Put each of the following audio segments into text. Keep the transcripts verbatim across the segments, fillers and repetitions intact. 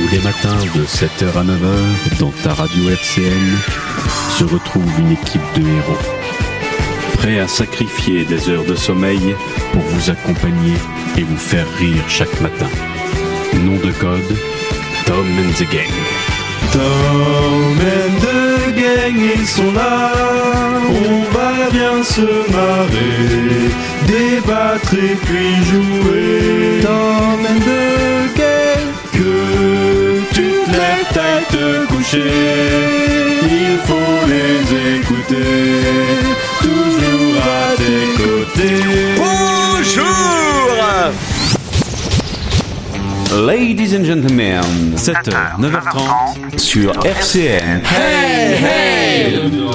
les matins de sept heures à neuf heures, dans ta radio R C N, se retrouve une équipe de héros, prêts à sacrifier des heures de sommeil pour vous accompagner et vous faire rire chaque matin. Nom de code, Tom and the Gang. Tom and the Gang, ils sont là, on va bien se marrer, débattre et puis jouer. Tom and the Gang, que tu te lèves, t'ailles te coucher, il faut les écouter, toujours à tes côtés. Bonjour Ladies and gentlemen, sept heures, neuf heures trente sur R C N. Hey, hey.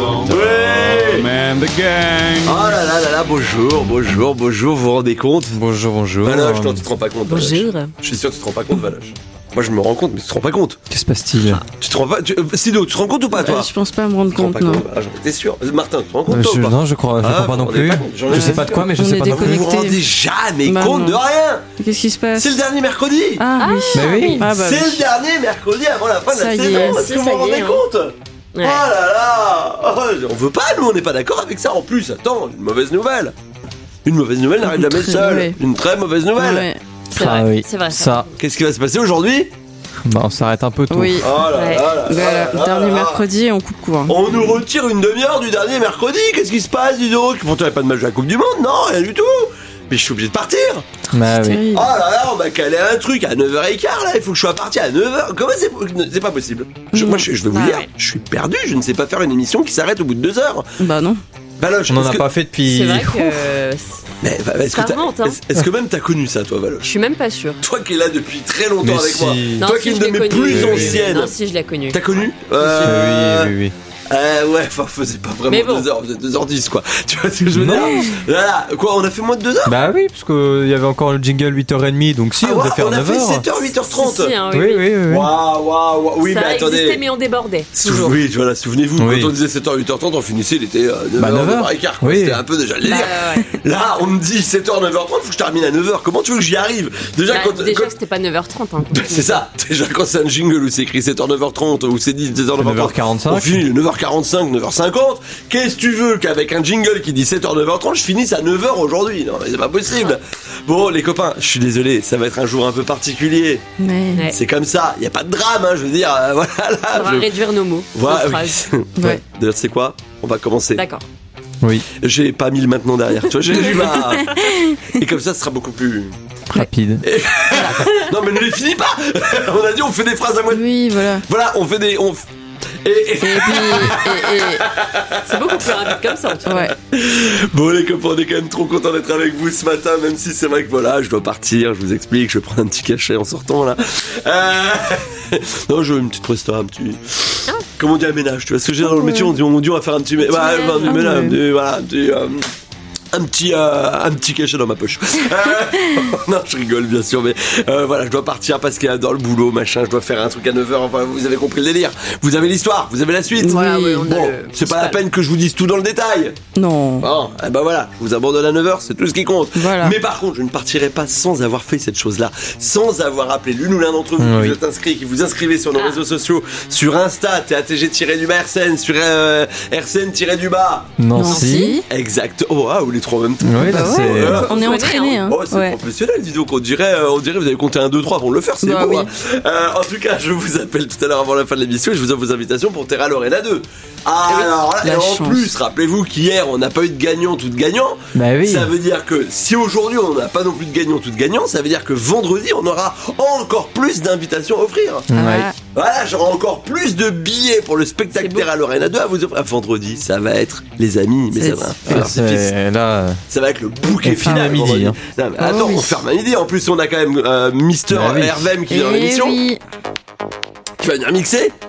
Tom and the Gang. Oh là là là là, bonjour, bonjour, bonjour, vous vous rendez compte? Bonjour, bonjour. Valoche, non, tu te rends pas compte. Valoche. Bonjour. Je suis sûr que tu te rends pas compte, Valoche. Moi je me rends compte, mais tu te rends pas compte. Que se passe-t-il? Tu te rends pas. Tu, euh, Sido, tu te rends compte ou pas, toi? Euh, je pense pas me rendre Tu te rends compte, pas non. compte. Ah, j'en étais sûr. Martin, tu te rends compte Euh, toi je, ou pas? Non, je crois, je Ah, crois pas vous non rendez plus. pas compte, j'en ai Je sais sûr. pas de quoi, mais je On sais est pas non plus. Vous vous Connecté. rendez jamais Bah compte non. de rien. Qu'est-ce qui se passe? C'est le dernier mercredi. Ah, oui. Mais oui. Ah bah C'est oui. le dernier mercredi avant la fin de Ça la y saison. est. Est-ce Si, que vous ça vous y rendez est, hein. compte? Ouais. Oh là là. Oh, on veut pas, nous, on n'est pas d'accord avec ça. En plus, attends, une mauvaise nouvelle. Une mauvaise nouvelle n'arrive Une jamais très- seule. ouais. Une très mauvaise nouvelle. Ouais. C'est Ah vrai. oui. C'est vrai. Ça, Qu'est-ce qui va se passer aujourd'hui? bah, on s'arrête un peu tôt. Oui. Oh là Ouais. là là là Voilà. là là Dernier là. mercredi, on coupe court. On nous retire une demi-heure du dernier mercredi. Qu'est-ce qui se passe, dis donc? Pourtant, il n'y a pas de match de la Coupe du Monde. Non, rien du tout. Mais je suis obligé de partir. Bah oui. Terrible. Oh là là, on m'a calé un truc à neuf heures quinze là. Il faut que je sois parti à neuf heures. Comment c'est c'est pas possible? Je, moi, je, je vais vous Ah dire, ouais. je suis perdu. Je ne sais pas faire une émission qui s'arrête au bout de deux heures. Bah non. Valoche, On en est-ce a que- pas fait depuis. C'est vrai que Mais, bah, est-ce que Ça t'as- remonte, hein. est-ce- est-ce que même t'as connu ça, toi, je Valoche? suis même pas sûre. Toi qui es là depuis très longtemps Mais avec si. moi. Non, Toi si qui es une je de l'ai mes connu. plus Oui, oui, oui. anciennes. Non, si je l'ai connu. T'as connu? Euh, Euh... Oui, oui, oui. Euh, ouais, enfin, faisait pas vraiment Mais bon. deux heures, vous êtes deux heures dix, quoi. Tu vois ce que je veux Non. dire? Voilà. Quoi, on a fait moins de deux heures? Bah oui, parce qu'il y avait encore le jingle huit heures trente, donc si, Ah on ouais, devait faire on a neuf fait heures. sept heures, huit heures trente. Si, si, hein, oui, Oui, oui. oui, oui. oui. Waouh, waouh, waouh. Oui, Ça mais attendez. existait, mais on débordait. Sou- Toujours. Oui, voilà, souvenez-vous, Oui. quand on disait sept heures, huit heures trente, on finissait, il était euh, neuf heures, Bah, neuf heures. neuf heures quinze, quoi. Oui. C'était un peu déjà le délire. Bah, ouais. Là, on me dit sept heures, neuf heures trente, faut que je termine à neuf heures. Comment tu veux que j'y arrive? Déjà, Bah, quand. déjà quand- que c'était pas neuf heures trente. Hein, C'est ça, déjà quand c'est un jingle où c'est écrit sept heures, neuf heures trente, ou c'est dit sept heures, neuf heures trente, neuf heures quarante-cinq. on finit neuf heures quarante-cinq, neuf heures cinquante. Qu'est-ce que tu veux qu'avec un jingle qui dit sept heures, neuf heures trente, je finisse à neuf heures aujourd'hui? Non, mais c'est pas possible. Bon, les copains, je suis désolé, ça va être un jour un peu particulier. Mais. Ouais. C'est comme ça, y a pas de drame, hein, je veux dire, euh, voilà, On là. va je- réduire nos mots. Voilà, nos oui. phrases. Ouais. D'ailleurs, c'est quoi? On va commencer. D'accord. Oui, J'ai pas mis le maintenant derrière, tu vois, j'ai du mal. Et comme ça, ce sera beaucoup plus. rapide. Non, mais ne les finis pas. On a dit, on fait des phrases à moitié. Oui, voilà. Voilà, on fait des. On... f- Et, et- Et puis. Et, et- C'est beaucoup plus rapide comme ça, en tout cas. Ouais. Bon, les copains, on est quand même trop content d'être avec vous ce matin, même si c'est vrai que voilà, je dois partir, je vous explique, je vais prendre un petit cachet en sortant là. Euh... Non, je veux une petite presta, un petit. Comment on dit un ménage, tu vois ce que j'ai dans le métier, on dit, on dit on va faire un petit, mé... ouais, ménage. un petit Ah ménage, ouais. un petit- voilà, un petit. euh, Un petit, euh, un petit cachet dans ma poche. Euh, non, je rigole bien sûr, mais euh, voilà, je dois partir parce qu'il y a dans le boulot, machin, je dois faire un truc à neuf heures, enfin, vous avez compris le délire. Vous avez l'histoire, vous avez la suite. Voilà, ouais, on a Bon, le c'est pas la principal. peine que je vous dise tout dans le détail. Non. Bon, eh ben voilà, je vous abandonne à neuf heures, c'est tout ce qui compte. Voilà. Mais par contre, je ne partirai pas sans avoir fait cette chose-là, sans avoir appelé l'une ou l'un d'entre vous Oui. qui vous êtes inscrits, qui vous inscrivez sur nos Ah. réseaux sociaux, sur Insta, T A T G-du-bas R C N, sur euh, R C N-du-bas. Nancy. Exact. Oh, ah, ou les trois en même temps. Oui, là, Bah c'est. ouais. Voilà. On est Faut entraînés, hein. Oh, c'est Ouais. professionnel, dis donc. On dirait, euh, on dirait, vous avez compté un, deux, trois avant de le faire, c'est Bah beau. oui. Hein. Euh, en tout cas, je vous appelle tout à l'heure avant la fin de l'émission et je vous offre vos invitations pour Terra Lorena deux. Ah, alors là, La et en chance. plus, rappelez-vous qu'hier, on n'a pas eu de gagnant ou de gagnant. Bah oui. Ça veut dire que si aujourd'hui, on n'a pas non plus de gagnant ou de gagnant, ça veut dire que vendredi, on aura encore plus d'invitations à offrir. Ouais. Ah, Voilà, j'aurai encore plus de billets pour le spectacle C'est beau. Terra Lorena deux à vous offrir. Vendredi, ça va être, les amis, mais C'est- ça va Ah, faire artifice. c'est- Là, Ça va être le bouquet On ferme final. à midi, vendredi. hein. Non, mais Oh attends, oui. on ferme à midi. En plus, on a quand même euh, Mister Bah oui. Hervem qui est dans Eh l'émission, oui. qui va venir mixer.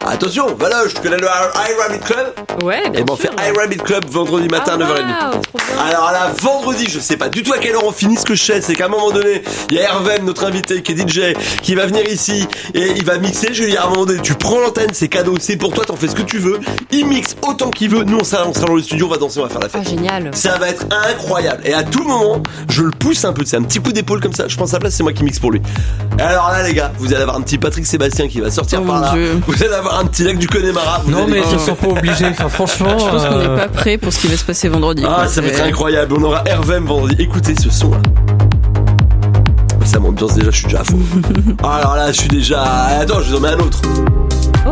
Attention, Valoche, tu connais le iRabbit Club? Ouais, bien Et ben on fait sûr. iRabbit Club vendredi matin à neuf heures trente. Ah, wow, trop bien. Alors là, vendredi, je sais pas du tout à quelle heure on finit. Ce que je sais, c'est qu'à un moment donné, il y a Hervé, notre invité, qui est D J, qui va venir ici et il va mixer. Je lui dis à un moment donné, tu prends l'antenne, c'est cadeau, c'est pour toi, t'en fais ce que tu veux. Il mixe autant qu'il veut. Nous, on sera, on sera dans le studio, on va danser, on va faire la fête. Ah, génial. Ça va être incroyable. Et à tout moment, je le pousse un peu. C'est un petit coup d'épaule comme ça. Je pense à la place, c'est moi qui mixe pour lui. Et alors là, les gars, vous allez avoir un petit Patrick Sébastien qui va sortir Oh par mon là. Dieu. Vous allez avoir un petit lac du Connemara. Vous Non, allez- mais ils ne sont pas obligés. Enfin, franchement. Je pense qu'on euh, n'est pas prêt pour ce qui va se passer vendredi. Ah, quoi. ça va C'est- être incroyable. On aura Hervé vendredi. Écoutez ce son là. Ça m'ambiance déjà, je suis déjà à fond. Ah, alors là, je suis déjà. Attends, je vous en mets un autre. Oh.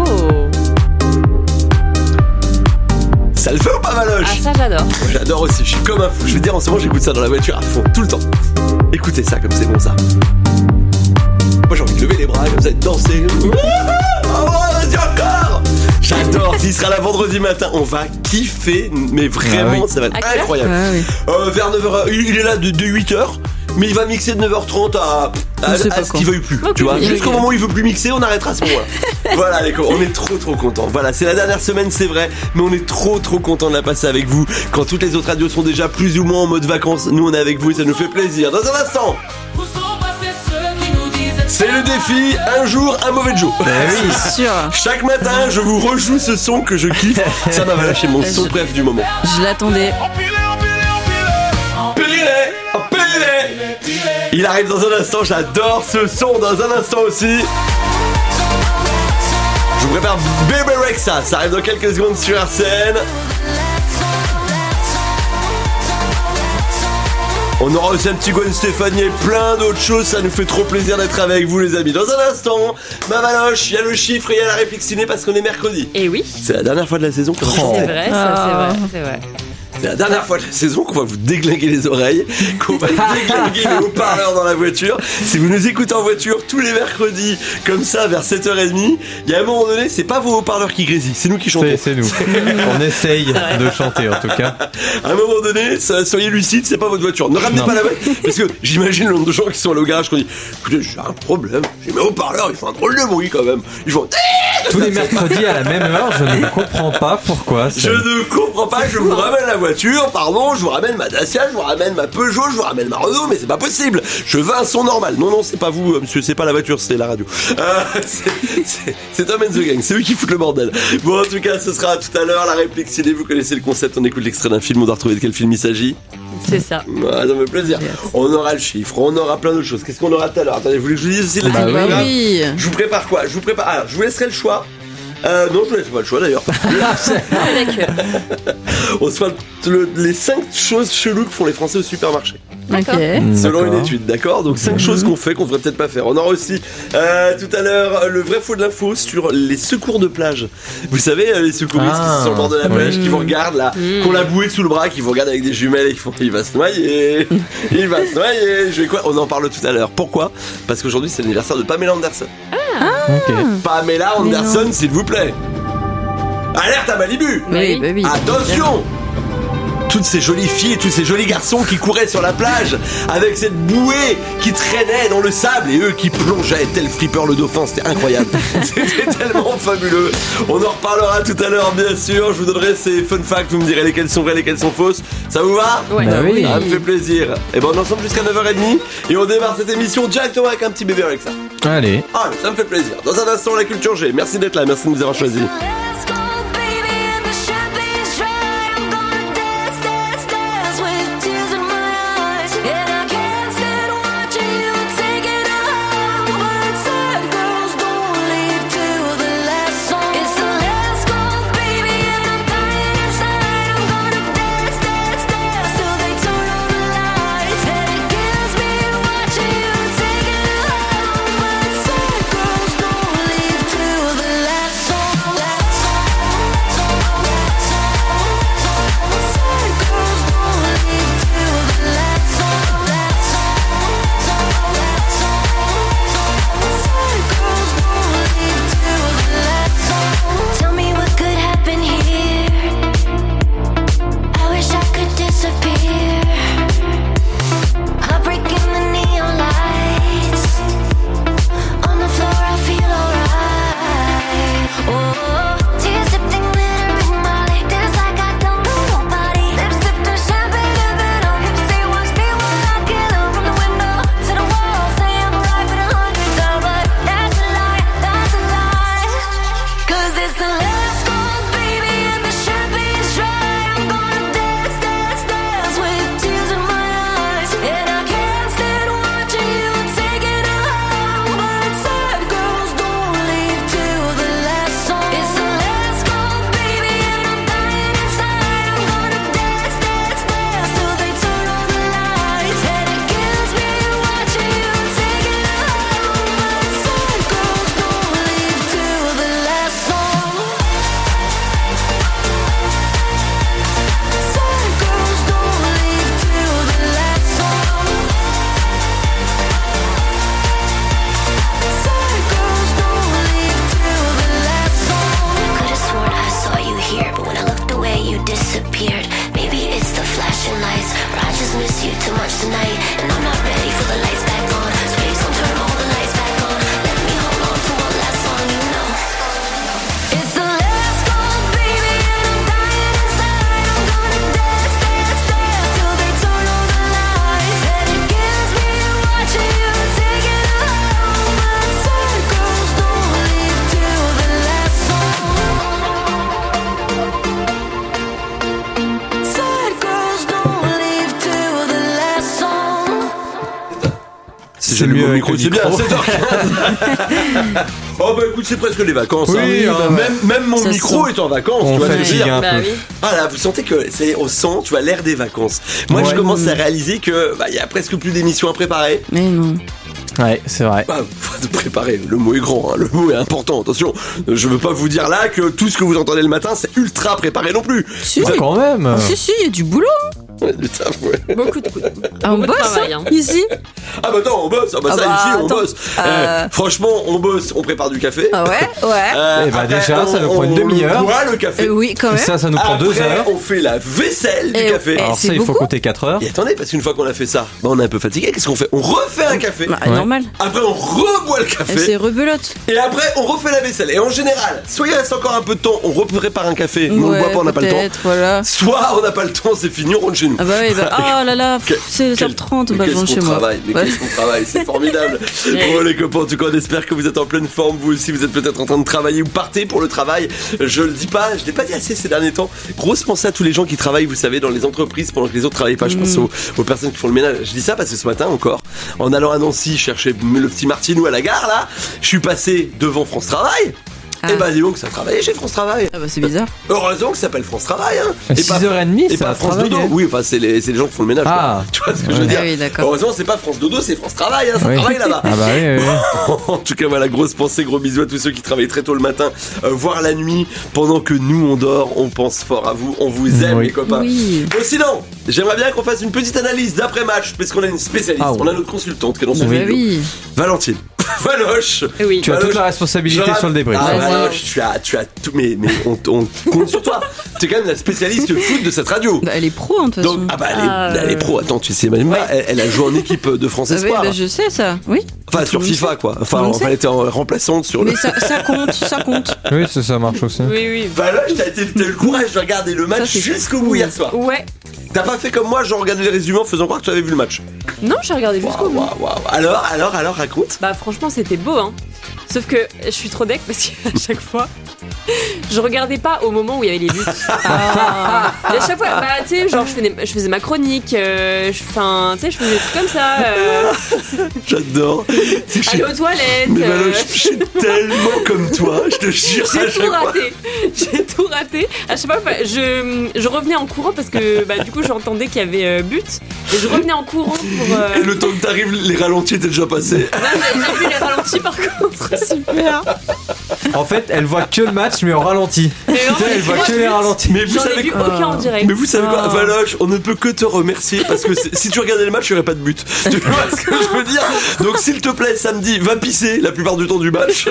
Ça le fait ou pas, Valoche? Ah, ça, j'adore. Moi, j'adore aussi, je suis comme un fou. Je vais dire en ce moment, j'écoute ça dans la voiture à fond, tout le temps. Écoutez ça, comme c'est bon ça. Moi, j'ai envie de lever les bras, comme ça, et de danser. Oh, vas-y encore. J'adore. S'il sera là vendredi matin, on va kiffer. Mais vraiment, Ah oui. ça va être À quelle heure? incroyable. Ah oui. Euh, vers neuf heures, il il est là de, de huit heures. Mais il va mixer de neuf heures trente à, à, On sait à pas ce quand. qu'il veuille plus. Ok. Tu vois, Il jusqu'au veut- moment où il veut plus mixer, on arrêtera à ce moment-là. Voilà, les copains, on est trop trop contents. Voilà, c'est la dernière semaine, c'est vrai, mais on est trop trop contents de la passer avec vous. Quand toutes les autres radios sont déjà plus ou moins en mode vacances, nous on est avec vous et ça nous fait plaisir. Dans un instant, c'est le défi, un jour, un mauvais Joe. C'est sûr. Chaque matin, je vous rejoue ce son que je kiffe. Ça m'a lâché mon son préf du moment. Je l'attendais. Empilé, empilé. Il arrive dans un instant, j'adore ce son. Dans un instant aussi, je vous prépare Bébé Rexha. Ça arrive dans quelques secondes sur R C N. On aura aussi un petit Gwen Stefani et plein d'autres choses. Ça nous fait trop plaisir d'être avec vous, les amis. Dans un instant, ma Valoche, il y a le chiffre et il y a la réplique ciné parce qu'on est mercredi. Et oui. C'est la dernière fois de la saison qu'on va C'est chanter. vrai, ça, c'est vrai, c'est vrai. C'est la dernière fois de la saison qu'on va vous déglinguer les oreilles, qu'on va déglinguer les haut-parleurs dans la voiture. Si vous nous écoutez en voiture tous les mercredis, comme ça, vers sept heures trente, il y a un moment donné, c'est pas vos haut-parleurs qui grésillent, c'est nous qui chantons. C'est, c'est nous. On essaye de chanter en tout cas. À un moment donné, ça- soyez lucides, c'est pas votre voiture. Ne ramenez Non. pas la voiture, parce que j'imagine le nombre de gens qui sont allés au garage qui ont dit écoutez, j'ai un problème, j'ai mes haut-parleurs, ils font un drôle de bruit quand même. Ils font Tous les mercredis à la même heure, je ne comprends pas pourquoi. je c'est- ne comprends pas, je vous ramène la voiture, pardon, je vous ramène ma Dacia, je vous ramène ma Peugeot, je vous ramène ma Renault, mais c'est pas possible. Je veux un son normal. Non, non, c'est pas vous, euh, monsieur, c'est pas la voiture, c'est la radio. Euh, c'est, c'est, c'est Tom and the Gang, c'est eux qui foutent le bordel. Bon, en tout cas, ce sera tout à l'heure, la réplique ciné, vous connaissez le concept, on écoute l'extrait d'un film, on doit retrouver de quel film il s'agit. C'est ça. Ah, ça me fait plaisir. On aura le chiffre, on aura plein d'autres choses. Qu'est-ce qu'on aura tout à l'heure? Attendez, vous voulez que je vous dise aussi la Bah film oui. programme oui. Je vous prépare quoi? Je vous prépare. Alors, je vous laisserai le choix. Euh, non, je vous laisse pas le choix d'ailleurs. Avec eux. On se fera le- les cinq choses cheloues que font les Français au supermarché. Ok. Hmm, Selon d'accord. une étude, d'accord? Donc cinq choses qu'on fait qu'on devrait peut-être pas faire. On aura aussi euh, tout à l'heure le vrai faux de l'info sur les secours de plage. Vous savez, euh, les secouristes Ah, qui sont sur le bord de la oui. plage, qui vous regardent là, qui ont la bouée sous le bras, qui vous regardent avec des jumelles et qui font il va se noyer, il va se noyer. Je vais quoi? On en parle tout à l'heure. Pourquoi? Parce qu'aujourd'hui c'est l'anniversaire de Pamela Anderson. Ok. Pamela Mais Anderson, s'il vous plaît. Alerte à Malibu. Oui, bah oui. Attention! Toutes ces jolies filles et tous ces jolis garçons qui couraient sur la plage avec cette bouée qui traînait dans le sable et eux qui plongeaient tel Flipper le dauphin, c'était incroyable. C'était tellement fabuleux. On en reparlera tout à l'heure, bien sûr. Je vous donnerai ces fun facts, vous me direz lesquelles sont vraies, lesquelles sont fausses. Ça vous va? Ouais. Bah oui. Ça me fait plaisir. Et ben on est ensemble jusqu'à neuf heures trente et on démarre cette émission directement avec un petit bébé avec ça. Allez. Ah, mais ça me fait plaisir. Dans un instant, la culture G. Merci d'être là, merci de nous avoir choisis. Let's go, baby, and the champagne's dry. I'm gonna dance, dance, dance with tears in my eyes. And I can't stand watching you taking a home. But sad girls don't leave till the last song. It's the let's go, baby, and I'm dying inside. I'm gonna dance, dance, dance till they turn on the lights. And it kills me watching you taking it home. But sad girls don't leave till the last song. Let's C'est j'allume mieux mon avec micro, le c'est bien, micro. sept heures quinze. Oh bah écoute, c'est presque les vacances. Oui, hein. hein. même, même mon Ça micro sent. est en vacances, On tu vois ce que je veux fatigue dire. un Bah peu. oui. Ah là, vous sentez que c'est, on sent, tu vois, l'air des vacances. Moi, Ouais. je commence à réaliser que bah, il y a presque plus d'émissions à préparer. Mais non. Ouais, c'est vrai. Bah, faut préparer, le mot est grand, hein, le mot est important. Attention, je veux pas vous dire là que tout ce que vous entendez le matin, c'est ultra préparé non plus. Si, Bah, quand même. si, si, il y a du boulot. Ouais, putain, ouais. Beaucoup de coups. Ah, on Beaucoup de bosse travail, hein, hein. ici. Ah bah attends, on bosse, ah bah Ah ça bah, ici on attends. bosse. Euh. Eh, franchement, on bosse, on prépare du café. Ah ouais, ouais. Euh, Eh bah, après, déjà, ça nous on- prend une on demi-heure. boit le café. Euh, oui, quand même. Ça, ça nous prend Après, deux heures. on fait la vaisselle du Et- café. et- Alors c'est ça, il faut beaucoup. compter quatre heures. Et attendez, parce qu'une fois qu'on a fait ça, bah on est un peu fatigué. Qu'est-ce qu'on fait? On refait un café. Bah, Ouais. normal. Après, on reboit le Et café. c'est rebelote. Et après, on refait la vaisselle. Et en général, soit il reste encore un peu de temps, on reprépare un café, mais on le Ouais, boit pas, on n'a pas le temps. peut-être, voilà. Soit on n'a pas le temps, c'est fini, on rentre chez nous. Ah bah oui, bah, oh là là, Quel- c'est quel- sept heures trente, Mais bah je qu'est-ce rentre qu'on chez moi. travaille, mais Ouais. qu'est-ce qu'on travaille, c'est formidable. Bon les copains, en tout cas on espère que vous êtes en pleine forme, vous aussi vous êtes peut-être en train de travailler ou partez pour le travail. Je le dis pas, je l'ai pas dit assez ces derniers temps. Grosse pensée à tous les gens qui travaillent, vous savez, dans les entreprises pendant que les autres travaillent pas. Je pense aux, aux personnes qui font le ménage. Je dis ça parce que ce matin encore, en allant à Nancy chercher le petit Martinou à la gare là, je suis passé devant France Travail. Ah. Et bah dis donc ça travaillait chez France Travail. Ah bah c'est bizarre. Heureusement que ça s'appelle France Travail hein. À six heures trente, et ça pas a France travaillé. Dodo. Oui, enfin c'est les, c'est les gens qui font le ménage. Ah. quoi. Tu vois ce que je veux dire. Ah oui, d'accord. Heureusement c'est pas France Dodo, c'est France Travail, hein, ça Oui. travaille là-bas. Ah bah oui, oui, oui. En tout cas, voilà, grosse pensée, gros bisous à tous ceux qui travaillent très tôt le matin, euh, voire la nuit, pendant que nous on dort, on pense fort à vous, on vous aime Oui. les copains. Oui. Bon, sinon, j'aimerais bien qu'on fasse une petite analyse d'après-match, parce qu'on a une spécialiste, Ah oui. on a notre consultante qui est dans son Bah vidéo. oui. Valentine. Valoche. Oui. Tu as Valoche, toute la responsabilité je rate- sur le débrief. Ah, Vas-y. Valoche, tu as, tu as tout, mais, mais on, on compte sur toi. Tu es quand même la spécialiste foot de cette radio. Bah elle est pro hein, de toute façon. Donc, ah bah, elle est, Ah, elle est pro. Attends, tu sais même pas, elle, elle a joué en équipe de France Ah oui, Espoir. bah je sais ça. Oui. Enfin, Tout sur le monde FIFA, sait. quoi. Enfin, Tout le monde enfin, elle était en remplaçante sur le. Mais ça, ça compte, ça compte. Oui, ça, ça marche aussi. Oui, oui. Valoche, t'as été- t'as eu le courage de regarder le match Ça, c'est jusqu'au fou. bout hier soir. Ouais. T'as pas fait comme moi, genre regarder les résumés en faisant croire que tu avais vu le match. Non, j'ai regardé jusqu'au Waouh, bout. waouh, waouh. Alors, alors, alors, raconte. Bah franchement c'était beau hein. Sauf que je suis trop deck parce qu'à chaque fois je regardais pas au moment où il y avait les buts. Ah. Et à chaque fois, bah tu sais, genre je faisais, je faisais ma chronique, euh, je- enfin tu sais, je faisais des trucs comme ça. Euh, J'adore. C'est que je- aller aux toilettes. Mais euh, Valoche, je suis tellement comme toi, je te jure. à J'ai chaque tout fois. raté, j'ai tout raté. À chaque fois, bah, je, je revenais en courant parce que bah, du coup j'entendais qu'il y avait euh, but et je revenais en courant pour. euh, Et le temps que t'arrives, les ralentis étaient déjà passés. Non, j'ai j'ai vu les ralentis par contre. Super. En fait, elle voit que le match, mais en ralenti. Mais Tu sais, elle voit que les ralentis. Mais vous J'en ai savez vu quoi aucun en direct. Mais vous savez quoi, Ah. Valoche, on ne peut que te remercier parce que c'est- si tu regardais le match, il n'y aurait pas de but. Tu vois ce que je veux dire? Donc s'il te plaît, samedi, va pisser la plupart du temps du match.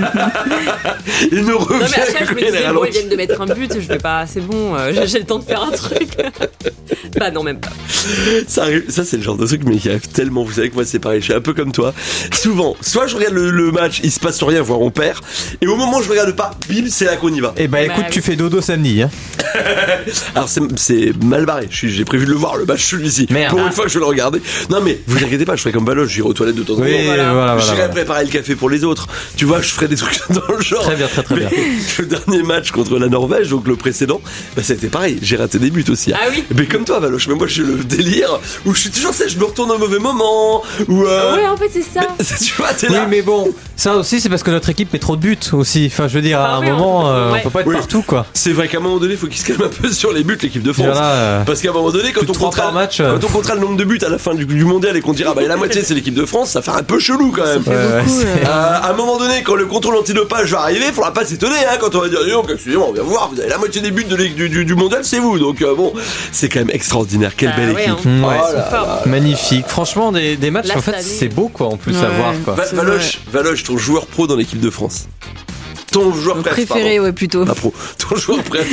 Et ne Non reviens mais à chaque que fois je me quand il y a les disais bon ils ralentis. viennent de mettre un but, je vais pas, c'est bon, euh, j'ai j'ai le temps de faire un truc. Bah non même pas. Ça, arrive, ça c'est le genre de truc mais qui arrive tellement. Vous savez que moi c'est pareil, je suis un peu comme toi. Souvent, soit je regarde le, le match, il se passe rien, voire on perd. Et au moment où je regarde pas, bim, c'est là qu'on y va. Eh bah écoute, oui. tu fais dodo samedi. Hein. Alors c'est, c'est mal barré. Je suis- J'ai prévu de le voir le match celui-ci. Merde. Pour une fois, je vais le regarder. Non mais vous inquiétez pas, je ferai comme Valoche, j'irai aux toilettes de temps en temps. Oui, voilà, voilà. J'irai voilà. préparer le café pour les autres. Tu vois, je ferai des trucs dans le genre. Très bien, très très bien. Mais le dernier match contre la Norvège, donc le précédent, bah c'était pareil. J'ai raté des buts aussi. hein. Ah oui. Mais comme toi, Valoche. Mais moi, j'ai le délire où je suis toujours, tu sais, je me retourne au mauvais moment. Ou euh, Ouais en fait c'est ça. mais, tu vois, t'es Oui, là. mais bon, ça aussi, c'est parce que notre équipe met trop de buts aussi. Enfin, je veux dire, à Ah un oui, on- moment, euh, ouais. on peut pas être Oui. partout, quoi. C'est vrai qu'à un moment donné, il faut qu'il se calme un peu sur les buts, l'équipe de France. Voilà, euh, Parce qu'à un moment donné, quand plus de on, trois comptera, par match, euh. quand on comptera le nombre de buts à la fin du, du mondial et qu'on dira bah la moitié c'est l'équipe de France, ça fait un peu chelou quand même. Ça fait Ouais, ouais, beaucoup. c'est- euh. Euh, à un moment donné, quand le contrôle antidopage va arriver, faudra pas s'étonner hein, quand on va dire dis donc, excusez-moi, on vient voir, vous avez la moitié des buts de l'équipe du, du, du mondial, c'est vous. Donc euh, bon, c'est quand même extraordinaire. Quelle Bah belle ouais, équipe. hein. Mm, Oh ouais. là Ils sont forts. là. Magnifique. Franchement, des, des matchs, Là, en fait, cette année- c'est beau, quoi, en plus, à Ouais. voir, quoi. Va- C'est Valoche, Valoche, ton joueur pro dans l'équipe de France. Ton joueur Mon préf, préféré, ouais, plutôt. pardon. Pas pro. Ton joueur préf.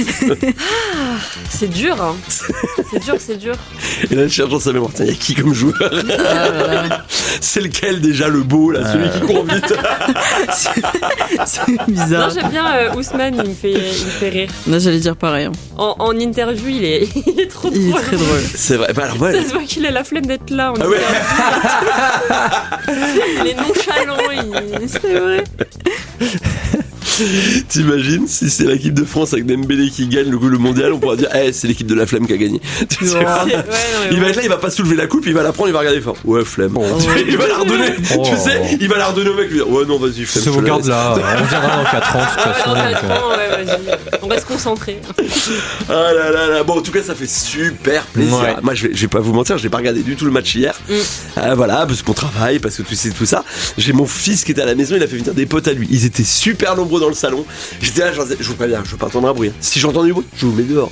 C'est dur hein. C'est dur, c'est dur. Et là, je cherche dans sa mémoire. Tiens, il y a qui comme joueur? Ah là là. C'est lequel déjà le beau là, celui qui court vite? C'est Non bizarre. j'aime bien euh, Ousmane, il me fait, il me fait rire. Non, j'allais dire pareil. hein. En, en interview il est, il est trop Il est drôle. très drôle. C'est vrai. Bah alors ouais. Ça se voit qu'il a la flemme d'être là. En Ah ouais. interview. Il est nonchalant. Il... C'est vrai. T'imagines si c'est l'équipe de France avec Dembélé qui gagne le, le mondial, on pourra dire, eh, c'est l'équipe de la flemme qui a gagné. Tu sais, Ouais, non, mais il va bon. être là, il va pas soulever la coupe, il va la prendre, il va regarder fort. Ouais, flemme. Il va la redonner. Oh. Tu sais, il va la redonner au mec, lui dire, ouais, non, vas-y, flemme. Se je te la regarde laisse. là, on viendra dans quatre ans, de toute Ah ouais, façon. dans donc, quatre euh, ans, ouais, vas-y. On reste concentré. Ah là là là. Bon, en tout cas, ça fait super plaisir. Ouais. Moi, je vais, je vais pas vous mentir, j'ai pas regardé du tout le match hier. Mm. Euh, voilà, parce qu'on travaille, parce que tout, c'est tout ça. J'ai mon fils qui était à la maison, il a fait venir des potes à lui. Ils étaient super nombreux dans le salon. J'étais là, je, leur disais, je vous préviens, je veux pas entendre un bruit. Si j'entends du bruit, je vous mets dehors.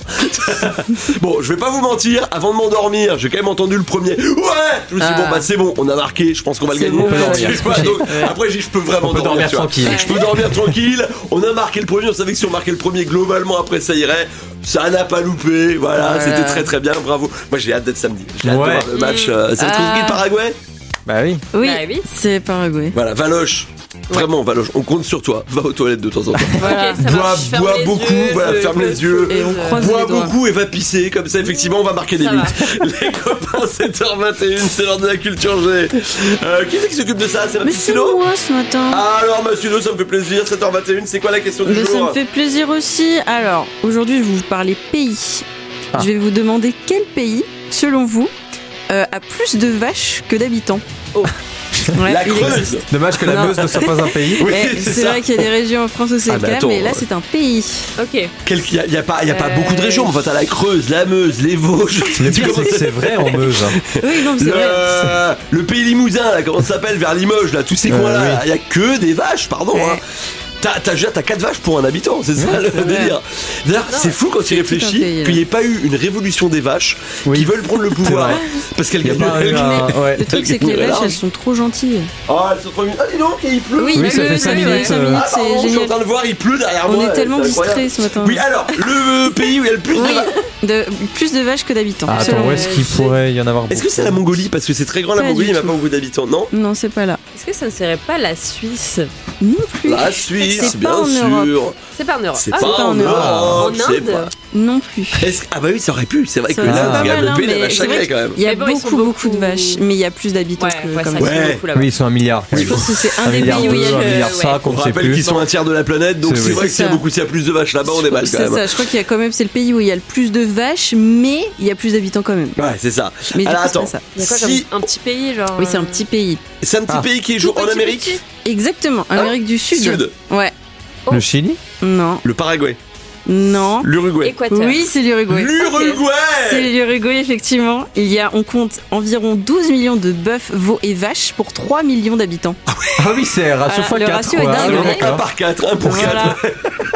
Bon, je vais pas vous mentir, avant de m'endormir, j'ai quand même entendu le premier. Ouais! Je me suis dit, Ah. bon, bah c'est bon, on a marqué, je pense qu'on va le C'est gagner. bon, on peut Tu dormir. vois, donc, après, j'ai dit, je peux vraiment On peut dormir tu vois. tranquille. Je peux dormir tranquille. On a marqué le premier, on savait que si on marquait le premier, globalement, après ça irait. Ça n'a pas loupé, voilà, Voilà. c'était très très bien, bravo. Moi j'ai hâte d'être samedi, j'ai hâte de Ouais. voir le match. euh, c'est le Ah. truc qui Paraguay. Bah oui. Oui, Bah oui. c'est Paraguay. Voilà, Valoche. Vraiment, Valoche, on compte sur toi. Va aux toilettes de temps en temps. Voilà. Ok, ça Bois, marche. Ferme bois les beaucoup, yeux, voilà, je- ferme je- les yeux. Et on je- croise Bois les doigts. beaucoup et va pisser, comme ça effectivement on va marquer des Ça buts. va. Les copains, sept heures vingt et une, c'est l'heure de la culture G. Euh, qui c'est qui s'occupe de ça? C'est Mais c'est Mathilde? moi ce matin. Ah, alors Mathilde, ça me fait plaisir, sept heures vingt et une, c'est quoi la question du Mais ça jour? me fait plaisir aussi. Alors, aujourd'hui, je vais vous parler pays. Ah. Je vais vous demander quel pays, selon vous, euh, a plus de vaches que d'habitants. Oh. Ouais, La il Creuse. existe. Dommage que la Non. Meuse ne soit pas un pays. Oui, Eh, c'est c'est ça. vrai qu'il y a des régions en France où c'est Ah, le mais cas, attends, mais là ouais. c'est un pays. Ok. Quel- Il n'y a, il y a pas, il y a pas Euh, beaucoup de régions, mais enfin t'as la Creuse, la Meuse, les Vosges. Le Tu pire, c'est commences que à- c'est vrai en Meuse. hein. Oui, non, mais c'est vrai. Le, le pays limousin, là, comment ça s'appelle, vers Limoges, là, tous ces Euh, coins-là, oui. il y a que des vaches, pardon. Ouais. Hein. T'as, t'as, déjà, t'as quatre vaches pour un habitant, c'est ça le vrai. délire. D'ailleurs, Non, c'est fou quand tu y c'est tout un réfléchis pays, là. qu'il n'y ait pas eu une révolution des vaches Oui. qui veulent prendre le pouvoir. vrai. Parce qu'elles Il y a gagnent pas eu elles- un- ouais. Le truc, c'est que les vaches, elles sont trop gentilles. Oh, elles sont trop mignonnes. Ah, dis donc, il pleut. Oui, Oui, il ça pleut, fait il cinq pleut, minutes, ouais, cinq euh. minutes, Ah, pardon, c'est je suis en génial. train de voir, il pleut derrière On moi. est tellement c'est incroyable. distraits ce matin. Oui, alors, le pays où il y a le plus Oui, de vaches. de, plus de vaches que d'habitants. Ah, selon attends, où moi. est-ce qu'il pourrait y en avoir Est-ce que c'est la Mongolie? Parce que c'est très grand la Pas Mongolie, du il n'y a tout. pas beaucoup d'habitants, non? Non, c'est pas là. Est-ce que ça ne serait pas la Suisse? Non plus. La Suisse, C'est bien pas en sûr. Europe. C'est pas en Europe. C'est Ah, pas, pas en en Europe. Europe. En c'est Inde pas- Non plus. Est-ce que- Ah bah oui, ça aurait pu. C'est vrai que Ça aurait là, pu c'est pas quand même mal, le hein, pays de la mais vache c'est vrai sacrée quand même. Il y a Mais bon, ils beaucoup, sont beaucoup de beaucoup- vaches, mais il y a plus d'habitants Ouais, que ouais, comme ça ça. Ouais. fait beaucoup là-bas. Oui, ils sont un milliard. Je pense que c'est un Un des milliard pays où il y a deux, un le- milliard ouais. cinq, on On ne sait rappelle plus. qu'ils sont un tiers de la planète, donc C'est c'est oui. vrai que C'est s'il y a ça. beaucoup, s'il y a plus de vaches là-bas, on est mal quand C'est même. ça, je crois qu'il y a quand même, c'est le pays où il y a le plus de vaches, mais il y a plus d'habitants quand même. Ouais, c'est ça. Mais du Alors coup, c'est attends, pas ça. Il y a quoi si comme un petit pays genre Oui, c'est un euh, petit pays. c'est un petit Ah. pays qui joue tout en petit, Amérique, petit. Exactement, Hein Amérique du Sud. Sud, Ouais. Le Chili? Non. le Paraguay, Non. l'Uruguay. Équateur. Oui, c'est l'Uruguay. L'Uruguay. C'est l'Uruguay, effectivement. Il y a, on compte environ douze millions de bœufs, veaux et vaches pour trois millions d'habitants. Ah oui, c'est ratio Voilà, fois le quatre. ratio est quoi. dingue, Ah oui, hein. Un d'accord. par quatre, un pour Voilà. quatre.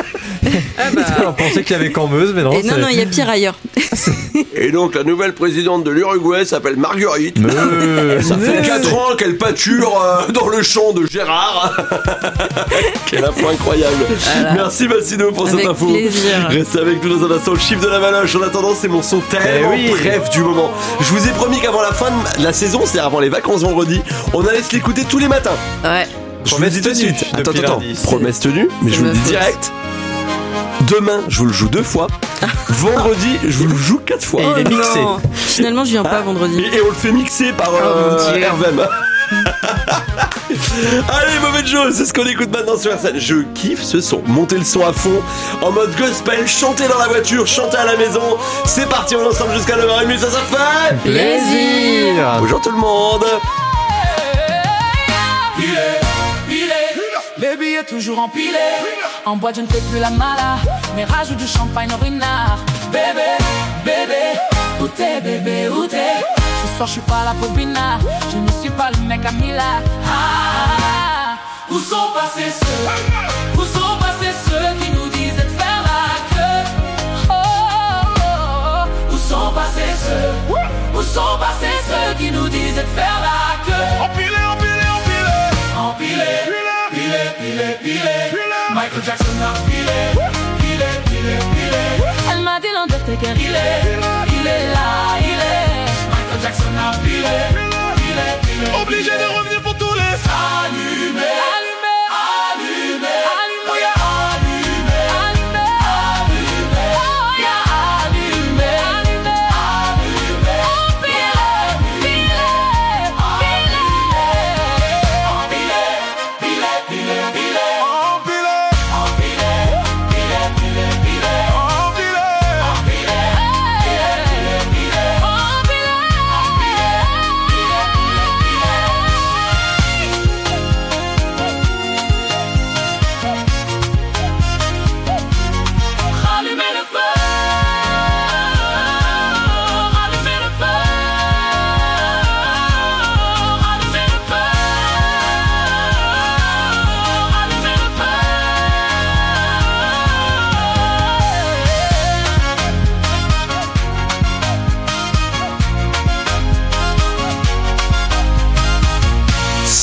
Ah bah, On pensait qu'il y avait qu'en Meuse, mais non. Et non, c'est- non, il y a pire ailleurs. Et donc la nouvelle présidente de l'Uruguay s'appelle Marguerite. Meuse. Ça fait quatre ans qu'elle pâture euh, dans le champ de Gérard. Quelle info incroyable. Merci Massino pour cette Avec info. plaisir. Restez avec nous dans un instant. Le chiffre de la valoche. En attendant, c'est mon son tellement Eh oui. bref du moment. Je vous ai promis qu'avant la fin de la saison, c'est-à-dire avant les vacances vendredi, on allait se l'écouter tous les matins. Ouais. Je vous le dis tout de tenue suite. depuis Attends, attends. lundi. Promesse tenue, mais C'est je vous le ma dis faute. direct. Demain, je vous le joue deux fois. Vendredi, je vous le joue quatre fois. Et il est mixé. Non. Finalement, je viens pas vendredi. Et, et on le fait mixer par euh, Oh, mon Dieu. Hervem. Allez, mauvaise chose, c'est ce qu'on écoute maintenant sur R C N. Je kiffe ce son. Montez le son à fond, en mode gospel, chantez dans la voiture, chantez à la maison. C'est parti, on est ensemble jusqu'à neuf heures trente, ça, ça fait Plaisir. Bonjour tout le monde. Les billets toujours empilés. En boîte je ne fais plus la mala, mais rajoute du champagne au renard. Bébé, bébé, où t'es bébé, où t'es? Ce soir je suis pas là pour Bina, je ne suis pas le mec à Mila. Ah, où sont passés ceux, où sont passés ceux qui nous disaient de faire la queue? Oh, oh, oh, où sont passés ceux, où sont passés ceux qui nous disaient de faire la queue? Empilé, empilé, empilé, empilé. Pile, pile, pile, Michael Jackson a pilé, pilé, pilé, pilé. Elle m'a dit l'Undertaker, il est, il est là, il est. Michael Jackson a pilé, pilé, pilé. Obligé de revenir pour tous les allumés, allumés, allumés, allumés, allumés, allumés, allumés, oh yeah, allumés, allumés, allumés. Oh pilé, pilé, pilé, pilé, pilé, pilé, pilé.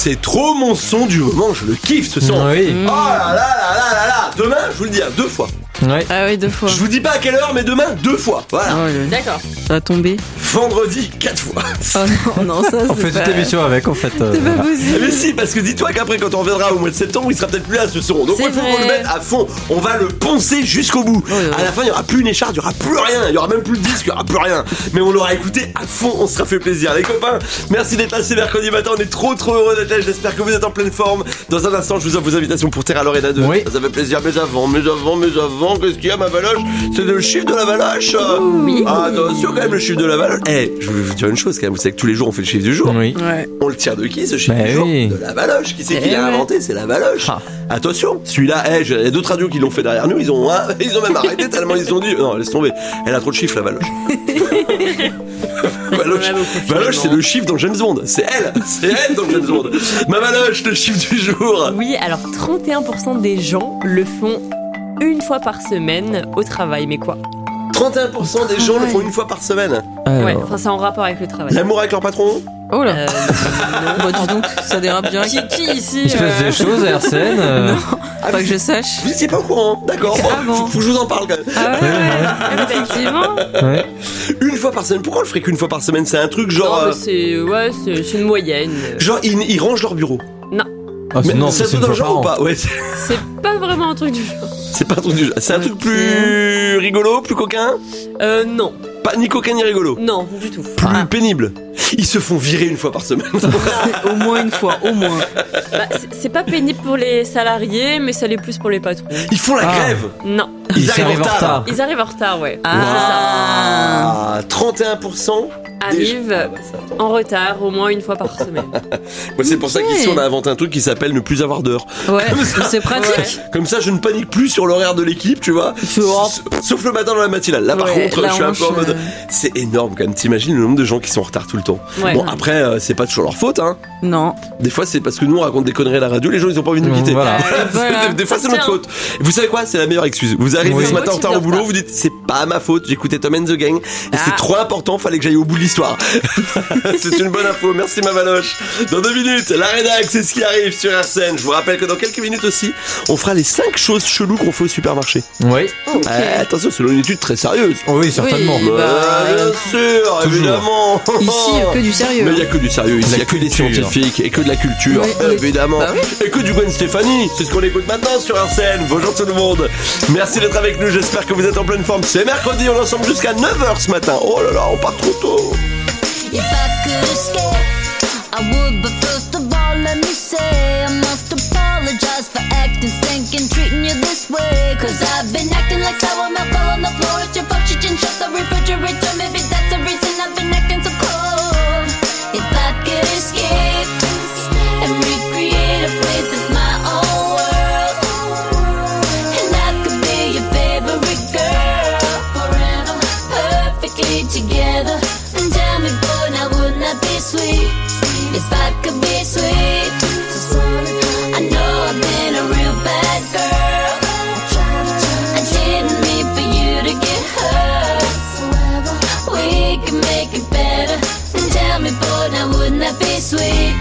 c'est trop mon son du moment, je le kiffe ce son. Oui. Oh là là là là là là. Demain, je vous le dis, hein, deux fois. Ouais. Ah oui, deux fois. Je vous dis pas à quelle heure, mais demain, deux fois. Voilà. Oh, le- D'accord. ça va tomber. Vendredi, quatre fois. Oh non, non, ça On c'est fait pas... toute l'émission avec, en fait. euh, C'est pas voilà. possible. Mais si, parce que dis-toi qu'après, quand on reviendra au mois de septembre, il sera peut-être plus là ce son. Donc C'est il faut vrai. qu'on le mette à fond. On va le poncer jusqu'au bout. ouais. À la fin, il y aura plus une écharpe, il y aura plus rien. Il y aura même plus de disque, il y aura plus rien. Mais on l'aura écouté à fond, on se sera fait plaisir. Les copains, merci d'être là, c'est mercredi matin. On est trop trop heureux d'être là. J'espère que vous êtes en pleine forme. Dans un instant, je vous offre vos invitations pour Terra Lorena deux. Oui. Ça fait plaisir. Mais avant, mais avant, mais avant, qu'est-ce qu'il y a, ma valoche? C'est le chiffre de la valoche. Oui. Ah, attention quand même, le chiffre de la valoche. Eh, je vais vous dire une chose quand même. Vous savez que tous les jours, on fait le chiffre du jour. Oui. Ouais. On le tire de qui ce chiffre Bah du jour? oui. De la Valoche. Qui c'est qui Eh l'a ouais. inventé? C'est la Valoche. Ah. Attention, celui-là, eh, il y a d'autres radios qui l'ont fait derrière nous. Ils ont, hein, ils ont même arrêté tellement ils se sont dit, non, laisse tomber. Elle a trop de chiffres, la Valoche. Valoche, On a beaucoup, Valoche, c'est finalement. le chiffre dans James Bond. C'est elle, c'est elle dans James Bond. Ma Valoche, le chiffre du jour. Oui, alors trente et un pour cent des gens le font une fois par semaine au travail, mais quoi? trente et un pour cent des gens le font une fois par semaine. Alors, Ouais, enfin c'est en rapport avec le travail. L'amour avec leur patron? Oh là. Euh, Bah dis donc, ça dérape direct. qui, qui ici il se passe euh, des choses à R C N. euh, Pas que je sache. Vous étiez pas au courant, d'accord. Bon, Ah bon. faut, faut que je vous en parle quand même. Ah ouais, effectivement. ouais. Une fois par semaine. Pourquoi on le ferait qu'une fois par semaine? C'est un truc genre. Non, euh, mais c'est ouais, c'est c'est une moyenne. Genre, ils, ils rangent leur bureau. Ah, c'est- Mais non, c'est c'est un une truc dans fois le par genre ou an. pas? Ouais, c'est- C'est pas vraiment un truc du genre. c'est pas un truc du genre. C'est un truc Ok. plus rigolo, plus coquin? Euh, non, Pas ni coquin ni rigolo. non, du tout. Plus pénible. Ils se font virer une fois par semaine. Au moins une fois, au moins. Bah, c'est- c'est pas pénible pour les salariés, mais ça l'est plus pour les patrons. Ils font la Ah. grève. Non, Ils, Ils arrivent en retard. ils arrivent en retard, ouais. Ah, trente et un pour cent Arrivent Ah, bah, ça. en retard au moins une fois par semaine. Moi, c'est pour ça Ok. qu'ici, on a inventé un truc qui s'appelle ne plus avoir d'heure. Ouais, c'est pratique. Comme ça, je ne panique plus sur l'horaire de l'équipe, tu vois. Oh. S- Sauf le matin dans la matinale. Là, par Ouais, contre, la je suis un peu en hanche, mode. euh. C'est énorme quand même. T'imagines le nombre de gens qui sont en retard tout le temps. Ouais. Bon, après, euh, c'est pas toujours leur faute, hein. Non. Des fois, c'est parce que nous, on raconte des conneries à la radio, les gens, ils ont pas envie de nous Mmh, quitter. voilà. Voilà. Des, des fois, c'est notre Tiens. faute. Et vous savez quoi? C'est la meilleure excuse. Vous arrivez Oui. ce matin en Moi, retard tu au boulot, viens vous dites, c'est pas ma faute, j'écoutais Tom and the Gang. Et Ah. c'est trop important, fallait que j'aille au bout de l'histoire. C'est une bonne info. Merci, ma Valoche. Dans deux minutes, la rédac, c'est ce qui arrive sur R C N. Je vous rappelle que dans quelques minutes aussi, on fera les cinq choses cheloues qu'on fait au supermarché. Oui. Ok. Eh, attention, c'est une étude très sérieuse. Oh oui, certainement. Oui. bah, Ouais, bien sûr, toujours. évidemment. Ici, que du sérieux. Mais il y a que du sérieux ici, La il y a que des culture. scientifiques et que de la culture, Oui, oui. évidemment. Bah oui. Et que du Gwen Stefani, c'est ce qu'on écoute maintenant sur R C N. Bonjour tout le monde. Merci d'être avec nous, j'espère que vous êtes en pleine forme. C'est mercredi, on est ensemble jusqu'à neuf heures ce matin. Oh là là, on part trop tôt. If I could escape, I would, but first of all, let me say I must apologize for acting, stinking, treating you this way. Cause I've been acting like sour milk all on the floor. It's your fault, you didn't shut the refrigerator. Maybe that's the reason I've been acting so cold. If I could escape and recreate a place that's my own world, and I could be your favorite girl forever, perfectly together. And tell me, boy, now wouldn't that be sweet? If I could be sweet, I know I've been a real bad girl. I didn't mean for you to get hurt. We can make it better. And tell me, boy, now wouldn't that be sweet?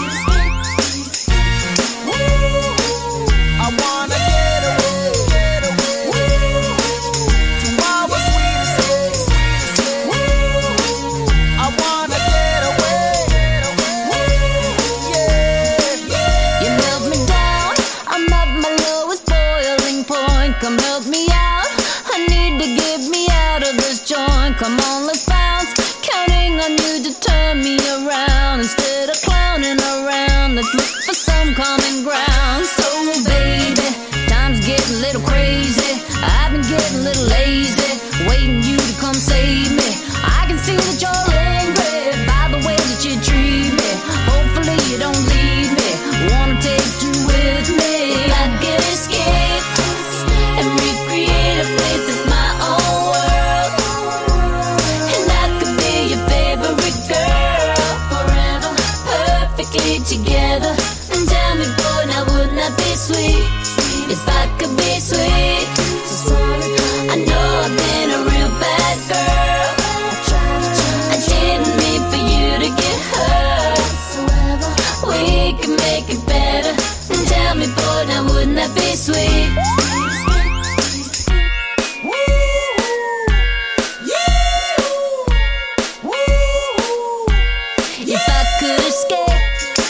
I wanna get away, get away to our sweetest days. I wanna get away, get away, yeah. You held me down, I'm at my lowest boiling point. Come help me out, I need to get me out of this joint. Come on, let's bounce, counting on you to turn me around. Instead of clowning around, let's look for some common ground. So baby, time's getting a little crazy. I've been getting a little lazy, waiting you to come save me. I can see that you're angry by the way that you treat me. Hopefully you don't leave me, wanna take you with me. If I could escape and recreate a place that's my own world, and I could be your favorite girl forever, perfectly together. And tell me, boy, now wouldn't that be sweet? If I could be sweet, I know I've been a real bad girl. I didn't mean for you to get hurt. We can that be sweet? If I could escape,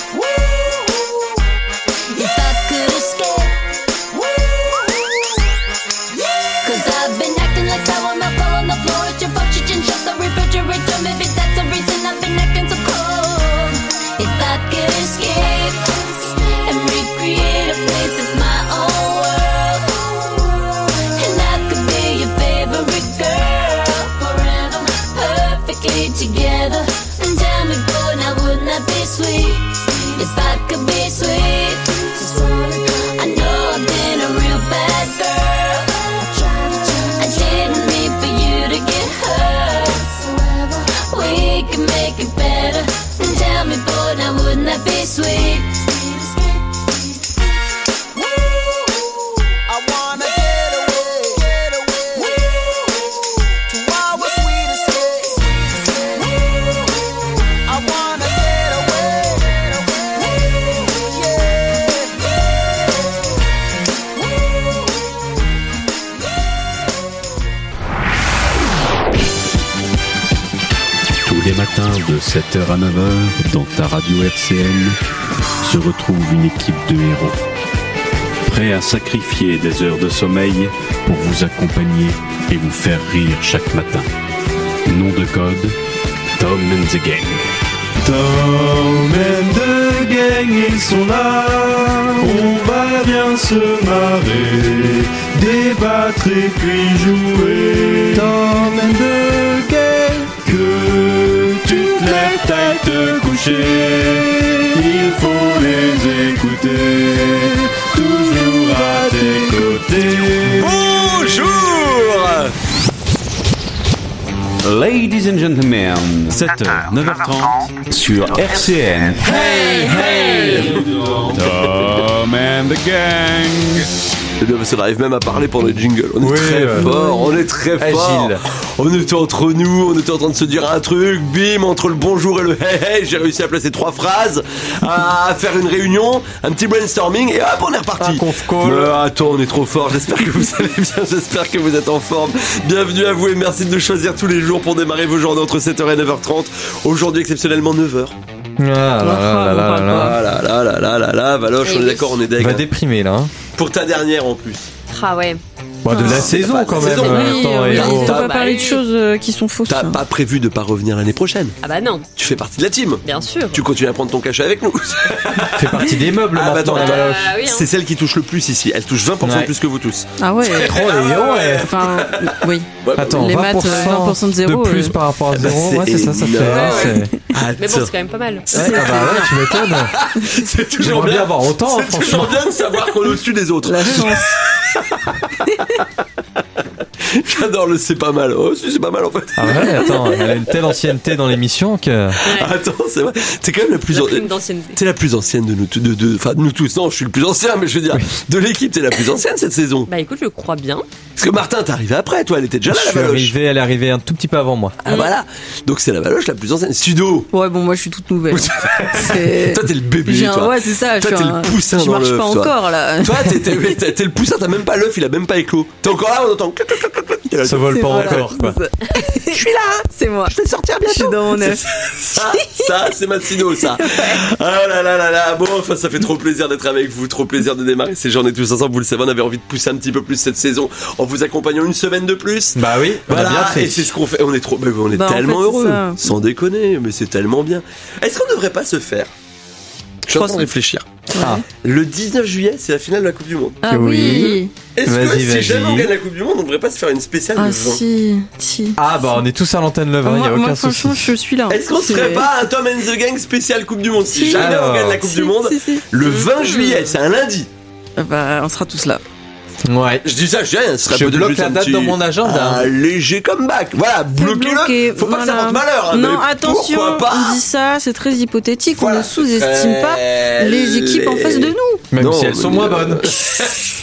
if I could escape, 'cause I've been acting like sour milk all on the floor. It's your fault you didn't shut the refrigerator. Maybe that's the reason I've been acting so cold. If I could escape and recreate a place that's my own world, and I could be your favorite girl forever, perfectly together. And tell me, boy, now wouldn't that be sweet? If I could be sweet, I know I've been a real bad girl. I didn't mean for you to get hurt. We can make it better. And tell me, boy, now wouldn't that be sweet? I wanna get away, get away to our sweet escape. I wanna get away, get away, Tous les matins de sept heures à neuf heures, dans ta radio R C N, se retrouve une équipe de héros. Prêts à sacrifier des heures de sommeil pour vous accompagner et vous faire rire chaque matin. Nom de code, Tom and the Gang. Tom and the gang, ils sont là. On va bien se marrer, débattre et puis jouer. Tom and the gang, que tu te lèves, t'ailles te coucher. Il faut les écouter, toujours à tes côtés. Bonjour. Ladies and gentlemen, sept heures, neuf heures trente sur R C N. Hey, hey. Tom and the Gang. C'est bien parce qu'on arrive même à parler pendant les jingles. On est Oui, très ouais. fort, on est très fort. Agile. On était entre nous, on était en train de se dire un truc, bim, entre le bonjour et le hey hey, j'ai réussi à placer trois phrases, à faire une réunion, un petit brainstorming et hop, on est reparti. Un conf call. Mais attends, on est trop fort, j'espère que vous allez bien, j'espère que vous êtes en forme. Bienvenue à vous et merci de nous choisir tous les jours pour démarrer vos journées entre sept heures et neuf heures trente. Aujourd'hui exceptionnellement neuf heures. Ah là là là là là. Ah là là là là là là, Valoche, on est d'accord, on est On deg. va déprimer là. Hein. Pour ta dernière en plus. Ah ouais. Bon, de la saison pas- quand même. saison, euh, Oui, attends, oui, héros. il faut Ah, pas bah parler oui. de choses euh, qui sont fausses. T'as hein. pas prévu de pas revenir l'année prochaine. Ah bah non, Tu fais partie de la team. bien sûr. Tu continues à prendre ton cachet avec nous. Fait partie des meubles Ah, bah, maintenant. attends, la attends. Valoche. Ah oui, hein. C'est celle qui touche le plus ici. Elle touche vingt pour cent Ouais. de plus que vous tous. Ah ouais. Trop les héros, ouais. Enfin, oui. Ouais, Attends, Les vingt maths, pour cent vingt pour cent de zéro, de plus euh. par rapport à bah, zéro. c'est Ouais, c'est ça, ça fait. énorme. ouais, c'est- Mais bon, Attends. c'est quand même pas mal. Ouais, ah bah ouais, tu m'étonnes. C'est toujours J'aimerais bien bien. avoir autant, hein, C'est toujours franchement. bien de savoir qu'on est au-dessus des autres. La chance. J'adore le c'est pas mal. Oh, si, c'est pas mal en fait. Ah ouais, attends, elle a une telle ancienneté dans l'émission que. Attends, c'est vrai. T'es quand même la plus La an- prime d'ancienneté. T'es la plus ancienne de nous, tous- de, de, enfin de nous tous. Non, je suis le plus ancien, mais je veux dire, de l'équipe, t'es la plus ancienne cette saison. Bah écoute, je crois bien. Parce que Martin, t'es arrivé après, toi, elle était déjà là, Je la suis Valoche. arrivé, elle est arrivée un tout petit peu avant moi. Ah voilà. Donc c'est la Valoche la plus ancienne. Sudo. Ouais, bon, moi je suis toute nouvelle. C'est- Toi, t'es le bébé, J'ai un- toi. Ouais, c'est ça. Toi, je suis t'es un- le poussin Je dans marche l'œuf, pas toi. encore là. Toi, t'es, t'es, t'es- t'es le poussin, t'as même pas l'œuf, il a même pas éclos. T'es encore là, on entend. clac, clac, clac, clac, clac. T'es là, Ça vole C'est pas voilà, encore quoi. c'est ça. Je suis là. C'est moi. Je vais sortir Je suis bientôt. dans mon œuf. Ça, ça, c'est Massino, ça. Ah là là là là. Bon, enfin, ça fait trop plaisir d'être avec vous, trop plaisir de démarrer ces journées tous ensemble. Vous le savez, on avait envie de pousser un petit peu plus cette saison en vous accompagnant une semaine de plus. Bah oui, on a Voilà, bien fait. et c'est ce qu'on fait. On est trop, mais on est Bah, en tellement fait, c'est heureux. ça. Sans déconner, mais c'est tellement bien. Est-ce qu'on ne devrait pas se faire? Je suis en train de réfléchir. Ah. Le dix-neuf juillet, c'est la finale de la Coupe du Monde. Ah Oui. oui. Est-ce que Vas-y, si vas-y. jamais on gagne la Coupe du Monde, on ne devrait pas se faire une spéciale Ah de vin? si. Si. Ah bah on est tous à l'antenne le vin, il y Moi, a moi, aucun franchement, souci. je suis là. Est-ce qu'on se C'est- ferait pas un Tom and the Gang spécial Coupe du Monde si Si. jamais on Alors. gagne la Coupe Si, du Monde? si, si. Le vingt juillet, c'est un lundi. Ah bah, on sera tous là. Ouais. Je dis ça, je dis rien, ce serait Je peut-être bloque juste la un date petit- dans mon agenda. Un léger comeback. Voilà, bloquez-le. bloqué, Faut pas que ça voilà. porte malheur. hein, Non, mais attention, pourquoi pas on dit ça, c'est très hypothétique, Voilà, on ne sous-estime c'est pas très les équipes en face de nous. Même Non, si elles sont mais- moins bonnes.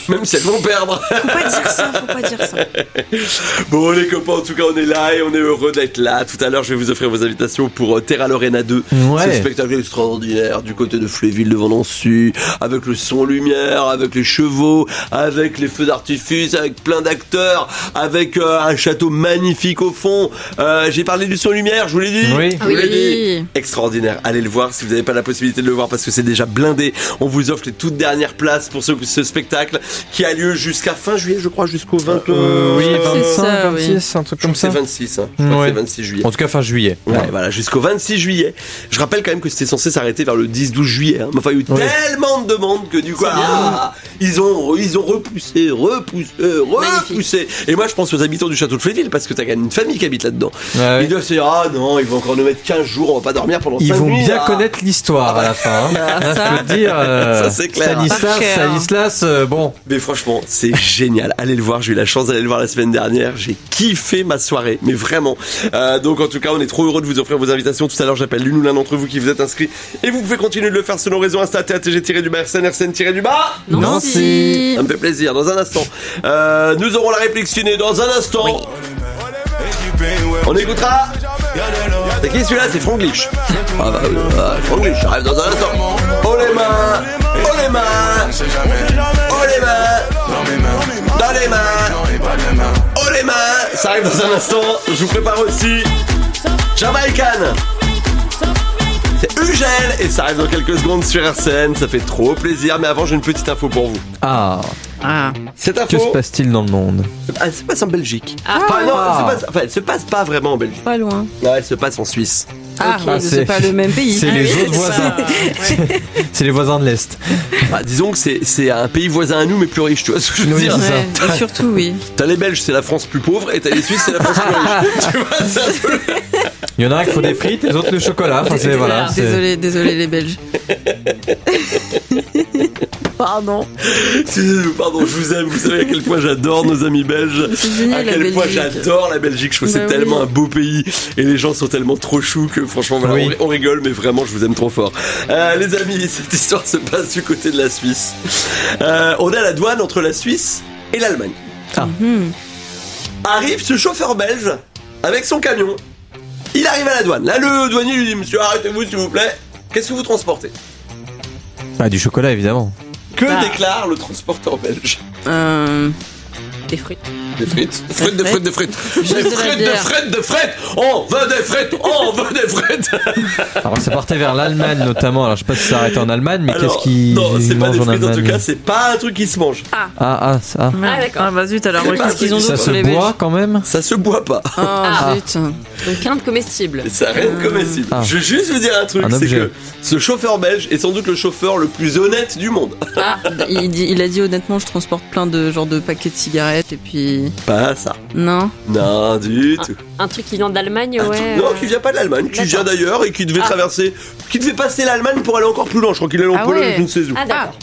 Même si elles vont perdre. Faut pas dire ça, faut pas dire ça. Bon les copains, en tout cas on est là et on est heureux d'être là. Tout à l'heure je vais vous offrir vos invitations pour euh, Terra Lorena deux. Ouais. Ce spectacle extraordinaire du côté de Fléville de Vendancy, avec le son lumière, avec les chevaux, avec les feux d'artifice, avec plein d'acteurs, avec euh, un château magnifique au fond. Euh, j'ai parlé du son lumière, je vous l'ai dit. Oui. Je vous l'ai Oui. dit. Extraordinaire. Allez le voir si vous n'avez pas la possibilité de le voir parce que c'est déjà blindé. On vous offre les toutes dernières places pour ce, ce spectacle qui a lieu jusqu'à fin juillet, je crois, jusqu'au vingt. Euh, oui, C'est vingt-cinq, ça, oui. vingt-six, un truc Je comme crois que ça. c'est vingt-six, hein. Je crois Ouais. que c'est vingt-six juillet. En tout cas, fin juillet. Ouais, voilà, jusqu'au vingt-six juillet. Je rappelle quand même que c'était censé s'arrêter vers le dix douze juillet. Hein. Enfin, il y a eu Ouais. tellement de demandes que du coup, ah, ils ont, ils ont repoussé, repoussé, repoussé. Et moi, je pense aux habitants du château de Fléville parce que t'as quand même une famille qui habite là-dedans. Ouais. Ils doivent se dire, ah non, ils vont encore nous mettre quinze jours, on va pas dormir pendant Ils cinq vont nuits. bien ah. connaître l'histoire à la fin. Hein. Ah, Hein, ça. je peux te dire, euh, Ça, c'est clair. Stanislas, Par cœur. Stanislas, euh, bon. Mais franchement, c'est génial. Allez le voir. J'ai eu la chance d'aller le voir la semaine dernière. J'ai kiffé ma soirée, mais vraiment. Euh, donc en tout cas, on est trop heureux de vous offrir vos invitations. Tout à l'heure, j'appelle l'une ou l'un d'entre vous qui vous êtes inscrits. Et vous pouvez continuer de le faire sur nos réseaux Insta, T A T G-du-bas, R C N, R C N-du-bas. Nancy. Ça me fait plaisir. Dans un instant, euh, nous aurons la réplique ciné dans un instant. On écoutera. C'est qui celui-là? C'est Franglish. Ah bah oui, ah, Franglish, j'arrive dans un instant. Oh les mains, oh les mains, oh les mains, dans les mains, oh les mains. Ça arrive dans un instant. Je vous prépare aussi Jamaican. C'est Ugel et ça arrive dans quelques secondes sur R C N. Ça fait trop plaisir. Mais avant, j'ai une petite info pour vous. Ah, Ah. Cette que se info, passe-t-il dans le monde? elle se passe en Belgique. Ah. Enfin, non, elle se Ah. passe, enfin, elle se passe pas vraiment en Belgique. Pas loin. Non, elle se passe en Suisse. Ah, Ah, oui, c'est- c'est pas le même pays. c'est Ah les oui, autres c'est voisins. ça. C'est les voisins de l'Est. Bah, disons que c'est, c'est un pays voisin à nous, mais plus riche, tu vois ce que je veux Oui, dire. c'est ça. Ouais, et surtout, oui. T'as les Belges, c'est la France plus pauvre, et t'as les Suisses, c'est la France plus riche. Tu vois, c'est un peu... Il y en a un qui faut des frites, les autres le chocolat. Enfin, c'est, voilà, c'est- Désolé, désolé les Belges. Pardon. Excusez-nous, pardon, je vous aime, vous savez à quel point j'adore nos amis belges. C'est génial, À la quel point Belgique. j'adore la Belgique, je trouve que Bah c'est tellement oui. un beau pays et les gens sont tellement trop choux que franchement voilà, Oui. on, on rigole mais vraiment je vous aime trop fort. Euh, les amis, cette histoire se passe du côté de la Suisse. Euh, on est à la douane entre la Suisse et l'Allemagne. Ah. Hmm. Arrive ce chauffeur belge avec son camion. Il arrive à la douane. Là le douanier lui dit monsieur arrêtez-vous s'il vous plaît. Qu'est-ce que vous transportez? Ah, du chocolat, évidemment. Que Bah. déclare le transporteur belge? Euh, Des frites. Des frites, frites, des frites, des frites, Juste des de la frites, des bière. frites, des frites. On veut des frites, on veut des frites. Alors, ça partait vers l'Allemagne, notamment. Alors, je sais pas si ça arrêtait en Allemagne, mais Alors, qu'est-ce qu'ils non, c'est pas mangent des en frites en tout Allemagne? cas, c'est pas un truc qui se mange. Ah, ah, ça. Ah, d'accord. Ah, bah zut, alors C'est pas qu'est-ce qu'ils ont ça Ça d'autre se les boit Belges? quand même? Ça se boit pas. Oh, Ah. zut. Donc rien de comestible. Ça rien de comestible. Ah. Je vais juste vous dire un truc, Un c'est objet. que ce chauffeur belge est sans doute le chauffeur le plus honnête du monde. Ah, il, dit- il a dit honnêtement, je transporte plein de genre de paquets de cigarettes et puis. Pas ça. Non. Non, du tout. Un truc qui vient d'Allemagne, Un ouais. truc- non, qui vient pas de l'Allemagne, qui D'accord. vient d'ailleurs et qui devait Ah. traverser, qui devait passer l'Allemagne pour aller encore plus loin. Je crois qu'il est en Ah Pologne, ouais. je ne sais où. Ah, d'accord.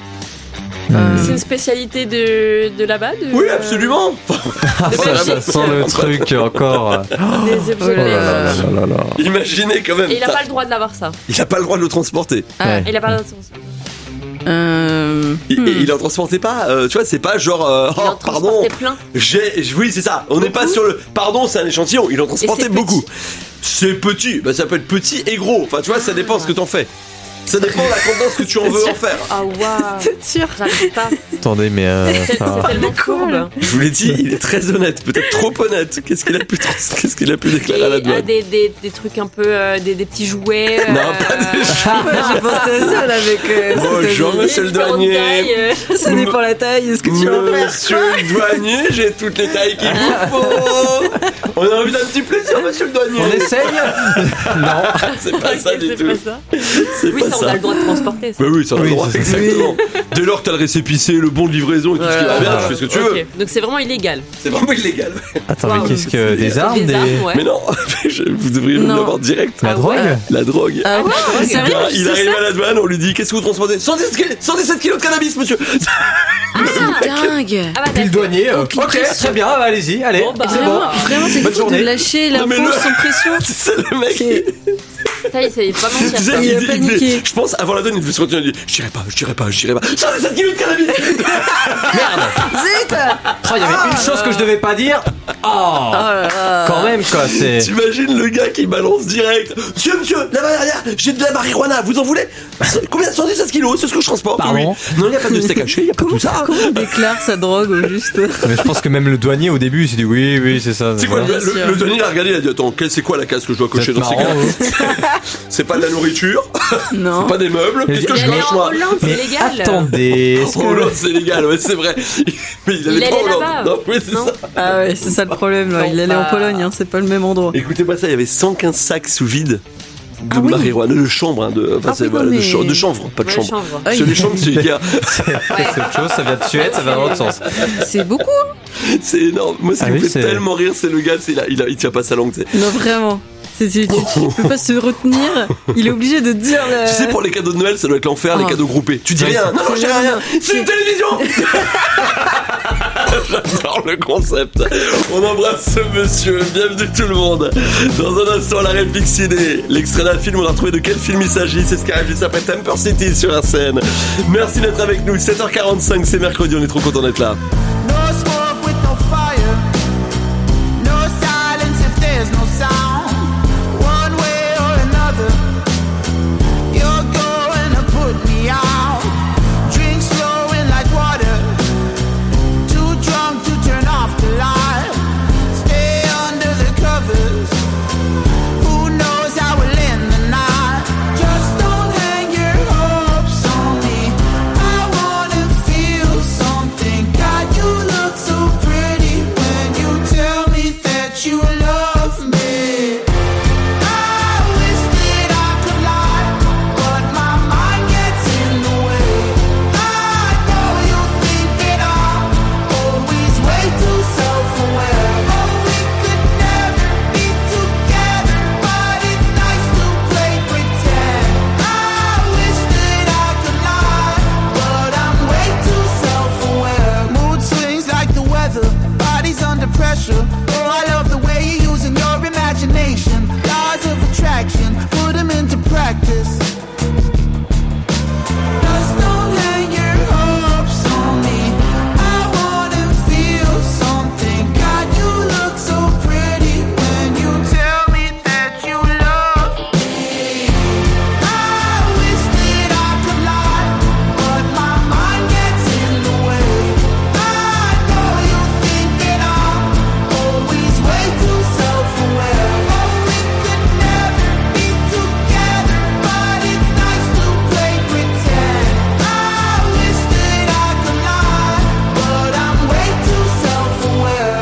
Euh, C'est une spécialité de, de là-bas de, Oui, euh, absolument. Ah, ça, ça sent le truc encore. Des Oh objets là belges. là. là là là. Imaginez quand même. Et il a t'as- pas le droit de l'avoir, ça. il a pas le droit de le transporter. Ah, Ouais. Il a pas le droit de... euh, Il, hmm. il en transportait pas, euh, tu vois, c'est pas genre, euh, Il en oh, pardon, transportait plein. j'ai, oui, c'est ça, on n'est pas sur le, pardon, c'est un échantillon, il en transportait c'est beaucoup. petit. C'est petit, bah ça peut être petit et gros, enfin, tu vois, ça dépend ce que t'en fais. Ça dépend de la contenance que tu en veux en faire. Ah, waouh. C'est sûr. J'arrive pas. Attendez, mais. euh, C'est enfin, c'est tellement courbe. Je vous l'ai dit, il est très honnête, peut-être trop honnête. Qu'est-ce qu'il a pu, trans- qu'est-ce qu'il a pu déclarer à la Et, euh, douane? des, des, des trucs un peu. euh, des, des petits jouets. euh, Non, pas des Ouais, j'ai pensé à ça là avec. Euh, ce que t'as Bonjour, dit. monsieur le différentes douanier. tailles, euh. Ça dépend la taille, est-ce que tu vas en faire? Monsieur le douanier, j'ai toutes les tailles qu'il vous faut. On a envie d'un petit plaisir, monsieur le douanier. On essaye? Non. C'est pas ça Ok, du c'est tout. pas ça. C'est Oui, pas ça, on ça. a le droit de transporter. Ça. Bah oui, ça a le Oui, droit, c'est ça. exactement. Dès lors que t'as le récépissé, le bon de livraison et tout ce qui va bien, tu fais ce que tu veux. Ok, donc c'est vraiment illégal. C'est vraiment illégal. Attends, Wow. mais qu'est-ce que. Des armes? Des Des. armes, ouais. Mais non, je- vous devriez Non. l'avoir direct. La Ah drogue? ouais. La drogue. Ah ouais, Le sérieux, gars, tu il sais arrive ça à la douane, on lui dit qu'est-ce que vous transportez? cent dix-sept kilos de cannabis, monsieur. Dingue. Ah bah Puis le douanier. euh, Aucune Ok, pression. très bien, allez-y, allez. Bon, bah, c'est Vraiment, bon. vraiment c'est Bonne fou journée. de lâcher Non, mais l'info le- sans pression. C'est ça le mec. C'est- Ça y est, c'est pas mentir. Tu sais, ça. il Il a dit- il paniqué. dit- je pense, avant la donne, il devait se retenir, il dit, je dirais pas, je dirais pas, je dirais pas. Ça, c'est sept kilos de cannabis! Zut. Oh, il y avait une chose que je devais pas dire. Oh, Oh là là. quand même quoi, c'est. T'imagines le gars qui balance direct. Monsieur, monsieur, là-bas derrière, j'ai de la marijuana, vous en voulez? Combien? cent dix kilos, c'est ce que je transporte. Pardon? Oui. Non, il n'y a pas de steak haché, il n'y a pas tout ça. Comment on déclare sa drogue au juste? Mais je pense que même le douanier au début il s'est dit oui, oui, c'est ça. C'est quoi, voilà. le, le, sûr. le douanier il a regardé, il a dit, attends, quel- c'est quoi la case que je dois cocher Vous dans êtes ces cas? marrant, C'est pas de la nourriture, Non. c'est pas des meubles, qu'est-ce que Il je allait coche en moi? Hollande, c'est Mais légal. attendez, est-ce Oh que. là, c'est légal, ouais, c'est vrai. Mais il Il allait pas allait en Hollande. là-bas. Non, oui, c'est Non. ça. Ah ouais, c'est ça le problème là. Il allait en Pologne, hein, c'est pas le même endroit. Écoutez-moi ça, il y avait cent quinze sacs sous vide de Ah oui. marijuana, de chanvre, hein, de, enfin, Ah c'est, oui, voilà, non, de, mais- cha- de chanvre, pas de Ouais, chambre. chanvre. Parce que les chambres, c'est gars, C'est autre chose, ça vient de Suède, ça va dans l'autre sens. C'est beaucoup. c'est énorme. Moi, ce qui Ah me oui, fait c'est- tellement rire, c'est le gars, c'est, il, a, il, a, il tient pas sa langue, tu sais. Non, vraiment. C'est, c'est- tu, tu peux pas se retenir. Il est obligé de dire le. Tu sais, pour les cadeaux de Noël, ça doit être l'enfer, les Oh. cadeaux groupés. Tu dis Ouais, rien. c'est- Non, non, je dis c'est- rien. non, C'est une télévision. J'adore le concept. On embrasse ce monsieur. Bienvenue tout le monde. Dans un instant, la réplique ciné. L'extrait d'un film, on a retrouvé de quel film il s'agit. C'est ce qui arrive juste après Temper City sur la scène. Merci d'être avec nous. sept heures quarante-cinq, c'est mercredi. On est trop content d'être là. No smoke with no fire. No silence if there's no sound. One way or another, you're going to put me out. Drink flowing like water. Too drunk to turn off the light. Stay under the covers. Who knows how we'll end the night? Just don't hang your hopes on me. I wanna feel something. God, you look so pretty when you tell me that you love me. I wish that I could lie, but my mind gets in the way. I know you think that I'm always way too self-aware. Oh, we could never be together, but it's nice to play pretend. I wish that I could lie, but I'm way too self-aware. Mood swings like the weather, body's under pressure. Oh, I love the way you're using your imagination. Laws of attraction, put them into practice. Just don't hang your hopes on me. I wanna feel something. God, you look so pretty when you tell me that you love me. I wish that I could lie, but my mind gets in the way. I know you think that I'm always way too self-aware. Oh, we could never be together, but it's nice to play pretend. I wish that I could lie, but I'm way too self-aware.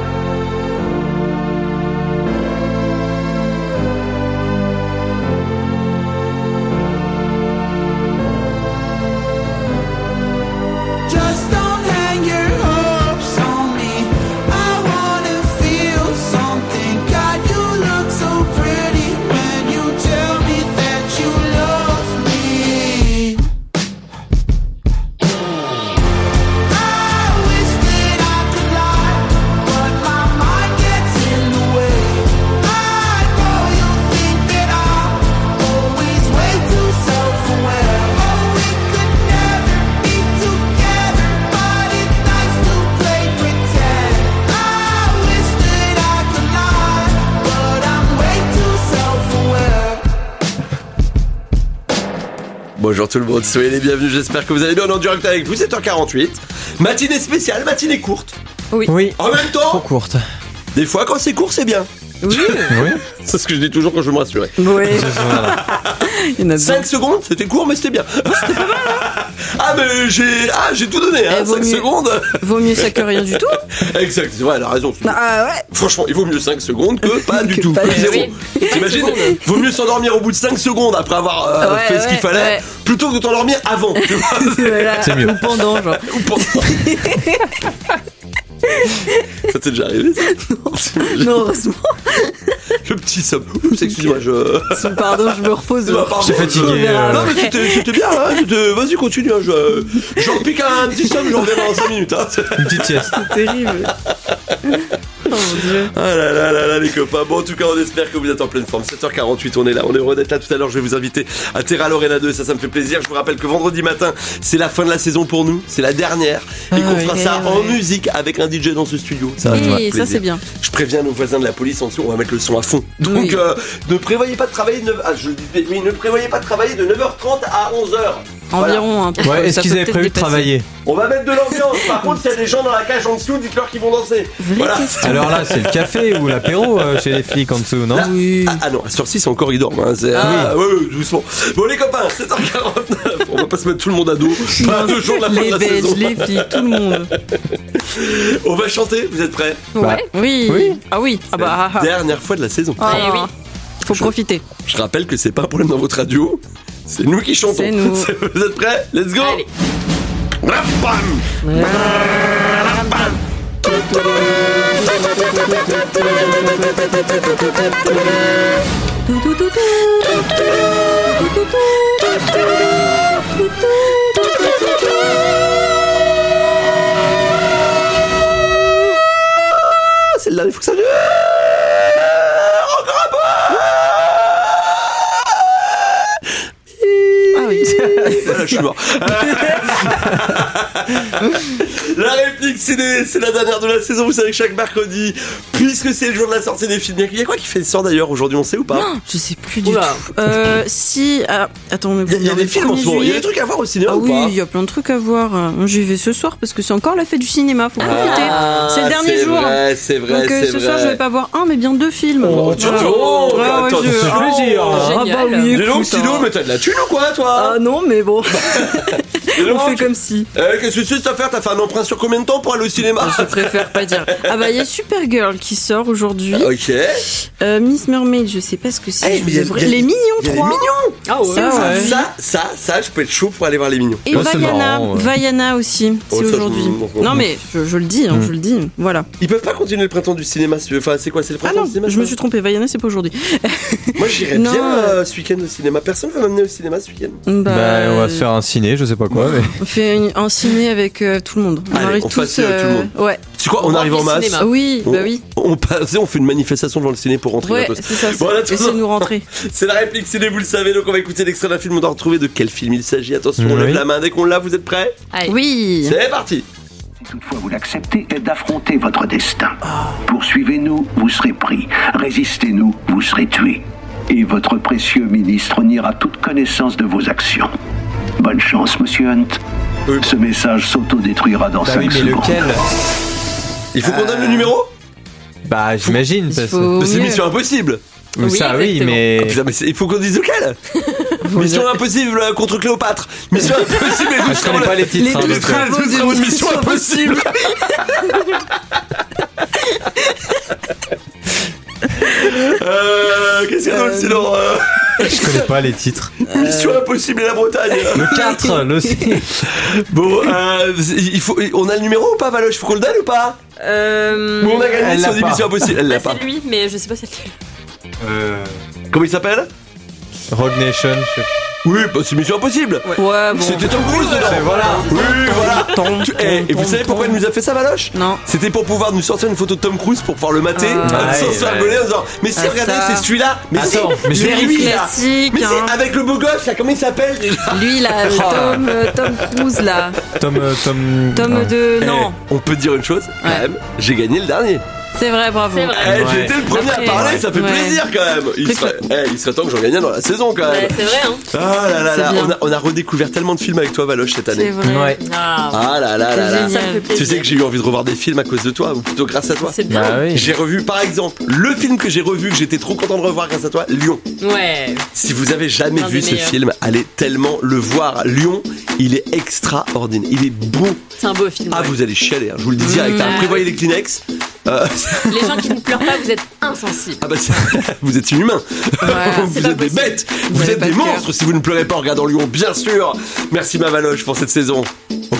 Just don't hang your hopes on me. I wanna feel something. God, you look so pretty when you tell me that you love me. I wish that I could lie, but my mind gets in the way. I know you think that I'm always way too self-aware. Oh, we could never be together, but it's nice to play pretend. I wish that I could lie, but I'm way too self-aware. Bonjour tout le monde, soyez les bienvenus. J'espère que vous allez bien. On est en direct avec vous. sept heures quarante-huit. Matinée spéciale, matinée courte. Oui, En même trop temps, courte. des fois quand c'est court, c'est bien. Oui. Oui. C'est ce que je dis toujours quand je veux me rassurer. Oui. Voilà. Il y en a cinq secondes, c'était court, mais c'était bien. C'était pas mal. Ah, mais j'ai, ah, j'ai tout donné, hein. Eh, vaut cinq mieux. secondes. Vaut mieux ça que rien du tout. Exact, c'est vrai, elle a raison. Ah ouais. Franchement, il vaut mieux cinq secondes que pas du Que tout. pas Que du zéro. tout. T'imagines, vaut mieux s'endormir au bout de cinq secondes après avoir euh, Ouais, fait ce qu'il ouais, fallait, ouais. plutôt que de t'endormir avant. Tu vois. Voilà. C'est mieux. Ou pendant, genre. Ou pendant. Ça t'est déjà arrivé, ça? Non, heureusement. Le petit somme. Oups, excuse-moi, je. Pardon, je me repose. Bah, pardon, J'étais fatigué. On verra euh, Non, mais après. c'était, c'était bien, hein. C'était... Vas-y, continue. Hein. Je... J'en pique un petit somme, j'en reviens dans cinq minutes. Hein. Une petite sieste. C'est terrible. Oh mon dieu. Ah là là là là, les copains. Bon, en tout cas, on espère que vous êtes en pleine forme. sept heures quarante-huit, on est là. On est heureux d'être là. Tout à l'heure, je vais vous inviter à Terra Lorena deux. Ça, ça me fait plaisir. Je vous rappelle que vendredi matin, c'est la fin de la saison pour nous. C'est la dernière. Et qu'on Ah fera oui, ça en ouais. musique avec un D J dans ce studio. Ça va nous faire Et ça, plaisir. c'est bien. Je préviens nos voisins de la police en dessous, on va mettre le son à fond. Donc, Oui. euh, ne prévoyez pas de travailler de neuf... ah, je le dis, oui, ne prévoyez pas de travailler de neuf heures trente à onze heures. Environ un peu. Ouais, est-ce Ça qu'ils peut avaient peut-être prévu de dépasser. travailler? On va mettre de l'ambiance. Par contre, s'il y a des gens dans la cage en dessous, dites-leur qu'ils vont danser. Vraie Voilà. question. Alors là, c'est le café ou l'apéro euh, chez les flics en dessous, non? Là- Oui. Ah, ah non, à ce heure-ci, c'est encore ils dorment. Hein. C'est... Ah. Ah, ouais, ouais, doucement. Bon, les copains, sept heures quarante-neuf. On va pas se mettre tout le monde à dos. Pas deux jours de la fin de Les la Belges, saison. les filles, tout le monde. On va chanter. Vous êtes prêts? Bah, Oui. Oui. Ah oui. Ah bah. ah, ah. Dernière fois de la saison. Ah, Eh oui. Faut profiter. Je rappelle que c'est pas un problème dans votre radio. C'est nous qui chantons. C'est nous. Vous êtes prêts? Let's go. Allez. Bam. Celle-là, il faut que ça dure. Encore un peu. Ah oui. Voilà, je suis mort. La réplique ciné, c'est la dernière de la saison. Vous savez que chaque mercredi, puisque c'est le jour de la sortie des films, il y a quoi qui fait sort d'ailleurs aujourd'hui, on sait ou pas? Je sais plus du Oula. tout. Euh, si. Ah, attends, mais Il y a, il y a des films en ce moment, il y a des trucs à voir au cinéma Ah ou oui, pas? il y a plein de trucs à voir. Moi, j'y vais ce soir parce que c'est encore la fête du cinéma. Faut profiter. Ah, c'est le dernier c'est jour. vrai, c'est vrai, Donc euh, c'est ce vrai. soir, je vais pas voir un, mais bien deux films. Oh, tu Voilà. oh, Ouais, ouais, attends, je- ça fait oh, plaisir, hein. Ah bah Génial. oui, Dis donc, écoute, Sido, hein. mais t'as de la thune ou quoi, toi? Ah non, mais bon. Dis donc, On fait comme si. Eh, qu'est-ce que c'est cette affaire? T'as fait un emprunt sur combien de temps pour aller au cinéma? Je préfère pas dire. Ah bah il y a Supergirl qui sort aujourd'hui. Ok. Euh, Miss Mermaid, je sais pas ce que c'est. Eh, je mais vous y a- avouerai. y a- Les Mignons Il y a les trois. mignons. Ah ouais. C'est aujourd'hui. Ça, ça, ça, je peux être chaud pour aller voir les mignons. Et Ouais, c'est Vaiana, marrant, ouais. Vaiana aussi, Oh, c'est ça, je aujourd'hui. m'en- Non mais je, je le dis, hein, je le dis. Voilà. Ils peuvent pas continuer le printemps du cinéma, si tu veux. Enfin, c'est quoi? C'est le Ah printemps non, du cinéma? je ça me suis trompée. Vaiana, c'est pas aujourd'hui. Moi, j'irais Non, bien euh, euh, ce week-end au cinéma. Personne va m'amener au cinéma ce week-end. Bah, Bah, on va se faire un ciné, je sais pas quoi, mais. On fait une- un ciné avec euh, tout le monde. On Allez, arrive on tous. fasse, euh, tout le monde. Ouais. C'est quoi? On On va arrive en au masse. cinéma. Ah oui, On, bah oui. on passe, on fait une manifestation devant le ciné pour rentrer Ouais, gratos. c'est ça. Bon, en attendant- Laissez-nous rentrer. C'est la réplique ciné, vous le savez, donc on va écouter l'extrait d'un film, on doit retrouver de quel film il s'agit. Attention, on Oui. lève la main dès qu'on l'a, vous êtes prêts? Allez. Oui. C'est parti. Si toutefois vous l'acceptez, d'affronter votre destin. Poursuivez-nous, vous serez pris. Résistez-nous, vous serez tués. Et votre précieux ministre niera toute connaissance de vos actions. Bonne chance, monsieur Hunt. Oui. Ce message s'autodétruira dans Bah cinq oui, mais secondes. lequel? Il faut qu'on donne le numéro? Bah, j'imagine, Il parce que. faut C'est mieux. Mission Impossible. Oui, Oui, ça, oui, exactement. Ah, mais. putain, mais c'est- il faut qu'on dise lequel? Mission Impossible euh, contre Cléopâtre. Mission Impossible et Ah, je connais pas les titres. Les hein, douze donc, travaux les douze de travaux de Mission Mission Impossible. Euh, qu'est-ce qu'il y a dans le Euh, sinon euh, Je connais pas les titres. Mission Impossible et la Bretagne. Le quatre, le six. Bon, euh, il faut, on a le numéro ou pas, Valoche? Faut qu'on le donne ou pas? Euh... Bon, on a gagné Elle sur l'a des pas. Missions Impossible. Elle bah, l'a pas. c'est lui, mais je sais pas c'est lequel. Comment il s'appelle? Rogue Nation, je sais Oui, bah, c'est Mission Impossible. Ouais, bon. C'était Tom Cruise dedans. pas. Voilà. Oui, voilà. Tom, Tu- tom, eh, et vous tom, savez pourquoi tom. elle nous a fait ça, Valoche? Non. C'était pour pouvoir nous sortir une photo de Tom Cruise pour pouvoir le mater Ah. sans Ouais, se faire ouais. rigoler en disant mais si Ah, regardez ça. c'est celui-là mais Attends, si mais c'est c'est lui là classique, mais hein. c'est avec le beau gosse là comment il s'appelle déjà? Lui là, le Tom, euh, Tom Cruise là. Tom. euh, Tom. Tom ah. de. Eh, Non. on peut dire une chose quand Ouais. même, j'ai gagné le dernier. C'est vrai, bravo. C'est vrai. Eh, Ouais. j'ai été le premier Après, à parler, ouais. ça fait Ouais. plaisir quand même. Il Préfère- serait, eh, il serait temps que j'en gagne un dans la saison quand Ouais, même. c'est vrai, hein. Ah là là C'est là, bien. on a, on a redécouvert tellement de films avec toi Valoche cette C'est année. vrai. Ouais. Ah, Ah là là C'est là là. génial. ça me fait plaisir. Tu sais que j'ai eu envie de revoir des films à cause de toi, ou plutôt grâce à toi. C'est bien. Bah oui. J'ai revu par exemple le film que j'ai revu, que j'étais trop content de revoir grâce à toi, Lyon. Ouais. Si vous avez jamais Un vu des ce meilleurs. film, allez tellement le voir. Lyon, il est extraordinaire, il est beau. C'est un beau film. Ah, ouais. vous allez chialer, hein, je vous le dis direct. Mmh. hein. Prévoyez les Kleenex. Euh, Les gens qui ne pleurent pas, vous êtes insensibles. ah bah c'est- vous êtes inhumains. vous c'est pas êtes des possible. bêtes. Vous, Vous avez êtes pas des de cœur. monstres si vous ne pleurez pas en regardant Lyon, bien sûr. Merci ma Valoche pour cette saison. On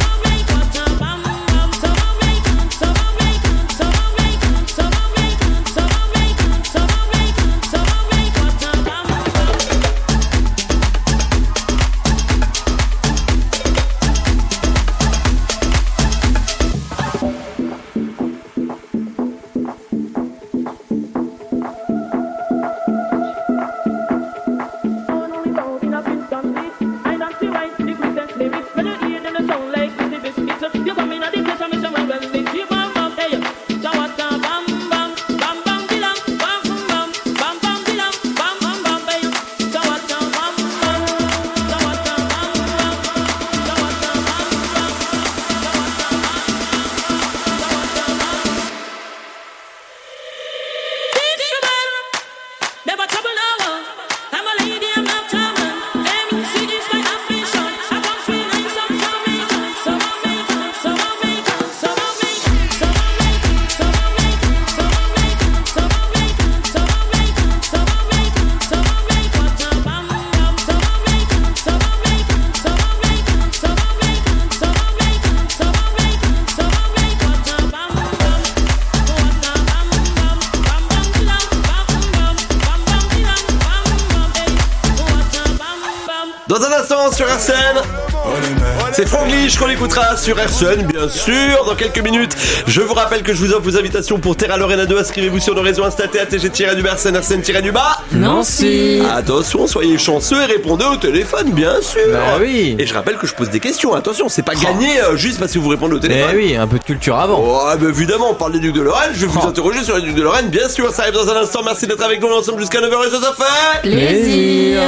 Dans un instant sur R C N, c'est Franglish qu'on écoutera sur R C N, bien sûr. Dans quelques minutes, je vous rappelle que je vous offre vos invitations pour Terra Lorena deux. Inscrivez-vous sur nos réseaux Insta T A T G-du-bas R C N, R C N-du-bas Nancy. Attention, soyez chanceux et répondez au téléphone, bien sûr. Bah oui. Et je rappelle que je pose des questions. Attention, c'est pas gagné euh, juste parce que vous répondez au téléphone. Eh oui, un peu de culture avant. Oh, bah évidemment, on parle des Ducs de Lorraine. Je vais vous Oh. interroger sur les Ducs de Lorraine, bien sûr. Ça arrive dans un instant. Merci d'être avec nous ensemble jusqu'à neuf heures et ça, ça fait Plaisir.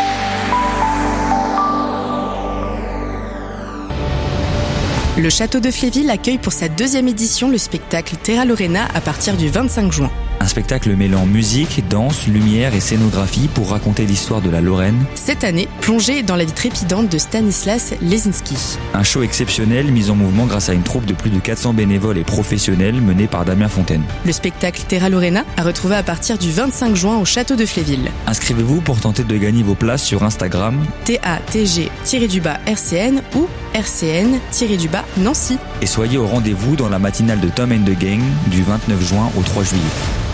Le château de Fléville accueille pour sa deuxième édition le spectacle Terra Lorena à partir du vingt-cinq juin. Un spectacle mêlant musique, danse, lumière et scénographie pour raconter l'histoire de la Lorraine. Cette année, plongée dans la vie trépidante de Stanislas Lesinski. Un show exceptionnel mis en mouvement grâce à une troupe de plus de quatre cents bénévoles et professionnels menée par Damien Fontaine. Le spectacle Terra Lorena a retrouvé à partir du vingt-cinq juin au château de Fléville. Inscrivez-vous pour tenter de gagner vos places sur Instagram T A T G-du-bas R C N ou R C N-du-bas Nancy. et soyez au rendez-vous dans la matinale de Tom and the Gang du vingt-neuf juin au trois juillet.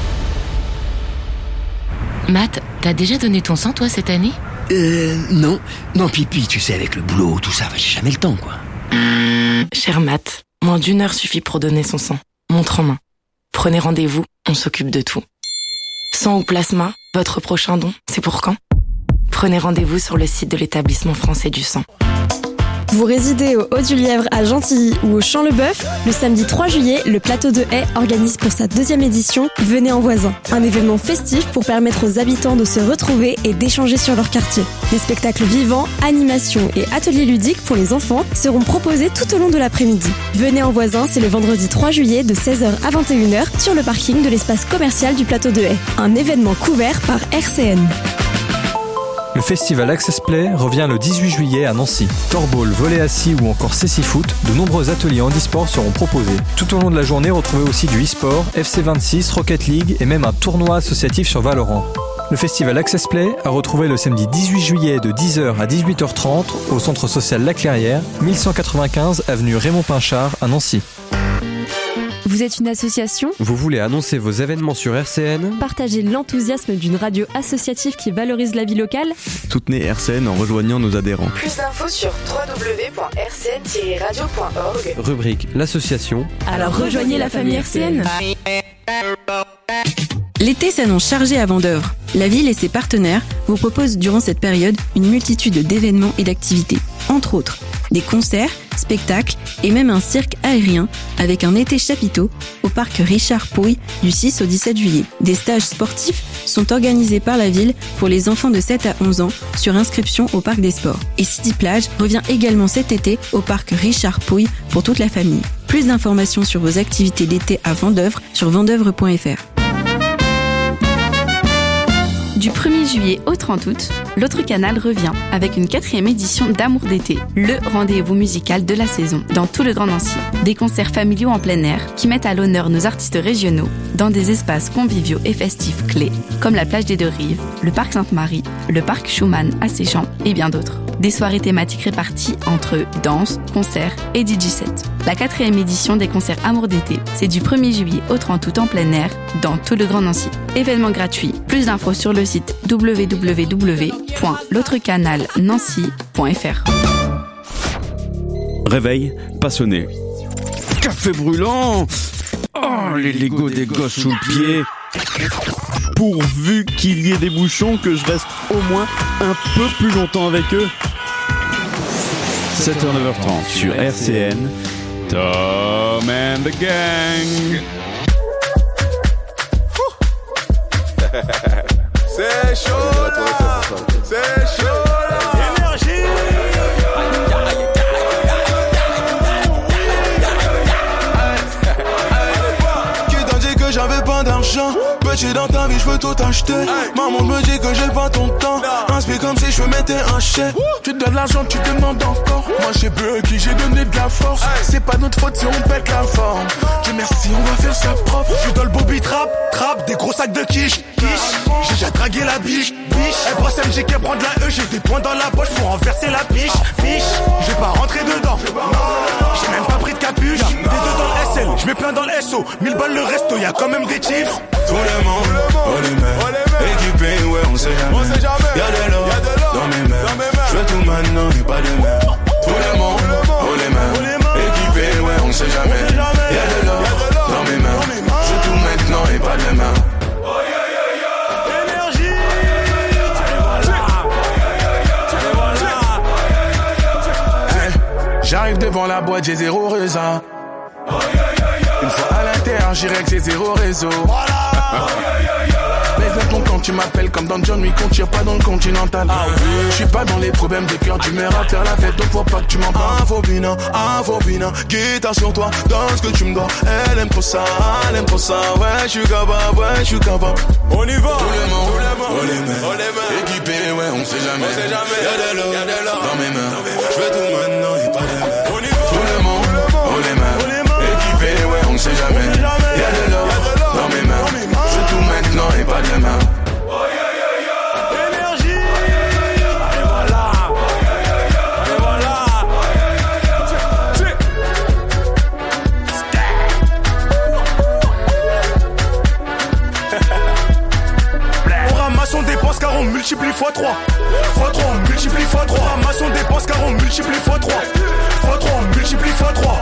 Matt, t'as déjà donné ton sang, toi, cette année? Euh, non. Non, pipi, tu sais, avec le boulot, tout ça, j'ai jamais le temps, quoi. Cher Matt, moins d'une heure suffit pour donner son sang. Montre en main. Prenez rendez-vous, on s'occupe de tout. Sang ou plasma, votre prochain don, c'est pour quand? Prenez rendez-vous sur le site de l'établissement français du sang. Vous résidez au Haut-du-Lièvre à Gentilly ou au Champ-le-Bœuf, le samedi trois juillet, le Plateau de Haye organise pour sa deuxième édition Venez en voisin, un événement festif pour permettre aux habitants de se retrouver et d'échanger sur leur quartier. Des spectacles vivants, animations et ateliers ludiques pour les enfants seront proposés tout au long de l'après-midi. Venez en voisin, c'est le vendredi trois juillet de seize heures à vingt et une heures sur le parking de l'espace commercial du Plateau de Haye. Un événement couvert par R C N. Le festival Access Play revient le dix-huit juillet à Nancy. Torball, volley assis ou encore cécifoot, de nombreux ateliers handisport seront proposés. Tout au long de la journée, retrouvez aussi du e-sport, F C vingt-six, Rocket League et même un tournoi associatif sur Valorant. Le festival Access Play a retrouvé le samedi dix-huit juillet de dix heures à dix-huit heures trente au centre social La Clairière, mille cent quatre-vingt-quinze avenue Raymond Pinchard à Nancy. Vous êtes une association ? Vous voulez annoncer vos événements sur R C N ? Partagez l'enthousiasme d'une radio associative qui valorise la vie locale ? Soutenez R C N en rejoignant nos adhérents. Plus d'infos sur w w w point r c n tiret radio point org. Rubrique l'association. Alors rejoignez la famille R C N. L'été s'annonce chargé à Vendeuvre. La ville et ses partenaires vous proposent durant cette période une multitude d'événements et d'activités. Entre autres, des concerts, spectacles et même un cirque aérien avec un été chapiteau au parc Richard Pouille du six au dix-sept juillet. Des stages sportifs sont organisés par la ville pour les enfants de sept à onze ans sur inscription au parc des sports. Et City Plage revient également cet été au parc Richard Pouille pour toute la famille. Plus d'informations sur vos activités d'été à Vendeuvre sur vendeuvre point f r. Du premier juillet au trente août, l'autre canal revient avec une quatrième édition d'Amour d'été, le rendez-vous musical de la saison dans tout le Grand Nancy. Des concerts familiaux en plein air qui mettent à l'honneur nos artistes régionaux dans des espaces conviviaux et festifs clés comme la plage des Deux Rives, le parc Sainte-Marie, le parc Schumann à Séchamps et bien d'autres. Des soirées thématiques réparties entre danse, concerts et D J set. La quatrième édition des concerts Amour d'été, c'est du premier juillet au trente août en plein air dans tout le Grand Nancy. Événement gratuit. Plus d'infos sur le site w w w point l'autre canal nancy point f r. Réveil passionné. Café brûlant. Oh, les Legos des gosses sous le pied. Pourvu qu'il y ait des bouchons, que je reste au moins un peu plus longtemps avec eux. sept heures neuf heures trente sur R C N. Tom and the Gang. C'est chaud là, c'est chaud là. Énergie. Qui t'a dit que j'avais pas d'argent? Petit dans ta vie, je veux tout acheter. Maman me dit que j'ai pas ton temps. Inspire comme si je me mettais un chèque. Tu te donnes l'argent, tu te demandes encore. Moi j'ai peu qui j'ai donné de la force. C'est pas notre faute si on pète la forme. Dieu merci, on va faire ça propre. Je suis dans le bobby trap, trap, des gros sacs de quiche, quiche. J'ai déjà dragué la biche, biche. Elle brosse M J qui prend de la E, j'ai des points dans la poche pour renverser la biche, biche. J'ai pas rentré dedans, j'ai même pas pris de capuche. Des deux dans le S L, je mets plein dans le S O. mille balles le resto, y'a quand même des chiffres. Tout le monde, on les met, équipés, ouais, on sait jamais. Y'a de l'or dans mes mains, je veux tout maintenant et pas de mer. Tout le monde, on les met, équipés, ouais, on sait jamais. Y'a de l'or dans mes mains, je veux tout maintenant et pas de main. J'arrive devant la boîte, j'ai zéro raisin. Une fois à l'intérieur, j'irai que j'ai zéro réseau. Baisse de ton compte, tu m'appelles comme dans John Wick, on tire pas dans le continental. Je suis pas dans les problèmes de cœur, tu m'aimes à faire la fête, donc faut pas que tu m'en parles. Infobina, infobina, guitare sur toi, dans ce que tu me dois. Elle aime trop ça, elle aime trop ça, ouais, je suis capable, ouais, je suis capable. On y va. Tout le monde, on les met, on les met, équipés, ouais, on sait jamais. On sait jamais. Y'a de l'or dans mes mains, je veux tout maintenant et pas de mer. Tout le monde, on les met, équipés, ouais, on sait jamais. Y'a de l'or dans mes mains, je veux tout maintenant et pas de main. On dépense car on multiplie fois trois. Fois trois, on multiplie fois trois. Ramasse, on dépense car on multiplie fois trois. Fois trois, on multiplie fois trois.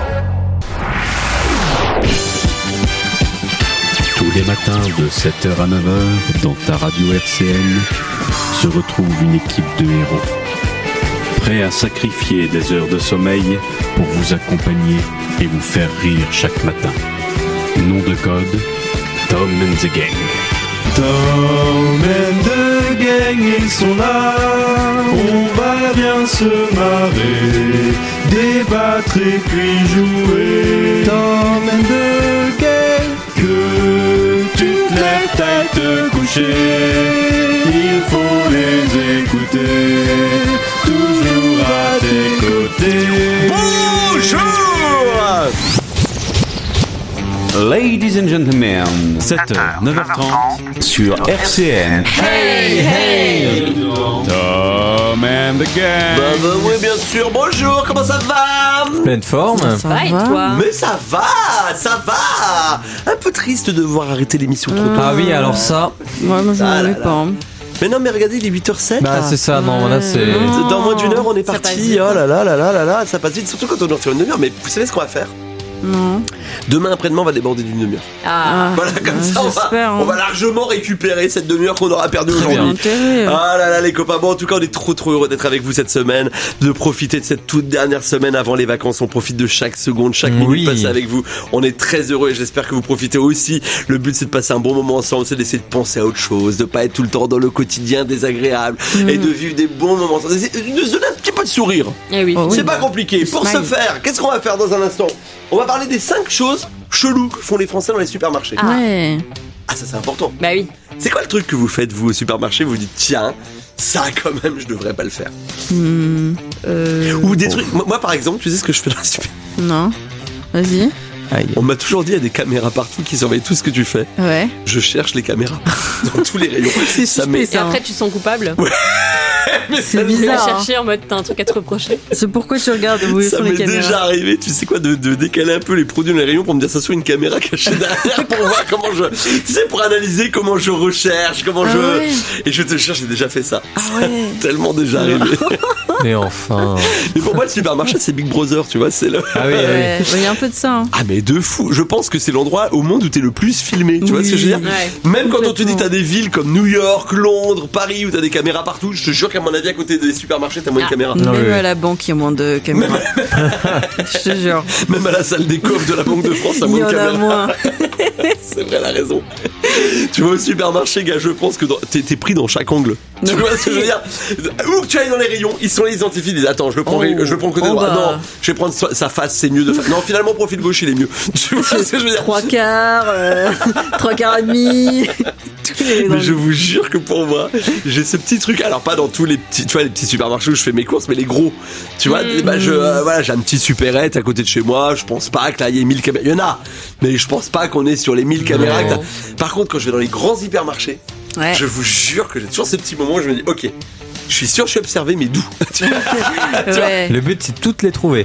Tous les matins de sept heures à neuf heures, dans ta radio R C N, se retrouve une équipe de héros. Prêts à sacrifier des heures de sommeil pour vous accompagner et vous faire rire chaque matin. Nom de code, Tom and the Gang. Tom and the Gang, ils sont là. On va bien se marrer, débattre et puis jouer. Tom and the Gang, que tu te lèves tête couchée, il faut les écouter, toujours à tes côtés. Bonjour. Ladies and gentlemen, sept heures, neuf heures trente sur R C N. Hey, hey Tom and the gang. Bah, bah oui, bien sûr. Bonjour, comment ça va? Pleine forme. Ça va et toi? Mais ça va, ça va. Un peu triste de voir arrêter l'émission trop tôt. Ah oui, alors ça. Ouais, moi je Ah m'en là vais là. pas. hein. Mais non, mais regardez, il est huit heures zéro sept. Bah, c'est ça, non, là, c'est. Dans moins d'une heure, on est Ça passe parti. vite. Oh là là là là là là, ça passe vite, surtout quand on est sur une demi-heure. Mais vous savez ce qu'on va faire? Non. Demain après-demain, on va déborder d'une demi-heure. Ah. Voilà, comme Ah, ça, on va, j'espère, hein. on va largement récupérer cette demi-heure qu'on aura perdue Très aujourd'hui. bien. Intérêt. Ah là là, les copains. Bon, en tout cas, on est trop trop heureux d'être avec vous cette semaine, de profiter de cette toute dernière semaine avant les vacances. On profite de chaque seconde, chaque minute Oui. passée avec vous. On est très heureux et j'espère que vous profitez aussi. Le but, c'est de passer un bon moment ensemble, c'est d'essayer de penser à autre chose, de pas être tout le temps dans le quotidien désagréable et de vivre des bons moments ensemble. De se donner un petit peu de sourire. Eh oui. C'est pas compliqué. Pour ce Smile. faire, qu'est-ce qu'on va faire dans un instant? On va parler des cinq choses cheloues que font les Français dans les supermarchés. Ah. Ouais. Ah, ça c'est important. Bah oui. C'est quoi le truc que vous faites vous au supermarché? Vous vous dites tiens, ça quand même je devrais pas le faire. Hmm, euh, Ou des trucs. Moi, moi, par exemple, tu sais ce que je fais dans le super. Non. Vas-y. On m'a toujours dit il y a des caméras partout qui surveillent tout ce que tu fais. Ouais. Je cherche les caméras dans tous les rayons. C'est ça suspect, m'est- Et ça. après, tu te sens coupable. Mais C'est ça m'est- Tu vas bizarre. hein. chercher en mode t'as un truc à te reprocher. C'est pourquoi tu regardes où Ça sont les m'est caméras. déjà arrivé, tu sais quoi, de, de décaler un peu les produits dans les rayons pour me dire ça soit une caméra cachée derrière pour voir comment je, tu sais, pour analyser comment je recherche, comment Ah je, ouais. et je te cherche, j'ai déjà fait ça. Ah ouais. Tellement déjà arrivé. Mais enfin. Mais pour moi, le supermarché, c'est Big Brother, tu vois, c'est le. Ah oui, ah oui. Ouais. Il y a un peu de ça. hein. Ah mais de fou, je pense que c'est l'endroit au monde où t'es le plus filmé, tu vois ce que je veux dire? Ouais. Même quand on te dit Complètement. t'as des villes comme New York, Londres, Paris où t'as des caméras partout, je te jure qu'à mon avis à côté des supermarchés t'as moins de caméras. Non, Même oui, oui. à la banque, il y a moins de caméras. Je te jure. Même à la salle des coffres de la Banque de France t'as Il moins y de en a caméras. moins. C'est vrai, elle a raison. Tu vois au supermarché, gars, je pense que dans- t'es, t'es pris dans chaque angle. Tu vois ce que je veux dire? Où que tu ailles dans les rayons, ils sont là, ils identifient, ils disent attends, je le prends, Oh. je le prends le côté Oh droit. bah. Non, je vais prendre sa sa face, c'est mieux de faire. Non, finalement, profil gauche, il est mieux. Tu vois ce que je veux dire? Trois quarts, euh, trois quarts et demi. Tous les Mais je vous jure que pour moi, j'ai ce petit truc. Alors pas dans tous les petits, tu vois, les petits supermarchés où je fais mes courses, mais les gros. Tu vois, bah, je, euh, voilà, j'ai un petit supérette à côté de chez moi. Je pense pas que là il y ait mille caméras. Il y en a, mais je pense pas qu'on est sur les mille caméras. que t'as. Par contre, quand je vais dans les grands hypermarchés, Ouais. je vous jure que j'ai toujours ce petit moment où je me dis, ok, je suis sûr, que je suis observé, mais d'où? Tu vois Ouais. Le but, c'est de toutes les trouver.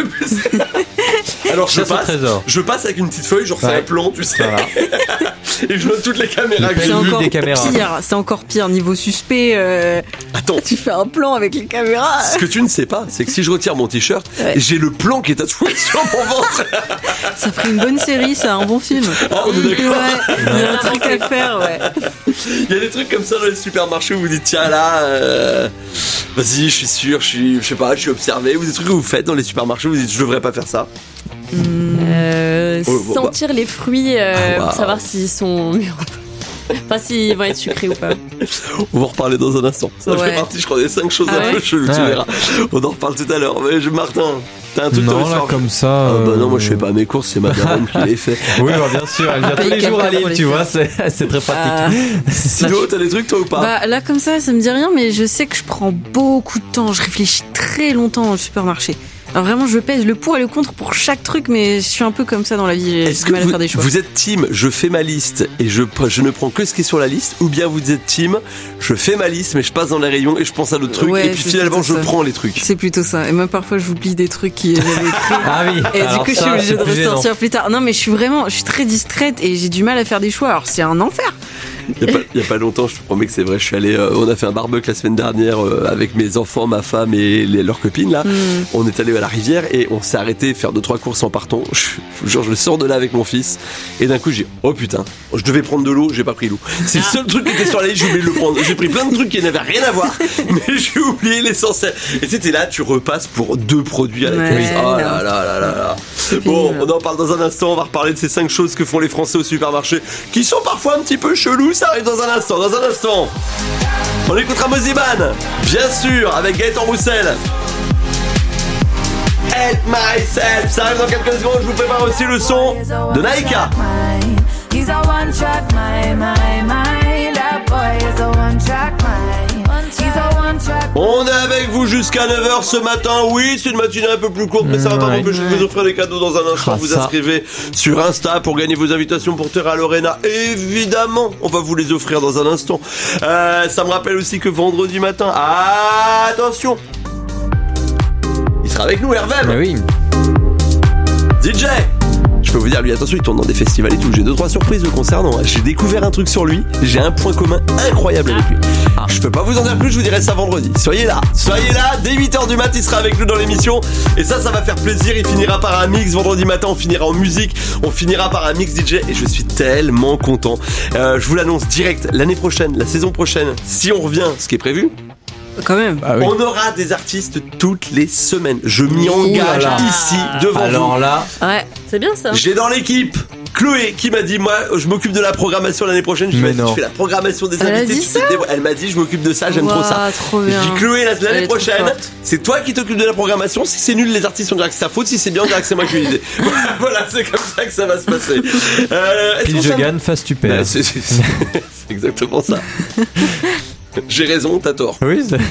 Alors je Chasse au passe, trésor. je passe avec une petite feuille, je refais Ouais. un plan, tu sais, Voilà. et je note toutes les caméras que Le j'ai C'est vu vues. encore des caméras. pire. C'est encore pire. Niveau suspect, euh, Attends. tu fais un plan avec les caméras. Ce que tu ne sais pas, c'est que si je retire mon t-shirt, Ouais. j'ai le plan qui est tatoué sur mon ventre. Ça ferait une bonne série, c'est un bon film. Ah, on est d'accord. Ouais. Il y a un truc à faire, ouais. Il y a des trucs comme ça dans les supermarchés où vous dites tiens là, euh, vas-y, je suis sûr, je suis, je sais pas, je suis observé. Ou des trucs que vous faites dans les supermarchés, vous dites je devrais pas faire ça. Euh, Oh, bon, sentir les fruits euh, Ah, pour waouh. savoir s'ils sont mûrs. Enfin, s'ils vont être sucrés ou pas. On va en reparler dans un instant. Ça Ouais. fait partie, je crois, des cinq choses Ah un peu ouais cheloues, tu Ah ouais. verras. On en reparle tout à l'heure. Mais je, Martin, t'as un truc Non, dans là, le comme ça. Ah bah non, moi je euh, fais pas mes courses, c'est ma daronne qui les fait. Oui, bah, bien sûr, elle vient tous Paye les jours à quelqu'un pour Lille, les tu faire. vois, c'est c'est très pratique. Ah. Sinon, t'as des trucs toi ou pas? Bah là comme ça, ça me dit rien, mais je sais que je prends beaucoup de temps. Je réfléchis très longtemps au supermarché. Alors vraiment, je pèse le pour et le contre pour chaque truc, mais je suis un peu comme ça dans la vie. J'ai Est-ce du que mal à vous, faire des choix. vous êtes team je fais ma liste et je, je ne prends que ce qui est sur la liste, ou bien vous êtes team je fais ma liste mais je passe dans les rayons et je pense à d'autres trucs Ouais, et puis c'est finalement je plutôt ça. prends les trucs. C'est plutôt ça. Et même parfois, j'oublie des trucs qui j'avais écrits. Ah oui. Et alors du coup, je ça, suis obligée c'est de plus gênant. ressortir plus tard. Non, mais je suis vraiment, je suis très distraite et j'ai du mal à faire des choix. Alors, c'est un enfer. Il y a pas, il y a pas longtemps, je te promets que c'est vrai, je suis allé, euh, on a fait un barbecue la semaine dernière euh, avec mes enfants, ma femme et les- leurs copines là. Mm. On est allé à la rivière et on s'est arrêté faire deux trois courses en partant. Je, je vous jure, je sors de là avec mon fils et d'un coup j'ai oh putain, je devais prendre de l'eau, j'ai pas pris l'eau. C'est le seul truc qui était sur la liste, j'ai oublié de le prendre. J'ai pris plein de trucs qui n'avaient rien à voir, mais j'ai oublié l'essentiel. Et c'était là, tu repasses pour deux produits à la Ouais, caisse. Oh non. là là là là là. fini, Bon, là. on en parle dans un instant. On va reparler de ces cinq choses que font les Français au supermarché, qui sont parfois un petit peu chelous. Ça arrive dans un instant. Dans un instant, on écoutera Moziman, bien sûr, avec Gaëtan Roussel. Help myself. Ça arrive dans quelques secondes. Je vous prépare aussi le son de Naïka. He's a one track, my, my, my, that boy boy is a one-track mind. He's a one-track. On est avec vous jusqu'à neuf heures ce matin. Oui, c'est une matinée un peu plus courte, mais ça va pas Ouais. m'empêcher de vous offrir des cadeaux dans un instant. Ah, vous ça. inscrivez sur Insta pour gagner vos invitations pour Terra Lorena. Évidemment, on va vous les offrir dans un instant. Euh, ça me rappelle aussi que vendredi matin, attention, il sera avec nous, Hervé. Mais oui. D J. Je peux vous dire, lui, attention, il tourne dans des festivals et tout. J'ai deux trois surprises le concernant. J'ai découvert un truc sur lui. J'ai un point commun incroyable avec lui. Je peux pas vous en dire plus, je vous dirai ça vendredi. Soyez là, soyez là. Dès huit heures du mat, il sera avec nous dans l'émission. Et ça, ça va faire plaisir. Il finira par un mix vendredi matin. On finira en musique. On finira par un mix D J. Et je suis tellement content. Euh, je vous l'annonce direct. L'année prochaine, la saison prochaine, si on revient, ce qui est prévu. Quand même. Ah oui. On aura des artistes toutes les semaines. Je m'y engage là là. ici devant vous. Alors là, Ouais, c'est bien ça. J'ai dans l'équipe Chloé qui m'a dit, moi je m'occupe de la programmation l'année prochaine. Je, Mais dis, non. je fais la programmation des Elle a invités. dit tu fais des- Elle m'a dit, je m'occupe de ça, j'aime trop ça. Ouah, trop bien. Je dis, Chloé, la- Elle l'année est trop prochaine, forte. c'est toi qui t'occupes de la programmation. Si c'est nul, les artistes on dirait que c'est sa faute. Si c'est bien, on dirait que c'est moi qui ai eu l'idée. Voilà, c'est comme ça que ça va se passer. Euh, est-ce pile qu'on je s'am- gagne, face tu Bah, perds. c'est, c'est- c'est- c'est exactement ça. J'ai raison, t'as tort. Oui, c'est-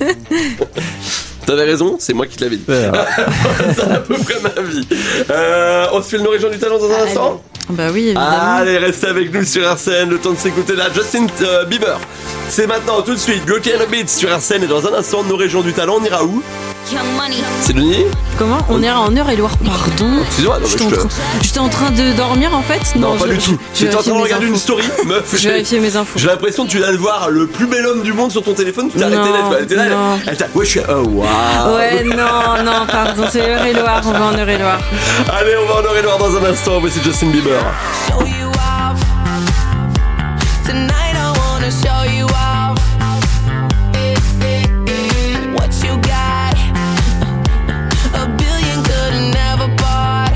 T'avais raison, c'est moi qui te l'avais dit. Ouais. C'est à peu près ma vie. Euh, on se fait le nos régions du talent dans un instant. Bah oui, évidemment. Allez, restez avec nous sur R C N, le temps de s'écouter là. Justin euh, Bieber. C'est maintenant, tout de suite. Bloqué le beat sur R C N et dans un instant, nos régions du talent, on ira où? C'est Denis? Comment on ira en Eure-et-Loire? Pardon. Excusez-moi, non, mais J'étais je en, te- train... J'étais en train de dormir en fait. Non, pas je- du tout. je- je J'étais en train de vérifie regarder mes une infos. story, meuf. Je j'ai- vérifiais mes infos. J'ai l'impression que tu viens de voir le plus bel homme du monde sur ton téléphone. Tu t'es arrêté Non, net, quoi. Elle était là. elle- non. Elle t'a. Ouais, je suis. Oh, waouh. Ouais, non, non, pardon, c'est Eure-et-Loire, on va en Eure-et-Loire. Allez, on va en Eure-et-Loire dans un instant. Voici Justin Bieber. Show you off. Tonight I wanna show you off. What you got? A billion could've never bought.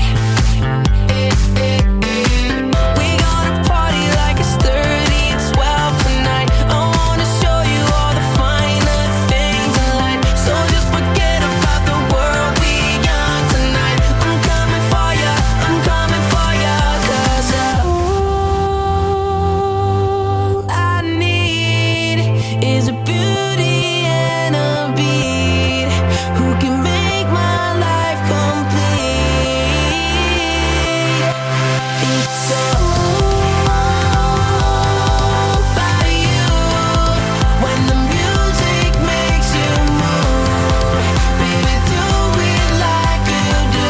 We gonna party like it's thirty and twelve tonight. I wanna show you all the finer things in life. So just forget about the world we got tonight. I'm coming for ya, I'm coming for ya, 'cause all I need is a beauty and a beat who can make my life complete. It's all about you. When the music makes you move, baby, do it like you do.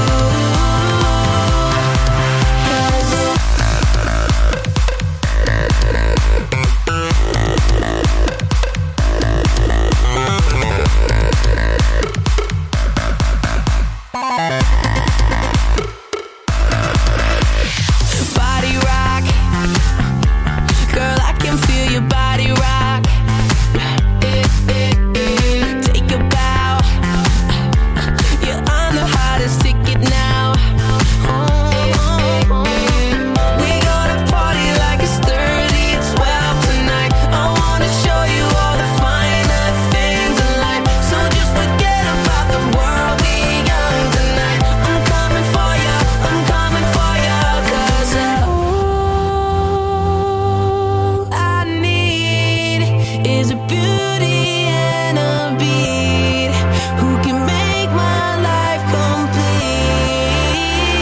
'Cause body rock, girl, I can feel your body rock. Take a bow, you're on the hottest ticket now. We gonna party like it's thirty and twelve tonight. I wanna show you all the finer things in life. So just forget about the world we got tonight. I'm coming for ya, I'm coming for ya, 'cause all I need is a beauty and a beat who can make my life complete.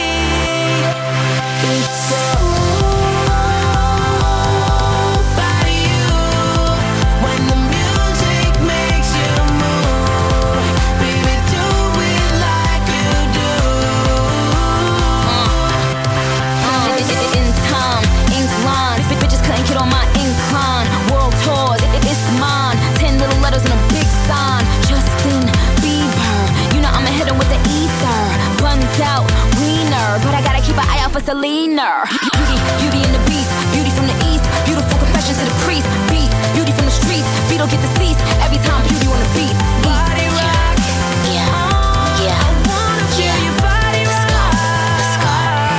It's all about you. When the music makes you move, baby, do it like you do. In time, ink line, bitches couldn't get on my incline. World tours, it- it's mine. Ten little letters and a big sign. Justin Bieber, you know I'ma hit him with the ether. Buns out, wiener, but I gotta keep an eye out for Selena. Beauty, beauty in the beast, beauty from the east, beautiful confessions to the priest. Beast, beauty from the streets, beat don't get deceased. Every time beauty on the beat. Body rock, yeah, yeah. I wanna feel your body rock. Let's go,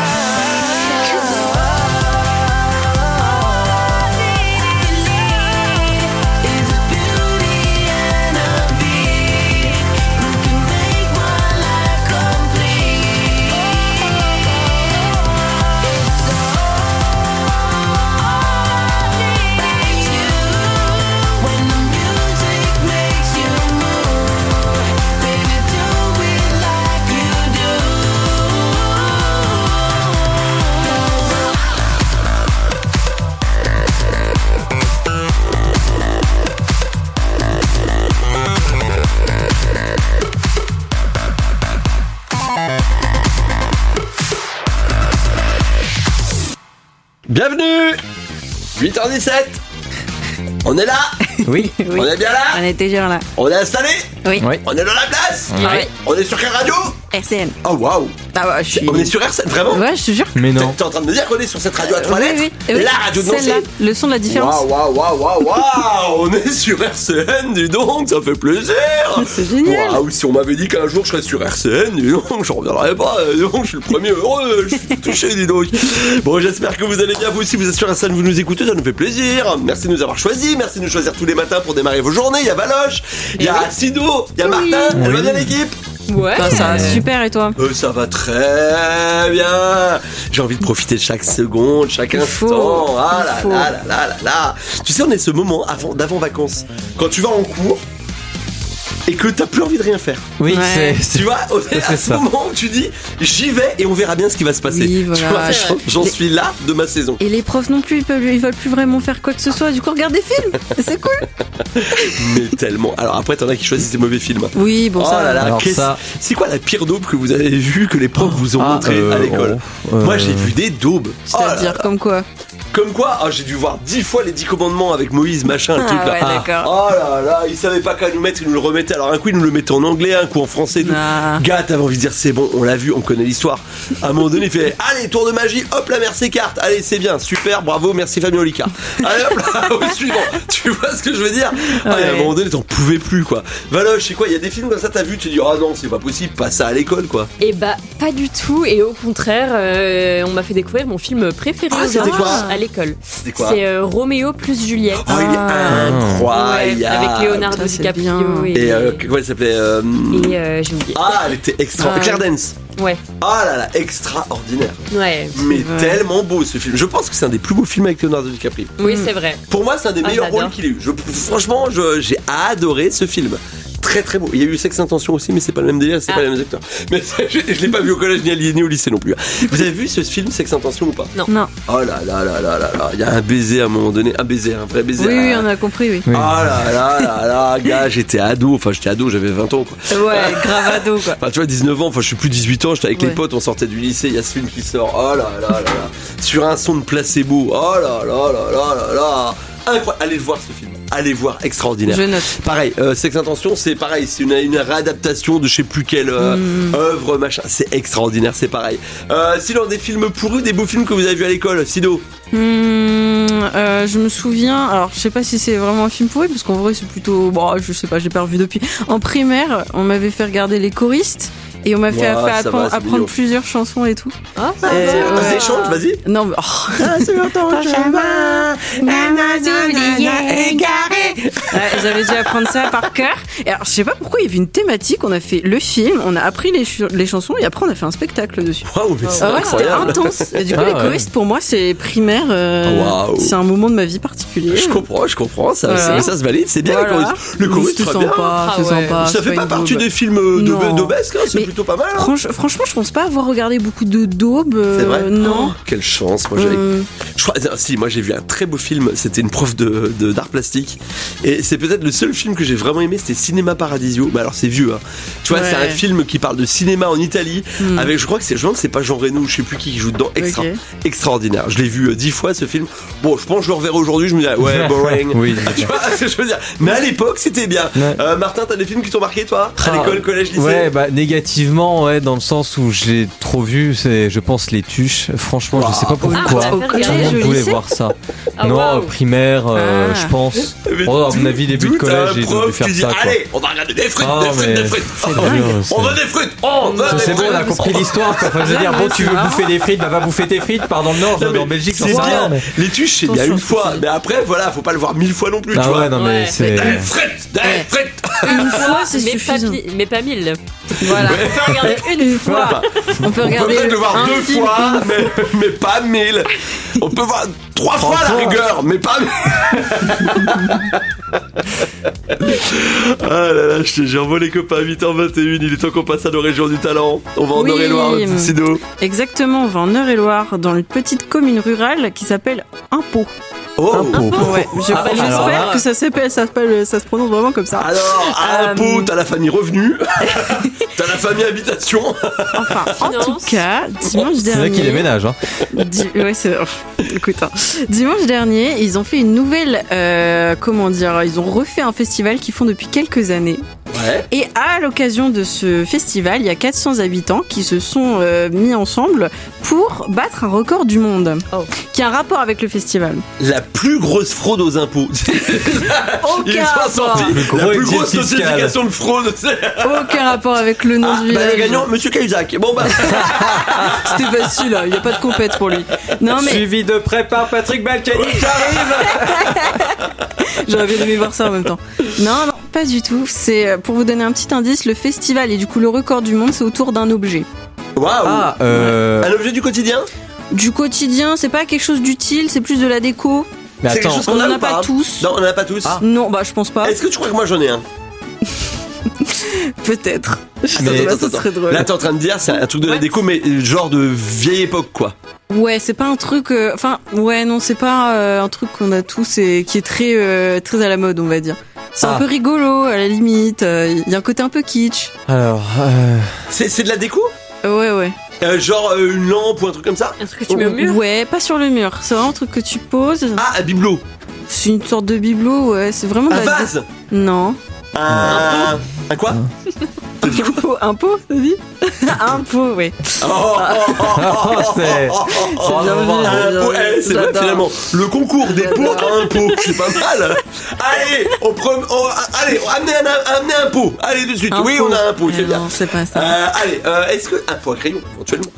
is a beauty and a beat who can make my life complete. It's all about you. Bienvenue huit heures dix-sept. On est là. Oui. On est bien là. On est toujours là. On est installé. Oui. Oui. On est dans la place. Oui. On est sur quelle radio? R C N. Oh waouh. Ah ouais, je suis... On est sur R C N, vraiment? Ouais, je te jure. Mais non. T'es en train de me dire qu'on est sur cette radio à trois Oui, lettres? oui. Et oui. La radio de Celle-là, Nancy. le son de la différence. Waouh, waouh, waouh, waouh, waouh. On est sur R C N, dis donc, ça fait plaisir. C'est génial. Waouh, si on m'avait dit qu'un jour je serais sur R C N, dis donc, j'en reviendrais pas. Dis donc, je suis le premier heureux, je suis touché, dis donc. Bon, j'espère que vous allez bien, vous aussi, vous êtes sur R C N, vous nous écoutez, ça nous fait plaisir. Merci de nous avoir choisis, merci de nous choisir tous les matins pour démarrer vos journées. Il y a Valoche, il y a Sido, il y a Oui. Martin, elle va Oui. bien l'équipe? Ouais. Bah, ça va super, et toi? Euh, ça va très bien. J'ai envie de profiter de chaque seconde, chaque Il instant. faut, Ah il là faut. là là là là là. Tu sais, on est ce moment avant, d'avant vacances. Quand tu vas en cours et que t'as plus envie de rien faire. Oui, Ouais. c'est, c'est- Tu vois, au- c'est à ce ça. moment où tu dis j'y vais et on verra bien ce qui va se passer. Oui, Tu voilà. vois, j'en, j'en Les- suis là de ma saison. Et les profs non plus, ils, peuvent, ils veulent plus vraiment faire quoi que ce soit. Du coup, regarde des films. C'est cool. Mais tellement. Alors après, t'en as qui choisissent des mauvais films. Oui, bon, Oh ça. là là, Alors qu'est-ce- ça- c'est quoi la pire daube que vous avez vue que les profs vous ont Ah, montré euh, à l'école? oh, euh, Moi, j'ai vu des daubes. Oh là C'est-à-dire, là. comme quoi? Comme quoi, ah, j'ai dû voir dix fois les dix commandements avec Moïse, machin, un Ah truc là. ouais, d'accord. Oh là là, ils savaient pas qu'à nous mettre, ils nous le remettaient. Alors un coup, ils nous le mettaient en anglais, un coup en français. Tout. Ah. Gars, t'avais envie de dire c'est bon, on l'a vu, on connaît l'histoire. À un moment donné, il fait allez, tour de magie, hop, la merci carte. Allez, c'est bien, super, bravo, merci Fabien Olicard. Allez hop là, au suivant. Tu vois ce que je veux dire? Ah, et à un Ouais. moment donné, t'en pouvais plus quoi. Valoche, c'est quoi? Il y a des films comme ça, t'as vu, tu te dis ah non, c'est pas possible, pas ça à l'école quoi. Et bah, pas du tout. Et au contraire, euh, on m'a fait découvrir mon film préféré Ah, aux c'était adultes quoi à l'école. C'était quoi? C'est euh, Roméo plus Juliette. Oh, il est incroyable. Ouais, avec Leonardo Ça, c'est DiCaprio bien. et, Et euh, comment elle s'appelait euh, et, euh, j'ai oublié. Ah, elle était extra. Ah. Claire Dance. Ouais, Ah là là, extraordinaire. ouais. Mais vrai. tellement beau ce film. Je pense que c'est un des plus beaux films avec Leonardo DiCaprio. Oui, c'est vrai. Pour moi, c'est un des Ah, meilleurs j'adore. rôles qu'il ait eu. Je, franchement, je- j'ai adoré ce film. Très très beau. Il y a eu Sex Intention aussi, mais c'est pas le même délire, c'est Ah. pas les mêmes acteurs. Mais je, je l'ai pas vu au collège ni, à- ni au lycée non plus. Vous avez vu ce film Sex Intention ou pas? Non. Non. Oh là là là là là là. Il y a un baiser à un moment donné, un baiser, un vrai baiser. Oui, oui, Ah. on a compris, oui. Oui. Ah là là là là, gars, j'étais ado. Enfin, j'étais ado, j'avais vingt ans quoi. Ouais, gravado, quoi. Enfin, tu vois, dix-neuf ans, enfin, je suis plus dix-huit ans, j'étais avec les Ouais. potes, on sortait du lycée, il y a ce film qui sort. Oh là là là là. Sur un son de placebo. Oh là là là là là là. Incroyable. Allez le voir ce film. Allez voir, extraordinaire. Je note. Pareil, euh, Sex Intention, c'est pareil, c'est une, une réadaptation de je sais plus quelle euh, Mm. œuvre, machin. C'est extraordinaire, c'est pareil. Euh, sinon, des films pourris, des beaux films que vous avez vus à l'école, Sido. Hmm, euh, je me souviens, alors je sais pas si c'est vraiment un film pourri, parce qu'en vrai c'est plutôt, bon, je sais pas, j'ai pas revu depuis. En primaire, on m'avait fait regarder Les Choristes et on m'a fait, Ouah, fait ça apprendre, va, c'est apprendre mignon. plusieurs chansons et tout. Ah, ça Euh, va. Vas-y, chante, vas-y. Non, mais oh. Ah, c'est ton chemin, Ouais, j'avais dû apprendre ça par cœur. Et alors je sais pas pourquoi il y avait une thématique, on a fait le film, on a appris les, ch- les chansons et après on a fait un spectacle dessus. Waouh, mais c'est Ah ouais, c'était incroyable. intense. Et du coup, Ah Les ouais. Choristes pour moi c'est primaire, euh, Waouh. c'est un moment de ma vie particulier. Je comprends, je comprends, ça, Voilà. ça, ça se valide, c'est bien Voilà. les choristes. Le choriste, c'est très bien. sympa, c'est Ah ouais. sympa. Ça c'est fait pas une partie daube. des films euh, Non. de d'Obesque, hein, c'est Mais plutôt pas mal. Hein. Franch- franchement, je pense pas avoir regardé beaucoup de daubes. euh, C'est vrai? Non. Oh, quelle chance, moi j'avais. Euh, Je crois, non, si, moi j'ai vu un très beau film, c'était une prof de, de- d'art plastique. Et c'est peut-être le seul film que j'ai vraiment aimé, c'était Cinéma Paradisio. Mais alors c'est vieux, hein. Tu vois, Ouais. c'est un film qui parle de cinéma en Italie, Hmm. avec, je crois que c'est, je pense que c'est pas Jean Reno, je sais plus qui qui joue dedans. Extra, Ok. extraordinaire. Je l'ai vu euh, dix fois ce film. Bon, je pense que je le reverrai aujourd'hui, je me dirais, ouais, boring. Oui. Tu vois ce que je veux dire? Mais à l'époque, c'était bien. Ouais. Euh, Martin, t'as des films qui t'ont marqué, toi? À Ah, l'école, collège, lycée? Ouais, bah négativement, ouais, dans le sens où je l'ai trop vu, c'est, je pense, Les Tuches. Franchement, je sais pas pourquoi. Ah, au t'as fait collège, Tout le regarder. monde au voulait lycée voir ça. Ah, non, waouh. primaire, euh, Ah. je pense. Mais Oh, à d'où- mon avis, début de d'où t'as collège, un j'ai dû prof faire qui dit, ça, quoi. allez, on va regarder des frites, Ah, des frites, mais des frites. c'est Oh, dur, on c'est- veut des frites, on veut C'est des c'est bon, frites. on a compris l'histoire. quoi. Enfin, je veux dire, bon, tu veux bouffer des frites, bah va bouffer tes frites, pars dans le Nord, Non, mais en Belgique, j'en c'est sais rien. bien. mais- Les tuches, c'est bien Attention, une fois. c'est- Mais après, voilà, faut pas le voir mille fois non plus, tu Ah vois. ouais, non, mais Ouais. c'est. Des frites, des frites. Une fois, c'est mais pas, suffisant. pi- mais pas mille. Voilà. On peut regarder une fois. Enfin, On peut on peut regarder peut-être le voir un deux film. fois, mais, mais pas mille. On peut voir trois fois à la fois. rigueur, mais pas mille. Ah là là, je te jure, bon les copains, huit heures vingt et une, il est temps qu'on passe à nos régions du talent. On va en Oui. Eure-et-Loire, Sido. Exactement, on va en Eure-et-Loire, dans une petite commune rurale qui s'appelle Impôt. Oh. Impôt, ouais. Je- Ah, J'espère alors là- que ça s'appelle, ça s'appelle, ça se prononce vraiment comme ça. Alors, à impôt, Euh, t'as la famille revenu, t'as la famille habitation. Enfin, en tout cas, dimanche C'est dernier. là qu'il déménage. Hein. Di- ouais, c'est. Écoute, hein. Dimanche dernier, ils ont fait une nouvelle. euh, comment dire Ils ont refait un festival qu'ils font depuis quelques années. Ouais. Et à l'occasion de ce festival, il y a quatre cents habitants qui se sont euh, mis ensemble pour battre un record du monde. Qui a un rapport avec le festival. La plus grosse fraude aux impôts. Aucun Ils ont rapport. sorti Le la gros plus exil grosse fiscal. notification de fraude. Aucun rapport avec le nom Ah, du bah, village. le gagnant, Monsieur Cahuzac. Bon bah. C'était facile, hein. Il n'y a pas de compète pour lui. Non mais. Suivi de près par Patrick Balkany, j'arrive. J'aurais bien aimé voir ça en même temps. Non, non, pas du tout. C'est euh, pour vous donner un petit indice, le festival et du coup le record du monde, c'est autour d'un objet. Waouh. Ah, euh... Un objet du quotidien. Du quotidien, c'est pas quelque chose d'utile, c'est plus de la déco. Mais C'est quelque attends, chose on qu'on a en ou a pas tous. Non, on en a pas tous. Non, bah je pense pas. Est-ce que tu crois que moi j'en ai un? Peut-être. Mais Bah, attends, ça attends. serait drôle. Là, t'es en train de dire, c'est un truc de la déco, mais genre de vieille époque, quoi. Ouais, c'est pas un truc. euh, Enfin, ouais, non, c'est pas euh, un truc qu'on a tous et qui est très, euh, très à la mode, on va dire. C'est Ah. un peu rigolo, à la limite. Il y a un côté un peu kitsch. Alors, euh... C'est c'est de la déco? Ouais, ouais. Euh, genre euh, une lampe ou un truc comme ça? Un truc que tu mets au mur. Ouais, pas sur le mur. C'est vraiment un truc que tu poses. Ah, un bibelot. C'est une sorte de bibelot, ouais. C'est vraiment. Un de la- vase. Non. Un. Un quoi? Un pot, un pot, t'as dit? Un pot, ouais. Oh, oh, oh, oh, oh, c'est- oh, oh, oh, C'est bien vu, un c'est bien pot. vu. Eh, c'est vrai J'adore. finalement. Le concours des pots à un pot, c'est pas mal. Allez, on prend, on- allez, on- amenez un, amenez un pot. Allez tout de suite. Un oui, pot. on a un pot, c'est Eh bien. non, c'est pas ça. Euh, allez, euh, est-ce que un pot à crayon éventuellement.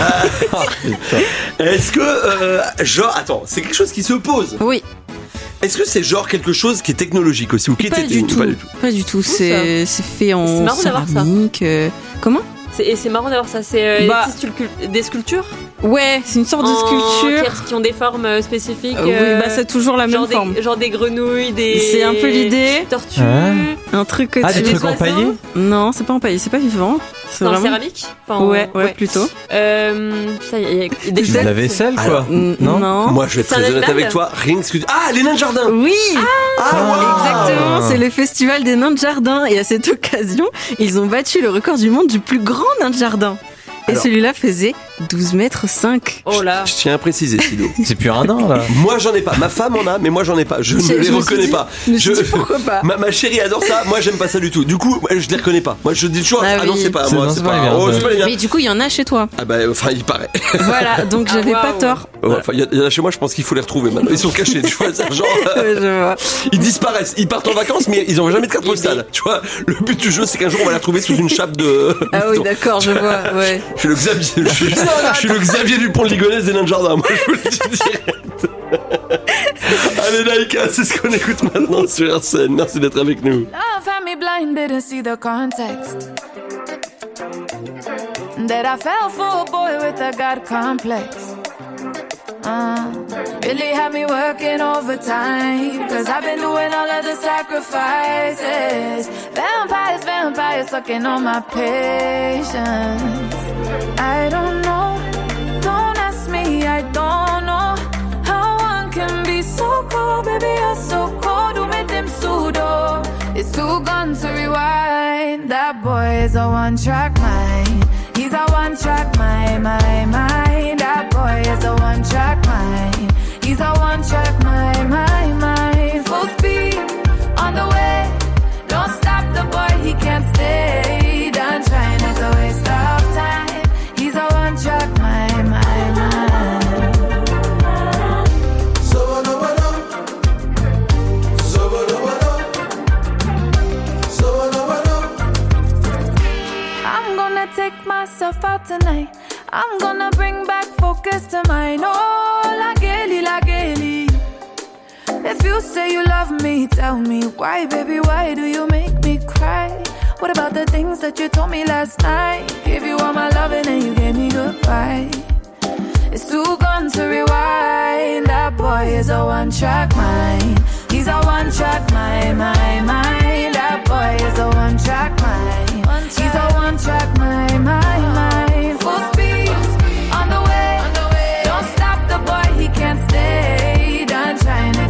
Euh, est-ce que euh, genre, attends, c'est quelque chose qui se pose. Oui. Est-ce que c'est genre quelque chose qui est technologique aussi ou qui est Pas du technique? tout. Pas du tout. Pas du tout. C'est c'est fait C'est en marrant d'avoir ça. céramique. euh, Comment? C'est- Et c'est marrant d'avoir ça. C'est euh, Bah. des petits sculptu- des sculptures Ouais, c'est une sorte de en- sculpture. qui- qui ont des formes euh, spécifiques. Euh, oui, bah, c'est toujours la même genre des- forme. Genre des grenouilles, des. C'est un peu l'idée. Tortues. Ouais. Un truc que Ah, tu des trucs oiseaux. empaillés? Non, c'est pas empaillé, c'est pas vivant. C'est Dans le vraiment. céramique Enfin, Ouais, ouais, ouais. plutôt. Euh, ça, il y a- il y a des De la vaisselle, quoi. Alors, N- Non. Non. Moi, je vais être C'est très un honnête animal avec toi. Rien que ce que tu- Ah, les nains de jardin. Oui. Ah, wow. Exactement, c'est le festival des nains de jardin et à cette occasion, ils ont battu le record du monde du plus grand nain de jardin. Et Alors- celui-là faisait douze mètres cinq. Oh là. Je tiens à préciser, Sido. C'est plus un an, là. Moi, j'en ai pas. Ma femme en a, mais moi, j'en ai pas. Je ne Je- les je me suis reconnais dit- pas. je me suis dit, pourquoi pas ma, ma chérie adore ça. Moi, j'aime pas ça du tout. Du coup, ouais, je les reconnais pas. Moi, je dis toujours, ah, Ah non, oui. c'est pas C'est- moi. non, C'est c'est pas pas. les miens, Oh, ouais. c'est pas les miens. Mais du coup, il y en a chez toi. Ah bah, enfin, il paraît. Voilà, donc j'avais Ah, pas waouh. tort. Ouais, enfin, il y, a- il y en a chez moi, je pense qu'il faut les retrouver maintenant. Ils sont cachés, tu vois. C'est genre, Ouais, je vois. ils disparaissent. Ils partent en vacances, mais ils ont jamais de carte postale. Tu vois, le but du jeu, c'est qu'un jour, on va les retrouver sous une chape de. Ah oui, Non. d'accord, je vois, ouais. Je suis le Xavier. Je suis, je suis le Xavier Dupont de Ligonnès des nains de jardin. Moi, je vous le dis direct. Allez, Naïka, c'est ce qu'on écoute maintenant sur R C N. Merci d'être avec nous. Love had me blind, didn't see the context. That I fell for a boy with a God complex. Uh, really had me working overtime. Cause I've been doing all of the sacrifices. Vampires, vampires sucking on my patience. I don't know, don't ask me, I don't know how one can be so cold, baby, you're so cold. Who made them pseudo? It's too gone to rewind. That boy is a one-track mind. He's a one-track mind, my mind. That boy is a one-track mind. He's a one-track mind, my mind. Full speed on the way. Don't stop the boy, he can't stay. Done trying, it's a waste of time. He's a one-track mind, my mind. I'm gonna take myself out tonight. I'm gonna bring back focus to mine. Oh, la gaily, la gaily. If you say you love me, tell me why, baby, why do you make me cry? What about the things that you told me last night? Give you all my loving and you gave me goodbye. It's too gone to rewind. That boy is a one-track mind. He's a one-track mind, my mind. That boy is a one-track mind. He's a one-track mind, my mind. Full speed on the way. Don't stop the boy, he can't stay. Done trying,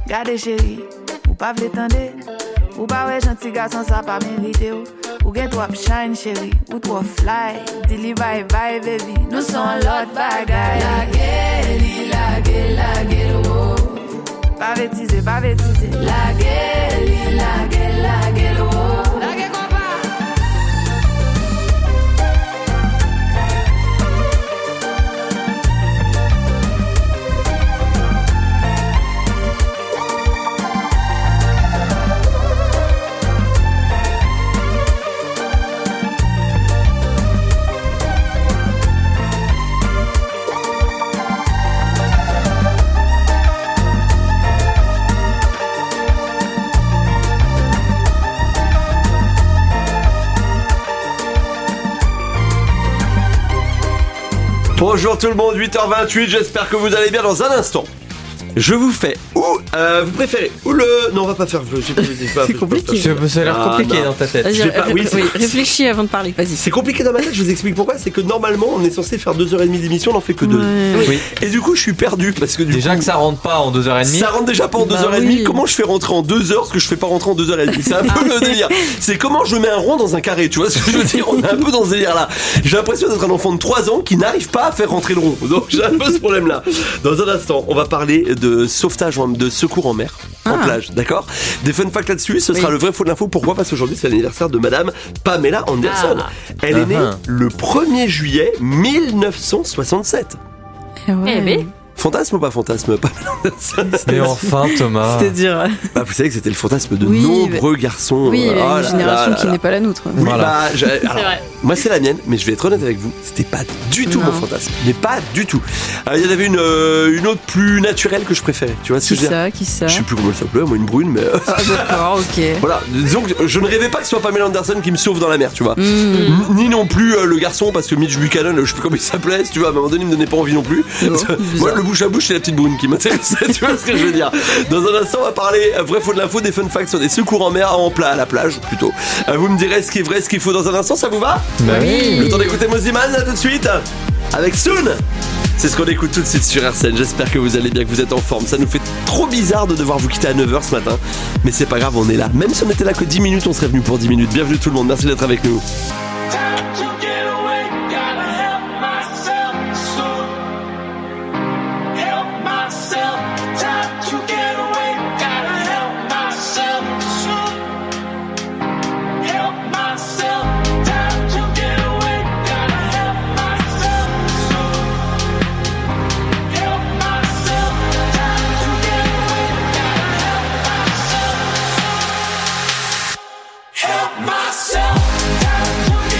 Gade chéri, ou pas vle tande. Ou pas ouais gentil garçon ça pas mérité ou. Ou gen trop shine chéri, ou trop fly. Dili bye bye baby, nous sommes l'autre bagaille. La gueule, la gueule, la gueule, oh. Pas bêtiser, pas bêtiser. La gueule, la gueule, la gueule, oh. La gueule, Bonjour tout le monde, huit heures vingt-huit, j'espère que vous allez bien. Dans un instant, je vous fais ou euh, vous préférez ou le non on va pas faire je sais pas, je sais pas, c'est compliqué. Ça a l'air compliqué ah, dans ta tête. Vas-y, pas, oui, oui, réfléchis avant de parler. Vas-y. C'est compliqué dans ma tête. Je vous explique pourquoi. C'est que normalement on est censé faire deux heures trente d'émission, on en fait que deux. Ouais. Oui. Et du coup je suis perdu parce que du déjà coup, que ça rentre pas en deux heures trente. Ça rentre déjà pas en deux heures trente. Bah oui. Comment je fais rentrer en deux heures ce que je fais pas rentrer en deux heures trente? C'est un peu le délire. C'est comment je mets un rond dans un carré. Tu vois ce que je veux dire? On est un peu dans ce délire là. J'ai l'impression d'être un enfant de trois ans qui n'arrive pas à faire rentrer le rond. Donc j'ai un peu ce problème là. Dans un instant, on va parler de sauvetage, de secours en mer, en Ah. plage, d'accord? Des fun facts là-dessus, ce sera Oui. le vrai faux de l'info. Pourquoi? Parce qu'aujourd'hui c'est l'anniversaire de madame Pamela Anderson. Ah. Elle est née Ah. le premier juillet mille neuf cent soixante-sept. Ah ouais. Eh ben, Fantasme ou pas fantasme, Pamela Anderson? Mais enfin Thomas. C'est-à-dire. Bah, vous savez que c'était le fantasme de Oui, nombreux garçons. Oui, euh, il y a oh une là génération là qui là. n'est pas la nôtre. Oui, Voilà. bah, j'ai- alors, c'est vrai. moi c'est la mienne, mais je vais être honnête avec vous, c'était pas du tout Non. mon fantasme, mais pas du tout. Euh, Il y en avait une, euh, une autre plus naturelle que je préférais, tu vois ce que Qui je veux dire? ça Qui ça Je sais plus comment elle s'appelait, moi une brune, mais euh, Ah d'accord, ok. voilà. Disons que je ne rêvais pas que ce soit Pamela Anderson qui me sauve dans la mer, tu vois. Mmh. N- Ni non plus euh, le garçon, parce que Mitch Buchanan, je sais plus comment il s'appelait, si tu vois, à un moment donné il me donnait pas envie non plus. Non, Moi bizarre. le bouche à bouche c'est la petite brune qui m'intéressait, tu vois ce que je veux dire. Dans un instant on va parler euh, vrai faux de l'info, des fun facts sur des secours en mer, en plat, à la plage plutôt. Euh, vous me direz ce qui est vrai, ce qu'il faut dans un instant, ça vous va? Bah oui. Le temps d'écouter Moziman là tout de suite avec Soon. C'est ce qu'on écoute tout de suite sur R C N. J'espère que vous allez bien, que vous êtes en forme. Ça nous fait trop bizarre de devoir vous quitter à neuf heures ce matin, mais c'est pas grave, on est là. Même si on était là que dix minutes, on serait venu pour dix minutes. Bienvenue tout le monde, merci d'être avec nous. Help myself.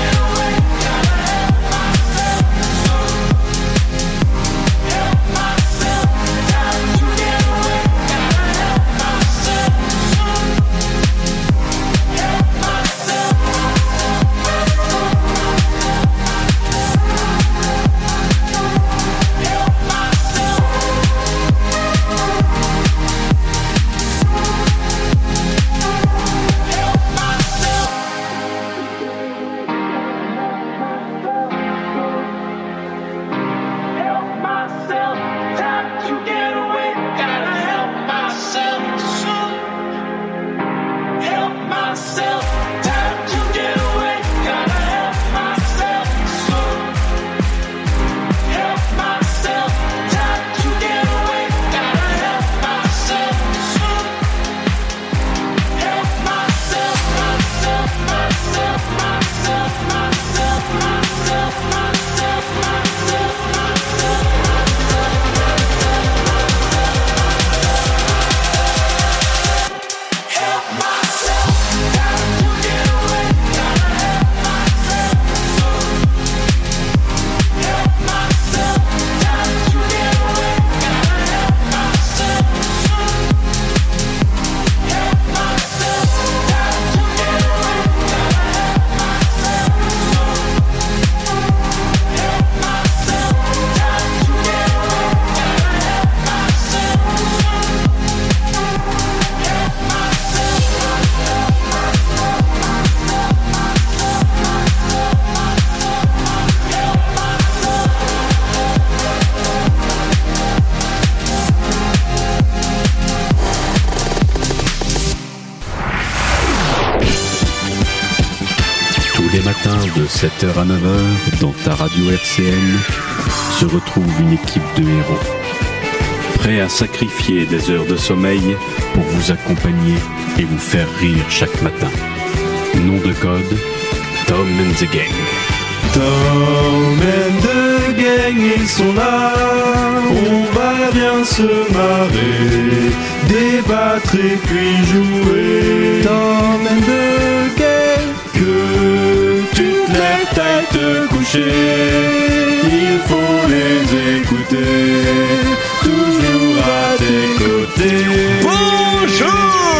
matin de sept heures à neuf heures, dans ta radio R C N, se retrouve une équipe de héros. Prêts à sacrifier des heures de sommeil pour vous accompagner et vous faire rire chaque matin. Nom de code, Tom and the Gang. Tom and the gang, ils sont là. On va bien se marrer, débattre et puis jouer. Tom and the gang, que tu te lèves, t'ailles te coucher. Il faut les écouter, toujours à tes côtés. Bonjour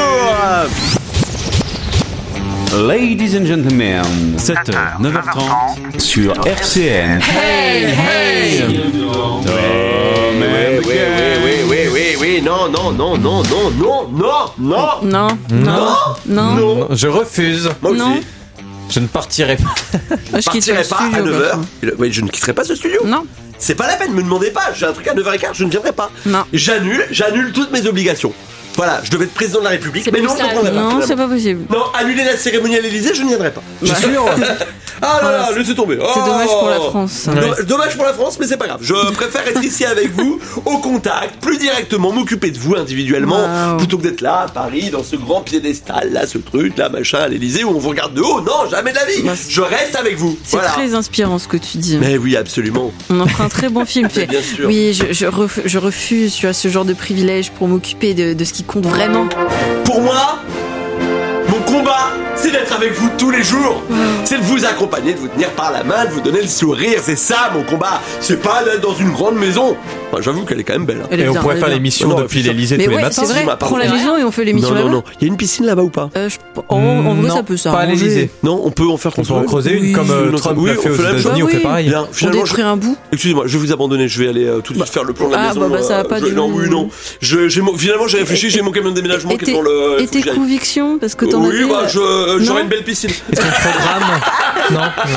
Ladies and gentlemen, sept heures, neuf heures trente sur R C N. Hey, hey Tom Oui, oui, oui, oui, oui, oui, oui, non, non, non, non, non, non, non, non, Non, non, non. Non, je refuse. Moi aussi. Non. Je ne partirai pas. Je ne partirai pas à neuf heures. Oui, je ne quitterai pas ce studio. Non. C'est pas la peine, me demandez pas. J'ai un truc à neuf heures quinze, je ne viendrai pas. Non. J'annule, j'annule toutes mes obligations. Voilà, je devais être président de la République, C'est mais pas non, je ne possible. prendrai pas. Non, finalement. c'est pas possible. Non, annuler la cérémonie à l'Elysée, je n'y viendrai pas. Je suis sûr. Ah là Voilà, là, c'est- laissez tomber. c'est Oh. dommage pour la France. Dommage, dommage pour la France, mais c'est pas grave. Je préfère être ici avec vous, au contact, plus directement, m'occuper de vous individuellement, Wow. plutôt que d'être là à Paris, dans ce grand piédestal, là, ce truc, là, machin, à l'Elysée, où on vous regarde de haut. Non, jamais de la vie. Bah, c'est- Je reste avec vous. C'est Voilà. très inspirant ce que tu dis. Mais oui, absolument. On en fera un très bon film. Mais bien sûr. Oui, je, je, ref- je refuse tu vois, ce genre de privilège pour m'occuper de, de ce qui compte vraiment. Pour moi, mon combat, c'est d'être avec vous tous les jours. C'est de vous accompagner, de vous tenir par la main, de vous donner le sourire. C'est ça mon combat. C'est pas d'être dans une grande maison. Enfin, j'avoue qu'elle est quand même belle. hein. Elle est Et on bien, pourrait elle est faire bien. l'émission Non, depuis putain. l'Elysée Mais tous les ouais, matins. c'est vrai. Excuse-moi, pardon. Prends la maison et on fait l'émission Non, non, là-bas. non. Il y a une piscine là-bas ou pas Euh, je- en, en vrai, Non, ça peut pas à s'arranger. l'Elysée. Non, on peut en faire On peut en construire. creuser une Oui. comme euh, Non, Trump oui, l'a fait on aux fait la même États-Unis, chose. on fait Oui. pareil. Bien, On finalement, je... détruit un bout. Excusez-moi, je vais vous abandonner. Je vais aller euh, tout de suite faire le plan de la Ah, maison. bah, bah, ça va euh, pas je- du- Non, oui, non. Je, j'ai mon- Finalement, j'ai réfléchi. J'ai mon camion de déménagement Et qui est tes, dans le. et faut que tes j'y aille. convictions, parce que t'en Oui, avais. bah, je, j'aurai Non. une belle piscine. Et ton programme Non,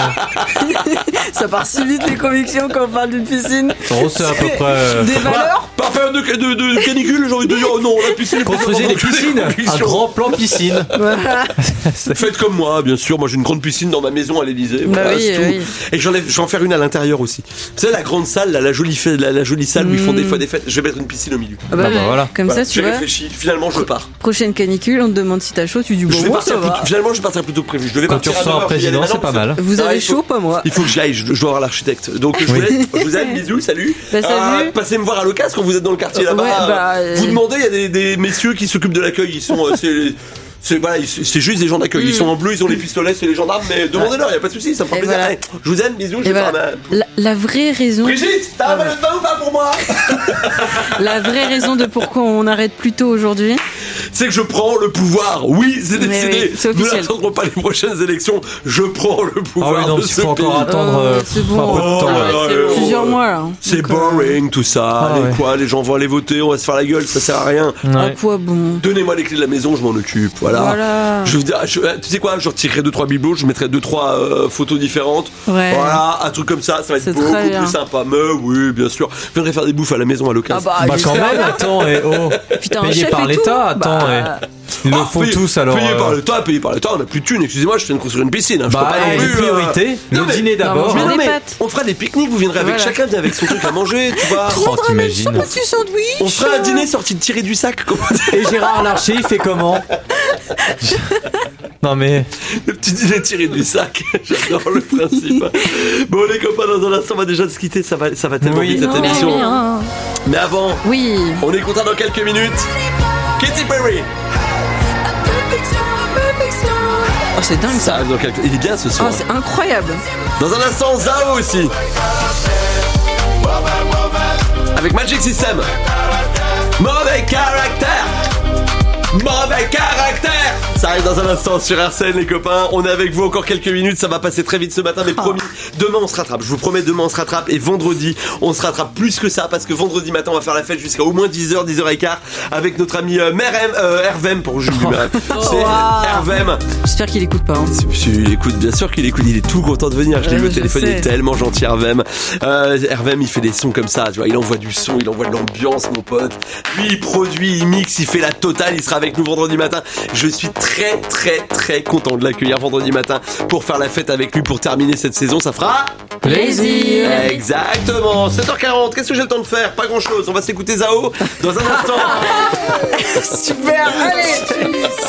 non. Ça part si vite les convictions quand on parle d'une piscine. On sait à peu près. euh, Des valeurs. Par période de, de, de canicule, j'ai envie de dire, oh non, la piscine est pas Construisez dans des notre piscines. Un conviction. grand plan piscine. Voilà. Faites comme moi, bien sûr. Moi, j'ai une grande piscine dans ma maison à l'Elysée. Bah Voilà, oui, c'est tout. oui. Et j'en ai, je vais en faire une à l'intérieur aussi. Vous savez, la grande salle, là, la jolie, fait- la, la jolie salle où ils font des fois des fêtes. Je vais mettre une piscine au milieu. Ah bah, Ah bah voilà. Comme Voilà, ça, tu j'ai vois. réfléchi. Finalement, je pars. Prochaine canicule, on te demande si t'as chaud, tu dis bon, Je vais bon, partir ça plus va. tôt- Finalement, je vais partir plus tôt que prévu. Je devais Quand tu partir à reçois un neuf heures, président, puis c'est pas mal. Vous Ah, avez il faut- chaud, pas moi. Il faut que j'y aille, je, je dois voir l'architecte. Donc je, Oui. vous laisse, je vous aime, bisous, salut. Bah, salut. passez me voir à l'Ocas quand vous êtes dans le quartier Euh, là-bas. ouais, bah, euh, Vous demandez, il y a des, des messieurs qui s'occupent de l'accueil. Ils sont, euh, c'est, c'est, voilà, ils- c'est juste des gens d'accueil. Ils Mm. sont en bleu, ils ont les pistolets, c'est les gendarmes. Mais demandez-leur, il y a pas de souci, ça me fera Et plaisir. voilà. Allez, je vous aime, bisous. Je Et vais voilà. faire ma... La, la vraie raison. Brigitte, t'as un maillot de bain ou pas pour moi? La vraie raison de pourquoi on arrête plus tôt aujourd'hui. C'est que je prends le pouvoir. Oui, c'est Mais décidé. oui, c'est Nous officiel. n'attendrons pas les prochaines élections. Je prends le Ah pouvoir. oui, non, de il ce faut encore pays. attendre Euh, euh, c'est un bon. peu de temps. Oh là ouais. là, C'est euh, plusieurs mois là. C'est Donc, euh, boring tout ça. Ah Allez ouais. quoi, les gens vont aller voter, on va se faire la gueule, ça sert à rien. À Ouais. quoi bon? Donnez-moi les clés de la maison, je m'en occupe. Voilà. Voilà. Je, veux dire, je- tu sais quoi, je retirerai deux trois bibelots, je mettrai deux trois euh, photos différentes. Ouais. Voilà, un truc comme ça, ça va être C'est beaucoup très bien. plus sympa. Mais oui, bien sûr. Je viendrai faire des bouffes à la maison à l'occasion. Ah bah, Bah quand j'espère même, bien. attends, et oh, Putain, un payé chef par et l'État, tout. attends, Bah, et ils le Ah, font payé- tous alors. Payé euh, par l'État, payé par l'État, on n'a plus de thunes. Excusez-moi, je viens de construire une piscine. Hein. Je Bah, peux pas non les plus, euh, priorités, non, le mais- dîner d'abord. Non, Mais mange non, des mais pâtes. on fera des pique-niques, vous viendrez avec Voilà. chacun vient avec son truc à manger, tu vois. Oh, t'imagines. sandwich. On fera un dîner sorti de tirer du sac, comment dire. Et Gérard Larcher, il fait comment? Non mais. Le petit dîner tiré du sac, j'adore le principe. Bon les copains, dans un instant on va déjà se quitter, ça va, ça va tellement Oui. vite cette Non, émission. mais bien. Mais avant, Oui. on est content dans quelques minutes. Katy Perry. Oh, c'est dingue Ça ça. arrive dans quelques... Il est bien ce Oh, soir. c'est incroyable. Dans un instant, Zao aussi. Avec Magic System. Mauvais caractère. Mauvais caractère. Ça arrive dans un instant sur R C N les copains. On est avec vous encore quelques minutes. Ça va passer très vite ce matin, mais promis, demain on se rattrape. Je vous promets, demain on se rattrape. Et vendredi, on se rattrape plus que ça. Parce que vendredi matin, on va faire la fête jusqu'à au moins dix heures, dix heures quinze. Avec notre ami euh, Merem, euh, Hervem pour Jules Merem. C'est Wow. Hervem. J'espère qu'il écoute pas. hein. Si, il écoute, bien sûr qu'il écoute, il est tout content de venir. Je l'ai Ouais, eu au je téléphone, il sais. est tellement gentil, Hervem. Euh, Hervem, il fait des sons comme ça, tu vois, il envoie du son, il envoie de l'ambiance, mon pote. Lui, il produit, il mixe, il fait la totale, il sera avec nous vendredi matin. Je suis suis très très très content de l'accueillir vendredi matin pour faire la fête avec lui pour terminer cette saison. Ça fera plaisir. Exactement. sept heures quarante. Qu'est-ce que j'ai le temps de faire? Pas grand chose. On va s'écouter Zao dans un instant. Super, allez.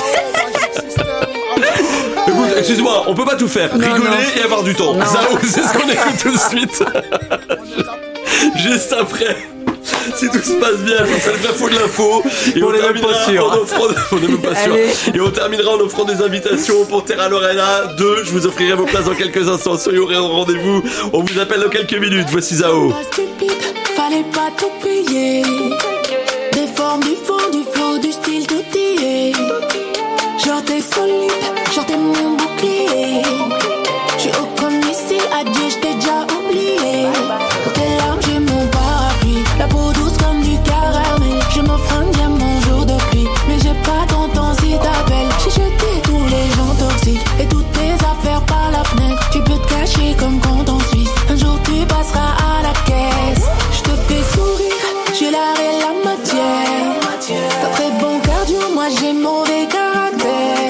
Écoute, excuse-moi, on peut pas tout faire. Non, Rigoler non. et avoir du temps. Non. Zao, c'est ce qu'on écoute tout de suite. Juste après. Si tout se passe bien, je vous fais le l'info de l'info. Et on, On est même terminera pas sûr. en offrant. On est même pas sûr. Allez. Et on terminera en offrant des invitations pour Terra Lorena deux. Je vous offrirai vos places dans quelques instants. Soyez au rendez-vous. On vous appelle dans quelques minutes. Voici Zao. Fallait pas tout payer. Des formes, du fond, du flow, du style, tout y est. Genre t'es solide, genre t'es mon bouclier. J'suis haut comme missile, adieu, j't'ai déjà oublié. Pour tes larmes, j'ai mon parapluie. La peau douce comme du caramel. Je m'offre un diamant jour de pluie. Mais j'ai pas ton temps si t'appelles. J'ai jeté tous les gens toxiques et toutes tes affaires par la fenêtre. Tu peux te cacher comme quand en Suisse. Un jour tu passeras à la caisse. J'te fais sourire, j'ai l'art et la matière. T'as très bon cardio, moi j'ai mauvais caractère.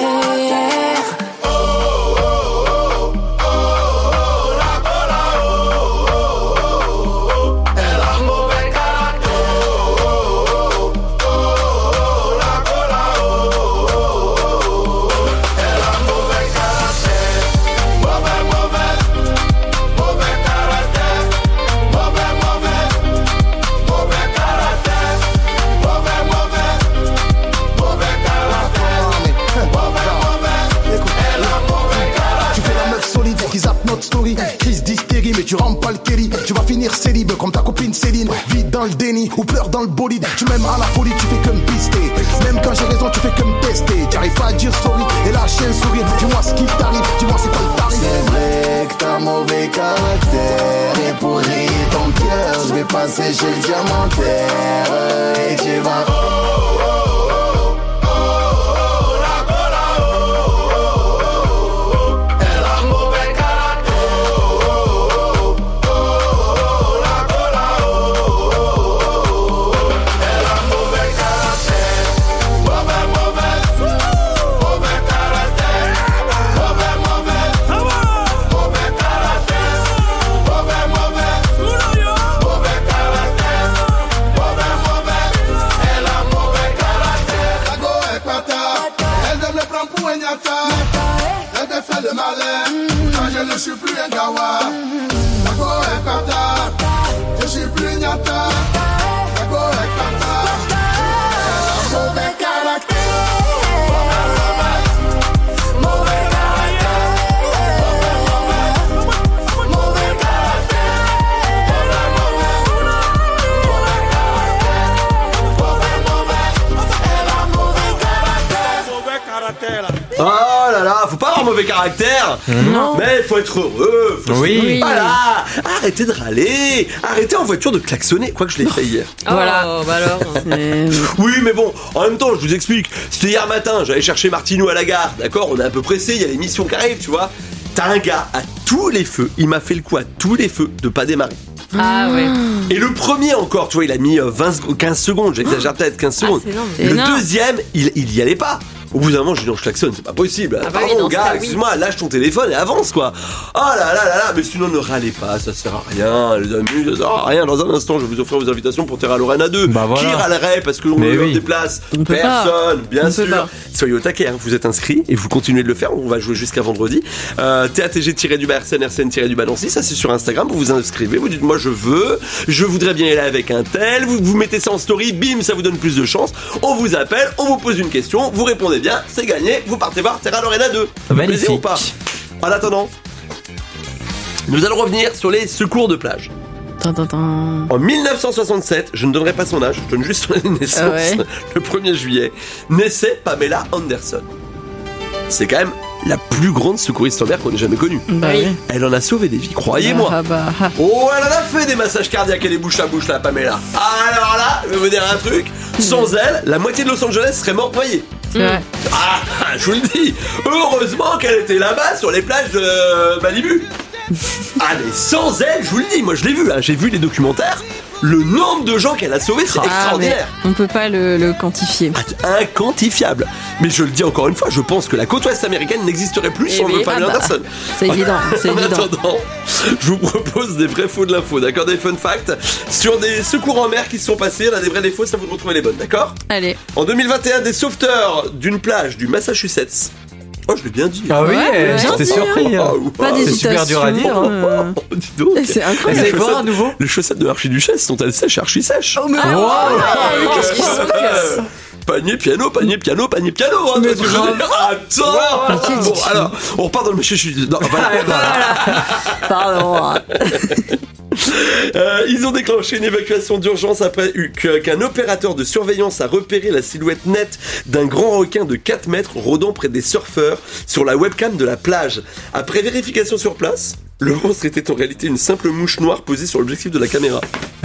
Story, crise d'hystérie, mais tu rentres pas le Kelly. Tu vas finir célib comme ta copine Céline. Vite dans le déni ou pleure dans le bolide. Tu m'aimes à la folie, tu fais que me pister. Même quand j'ai raison, tu fais que me tester. Tu arrives pas à dire sorry et lâcher un sourire. Dis-moi ce qui t'arrive, dis-moi c'est quoi le tarif. C'est vrai que t'as mauvais caractère. Et pour rire ton cœur, je vais passer chez le diamantaire. Et tu vas. Je suis plus un gawa. La go est pata. Je suis plus nyata. La go est pata. Elle a mauvais caractère. Mauvais caractère. Mauvais caractère. Mauvais, mauvais. Elle a mauvais caractère. Mauvais caractère. Oh là là, faut pas avoir mauvais caractère. Non. Mais il faut être heureux. Faut Oui. se... Oui. Voilà. Arrêtez de râler. Arrêtez en voiture de klaxonner. Quoi que je l'ai fait hier. Voilà. Oh, bah alors. Oui, mais bon, en même temps, je vous explique. C'était hier matin, j'allais chercher Martinou à la gare. D'accord, on est un peu pressé, il y a l'émission qui arrive, tu vois. T'as un gars à tous les feux, il m'a fait le coup à tous les feux de pas démarrer. Ah ouais. Et le premier encore, tu vois, il a mis vingt, quinze secondes, j'exagère peut-être quinze secondes. c'est énorme. Le C'est énorme. deuxième, il, il y allait pas. Au bout d'un moment, je dis non, je klaxonne, c'est pas possible. Ah bah Pardon, oui, dans ce gars, cas, oui. excuse-moi, lâche ton téléphone et avance, quoi. Oh là là là là, mais sinon ne râlez pas, ça sert à rien, les amis, ça sert à rien. Dans un instant, je vais vous offrir vos invitations pour Terra Lorena deux. Bah voilà. Qui râlerait parce que l'on Mais lui offre oui. des places? On peut pas. Personne, bien On peut sûr. pas. Soyez au taquet, hein. Vous êtes inscrits et vous continuez de le faire. On va jouer jusqu'à vendredi. Euh, T A T G-du-bas R C N, R C N-du-bas Nancy, ça c'est sur Instagram. Vous vous inscrivez, vous dites moi je veux, je voudrais bien aller avec un tel. Vous, vous mettez ça en story, bim, ça vous donne plus de chance. On vous appelle, on vous pose une question, vous répondez bien, c'est gagné. Vous partez voir Terra Lorena deux. Ça fait plaisir ou pas? En attendant, nous allons revenir sur les secours de plage. En dix-neuf cent soixante-sept, je ne donnerai pas son âge, je donne juste son année de naissance, Ah ouais. le premier juillet, naissait Pamela Anderson. C'est quand même la plus grande secouriste en mer qu'on ait jamais connue. Bah oui. Elle en a sauvé des vies, croyez-moi. Ah bah, ah. Oh, elle en a fait des massages cardiaques et des bouches à bouche, là, Pamela. Alors là, je vais vous dire un truc. Sans elle, la moitié de Los Angeles serait morte noyée. C'est vrai. Ah, je vous le dis. Heureusement qu'elle était là-bas sur les plages de Malibu. Ah mais sans elle, je vous le dis, moi je l'ai vu, hein, j'ai vu les documentaires. Le nombre de gens qu'elle a sauvés, c'est Ah, mais extraordinaire. on peut pas le, le quantifier. Inquantifiable. Mais je le dis encore une fois, je pense que la côte ouest américaine n'existerait plus Eh sans oui, le Pamela ah bah, Anderson. c'est évident, c'est en évident. attendant, je vous propose des vrais faux de l'info, d'accord? Des fun facts sur des secours en mer qui se sont passés. Là, des vrais, des faux, ça vous retrouver les bonnes, d'accord? Allez. En deux mille vingt et un, des sauveteurs d'une plage du Massachusetts. Oh, je l'ai bien dit. Ah oui, Ouais, j'étais bien surpris. dit, hein. Oh, Pas wow. C'est super dur à dire. hein. euh, Oh, dis donc. C'est incroyable. Les Allez, voir chaussettes- à nouveau. Les chaussettes de l'archiduchesse sont-elles sèches, archi sèches? Oh, mais Wow. mais qu'est-ce qu'ils sont Euh, Panier, piano, panier, piano, panier, piano. Hein, Mais tu vois ce que je veux dire. Attends. Mais quel Bon, idiot. alors, on repart dans le méchant. Je suis. Non, voilà. Pardon. Euh, ils ont déclenché une évacuation d'urgence après eu- que- qu'un opérateur de surveillance a repéré la silhouette nette d'un grand requin de quatre mètres rôdant près des surfeurs sur la webcam de la plage. Après vérification sur place, le monstre était en réalité une simple mouche noire posée sur l'objectif de la caméra.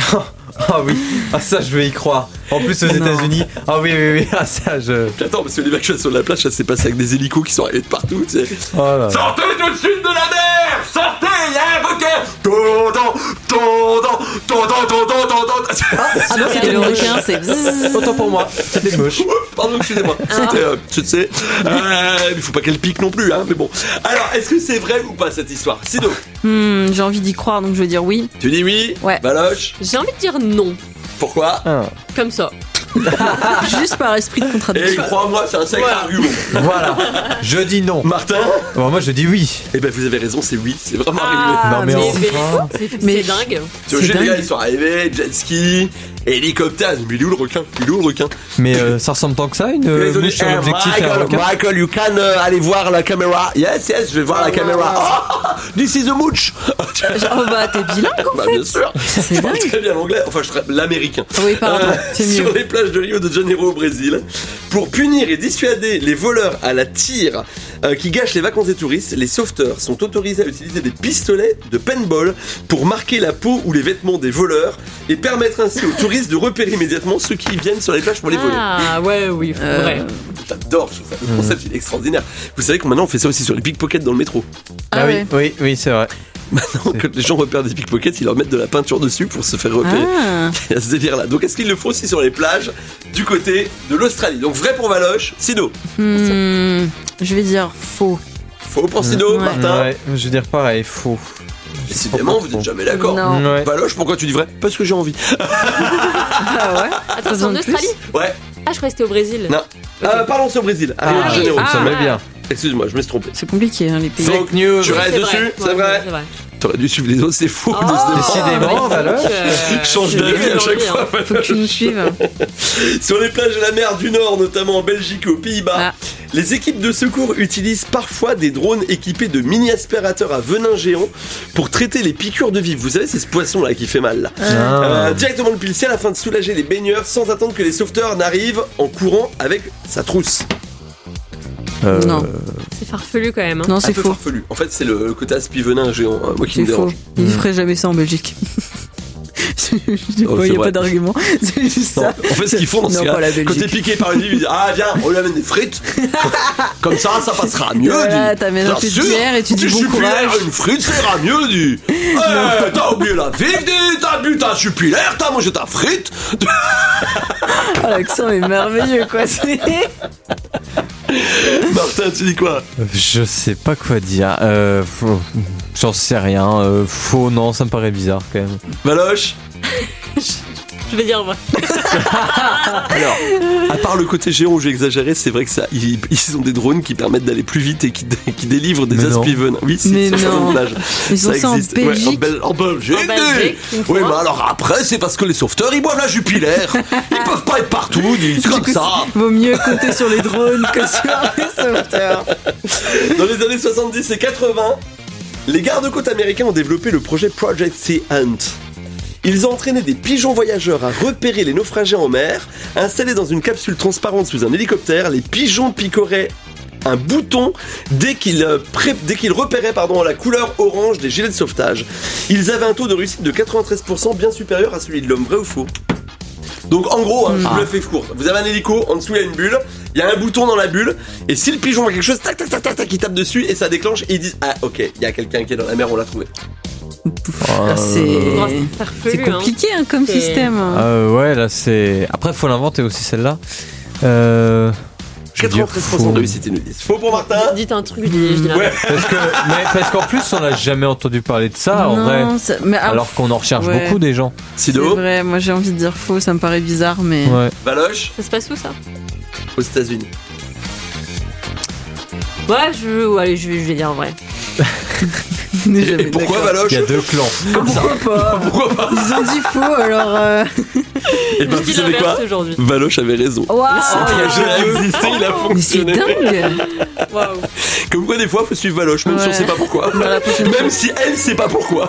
Ah oui, ah ça je vais y croire. En plus aux États-Unis, ah oui oui oui, ah ça je. Attends, parce que l'évacuation de la plage, ça s'est passé avec des hélicos qui sont arrivés de partout, tu sais. Oh là. Sortez tout de suite de la mer! Sortez, il y a un requin! Tonton, tonton, tonton, tonton, tonton. Ah non, c'était le requin, c'est bzzz. Autant pour moi, c'était moche. Pardon, excusez-moi. C'était, euh, tu sais, euh, il faut pas qu'elle pique non plus, hein, mais bon. Alors, est-ce que c'est vrai ou pas cette histoire? Sinon, Hmm, j'ai envie d'y croire, donc je vais dire oui. tu dis oui? Ouais. Baloche? J'ai envie de dire non, Pourquoi? Ah. comme ça. Juste par esprit de Et contradiction. crois-moi, c'est un sacré Voilà. argument. Voilà, je dis non. Martin? Bon, moi je dis oui. Eh ben, vous avez raison, c'est oui, c'est vraiment Ah, arrivé. Non mais mais- enfin. C'est Mais- c'est dingue. Tu c'est sais, les gars, dingue. ils sont arrivés, jet ski, hélicoptère. Mais il est où le requin? Il est où le requin? Mais euh, ça ressemble tant que ça une Et euh, ils ont dit, mouche sur eh, l'objectif et un Michael, requin. Michael, you can uh, aller voir la caméra. Yes, yes, je vais voir la caméra. Oh, this is a mooch. Oh bah t'es bilingue en Bah, fait. bien sûr. C'est Je parle dingue. très bien l'anglais. Enfin, je traite l'américain. Oui, pardon, c'est mieux. Sur les plages de Rio de Janeiro au Brésil, pour punir et dissuader les voleurs à la tire euh, qui gâchent les vacances des touristes, les sauveteurs sont autorisés à utiliser des pistolets de paintball pour marquer la peau ou les vêtements des voleurs et permettre ainsi aux touristes de repérer immédiatement ceux qui viennent sur les plages pour les voler. Ah ouais, oui, Euh, vrai. J'adore, je trouve ça. Le concept il est extraordinaire. Vous savez que maintenant on fait ça aussi sur les pickpockets dans le métro. Ah oui, ouais. oui, oui, c'est vrai. Maintenant, quand les gens repèrent des pickpockets, ils leur mettent de la peinture dessus pour se faire repérer. Ah. Il y a ce délire-là. Donc, est-ce qu'ils le font aussi sur les plages du côté de l'Australie? Donc, vrai pour Valoche, Sido. Hmm, je vais dire faux. Faux pour Sido, Ouais. Martin. Ouais, je veux dire pareil, faux. Décidément, vous n'êtes jamais d'accord. Non. Ouais. Valoche, pourquoi tu dis vrai? Parce que j'ai envie. Ah ouais. Attends, c'est besoin en de Australie? Ouais. Ah, je crois que c'était au Brésil. Non. Euh, parlons sur le Brésil. Ah, Rio de Janeiro. ça me met bien. Excuse-moi, je me suis trompé. C'est compliqué hein, les pays. Fake news. Tu restes C'est dessus? vrai. C'est Ouais, vrai? c'est vrai. T'aurais dû suivre les autres, c'est faux. Oh, Décidément, bah, Valoche. écoute, euh, Change je d'avis vais à dans chaque le fois. lire. Faut que tu nous suives. Sur les plages de la mer du Nord, notamment en Belgique et aux Pays-Bas, Ah. les équipes de secours utilisent parfois des drones équipés de mini-aspirateurs à venin géant pour traiter les piqûres de vivre. Vous savez, c'est ce poisson-là qui fait mal. Là. Ah. Euh, directement depuis le ciel afin de soulager les baigneurs sans attendre que les sauveteurs n'arrivent en courant avec sa trousse. Euh, Non, C'est farfelu quand même. hein. non Un c'est peu faux. farfelu. En fait, c'est le, le côté aspi-venin géant, hein, moi qui me C'est faux. dérange. Ils feraient jamais ça en Belgique. Je Oh, vois, c'est il n'y a vrai. pas d'argument. C'est juste Non, ça. en fait, ce qu'ils font dans ce Non, cas, pas la quand Belgique. t'es piqué par une vie, ils disent ah viens, on lui amène des frites. Comme ça, ça passera mieux. Voilà, dis. t'amènes un Bien peu de sûr, bière et tu dis bon jupilaire, courage. Une frite, ça ira mieux. Dis. Eh, t'as oublié la vie, dis. T'as bu ta jupilaire, t'as mangé ta frite. Ah, l'accent est merveilleux quoi. C'est- Martin, tu dis quoi? Je sais pas quoi dire. Euh, faux. J'en sais rien. Euh, faux, non, ça me paraît bizarre quand même. Valoche. Je vais dire vrai. Alors, à part le côté géant où j'ai exagéré, c'est vrai que ça, ils, ils ont des drones qui permettent d'aller plus vite et qui, qui délivrent des Mais non. aspivenins. Oui, c'est Mais sur non. la plage. Ils ont ça en existe. Ouais, Belgique. en, Bel- en Belgique. En Belgique, une Oui, fois. mais alors après, c'est parce que les sauveteurs, ils boivent la jupilaire. Ils peuvent pas être partout, c'est comme Du coup, ça. Vaut mieux compter sur les drones que sur les sauveteurs. Dans les années soixante-dix et quatre-vingts, les gardes-côtes américains ont développé le projet Project Sea Hunt. Ils ont entraîné des pigeons voyageurs à repérer les naufragés en mer. Installés dans une capsule transparente sous un hélicoptère, les pigeons picoraient un bouton dès qu'ils euh, pré- dès qu'ils repéraient pardon, la couleur orange des gilets de sauvetage. Ils avaient un taux de réussite de quatre-vingt-treize pour cent bien supérieur à celui de l'homme, vrai ou faux? Donc en gros, hein, je Ah. vous le fais court. Vous avez un hélico, en dessous il y a une bulle, il y a un bouton dans la bulle, et si le pigeon voit quelque chose, tac tac tac tac tac, il tape dessus et ça déclenche et ils disent ah ok, il y a quelqu'un qui est dans la mer, on l'a trouvé. Ah, c'est c'est compliqué hein, comme C'est- système. Euh, ouais, là c'est. Après, faut l'inventer aussi celle-là. Euh. je veux dire, quatre-vingt-treize pour cent faut- de réussite, ils nous disent. Faux pour Martin. Dites un truc, je dis, je dis Ouais. Parce que, mais parce qu'en plus, on n'a jamais entendu parler de ça en Non, vrai. ça- mais, ah, Alors qu'on en recherche ouais. beaucoup des gens. C'est vrai, moi j'ai envie de dire faux, ça me paraît bizarre, mais. Ouais. Valoche. Ça se passe où ça? Aux États-Unis. Ouais, je veux. Allez, je vais, je vais dire vrai. Et pourquoi Valoche? Il y a deux clans. Comme ça. Pourquoi pas Pourquoi pas? Ils ont dit faux, alors. euh, Et ben Je vous dis savez quoi? l'inverse aujourd'hui. Valoche avait raison. Waouh. Ce jeu a existé, il a Mais c'est fonctionné. dingue. Waouh. Comme quoi des fois faut suivre Valoche, même si on Ouais. sait pas pourquoi. Bah, la prochaine Même fois. si elle sait pas pourquoi.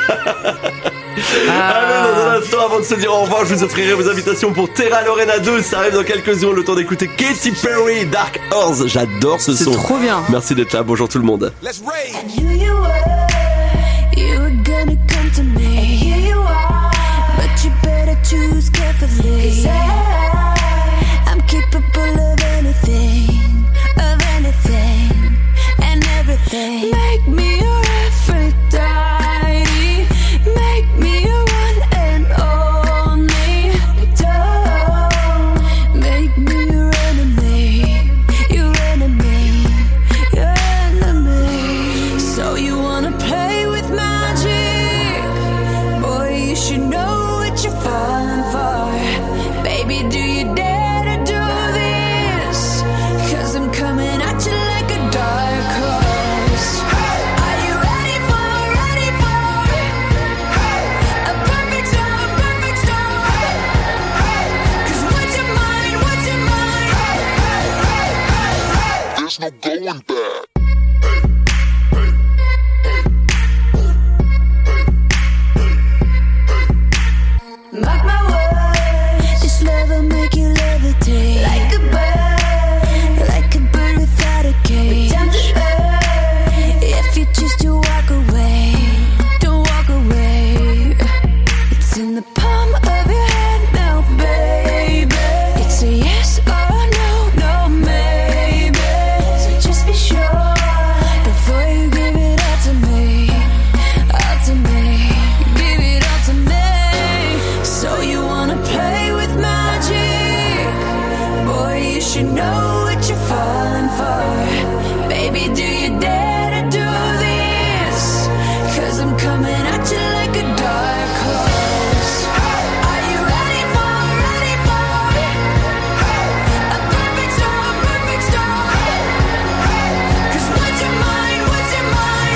Ah. Allez, dans un instant, avant de se dire au revoir, je vous offrirai vos invitations pour Terra Lorena deux. Ça arrive dans quelques secondes, le temps d'écouter Katy Perry, Dark Horse. J'adore ce C'est son. trop bien. Merci d'être là. Bonjour tout le monde. You, you were, you were gonna come to me. And here you are, but you better choose carefully. 'Cause I, I'm capable of anything, of anything, and everything. Make me your Aphrodite, make me your one and only. Don't make me your enemy, your enemy, your enemy. So you wanna play with magic? Boy, you should know what you're falling for. Baby, do you dare to do this? 'Cause I'm coming at you like a dark horse. Are you ready for, ready for a perfect storm, perfect storm? 'Cause what's your mind, what's your mind? There's no going back. Mark my words, this love will make you levitate like a bird, like a bird without a cage. Down to earth, if you choose to walk away, don't walk away. It's in the palm of your hand now, baby. It's a yes or no, no maybe. So just be sure before you give it all to me, all to me. Give it all to me. So you wanna play with magic? Boy, you should know what you're falling for. Baby, do you dare to do this? 'Cause I'm coming at you like a dark horse. Are you ready for, ready for a perfect storm, perfect storm? 'Cause what's your mind, what's your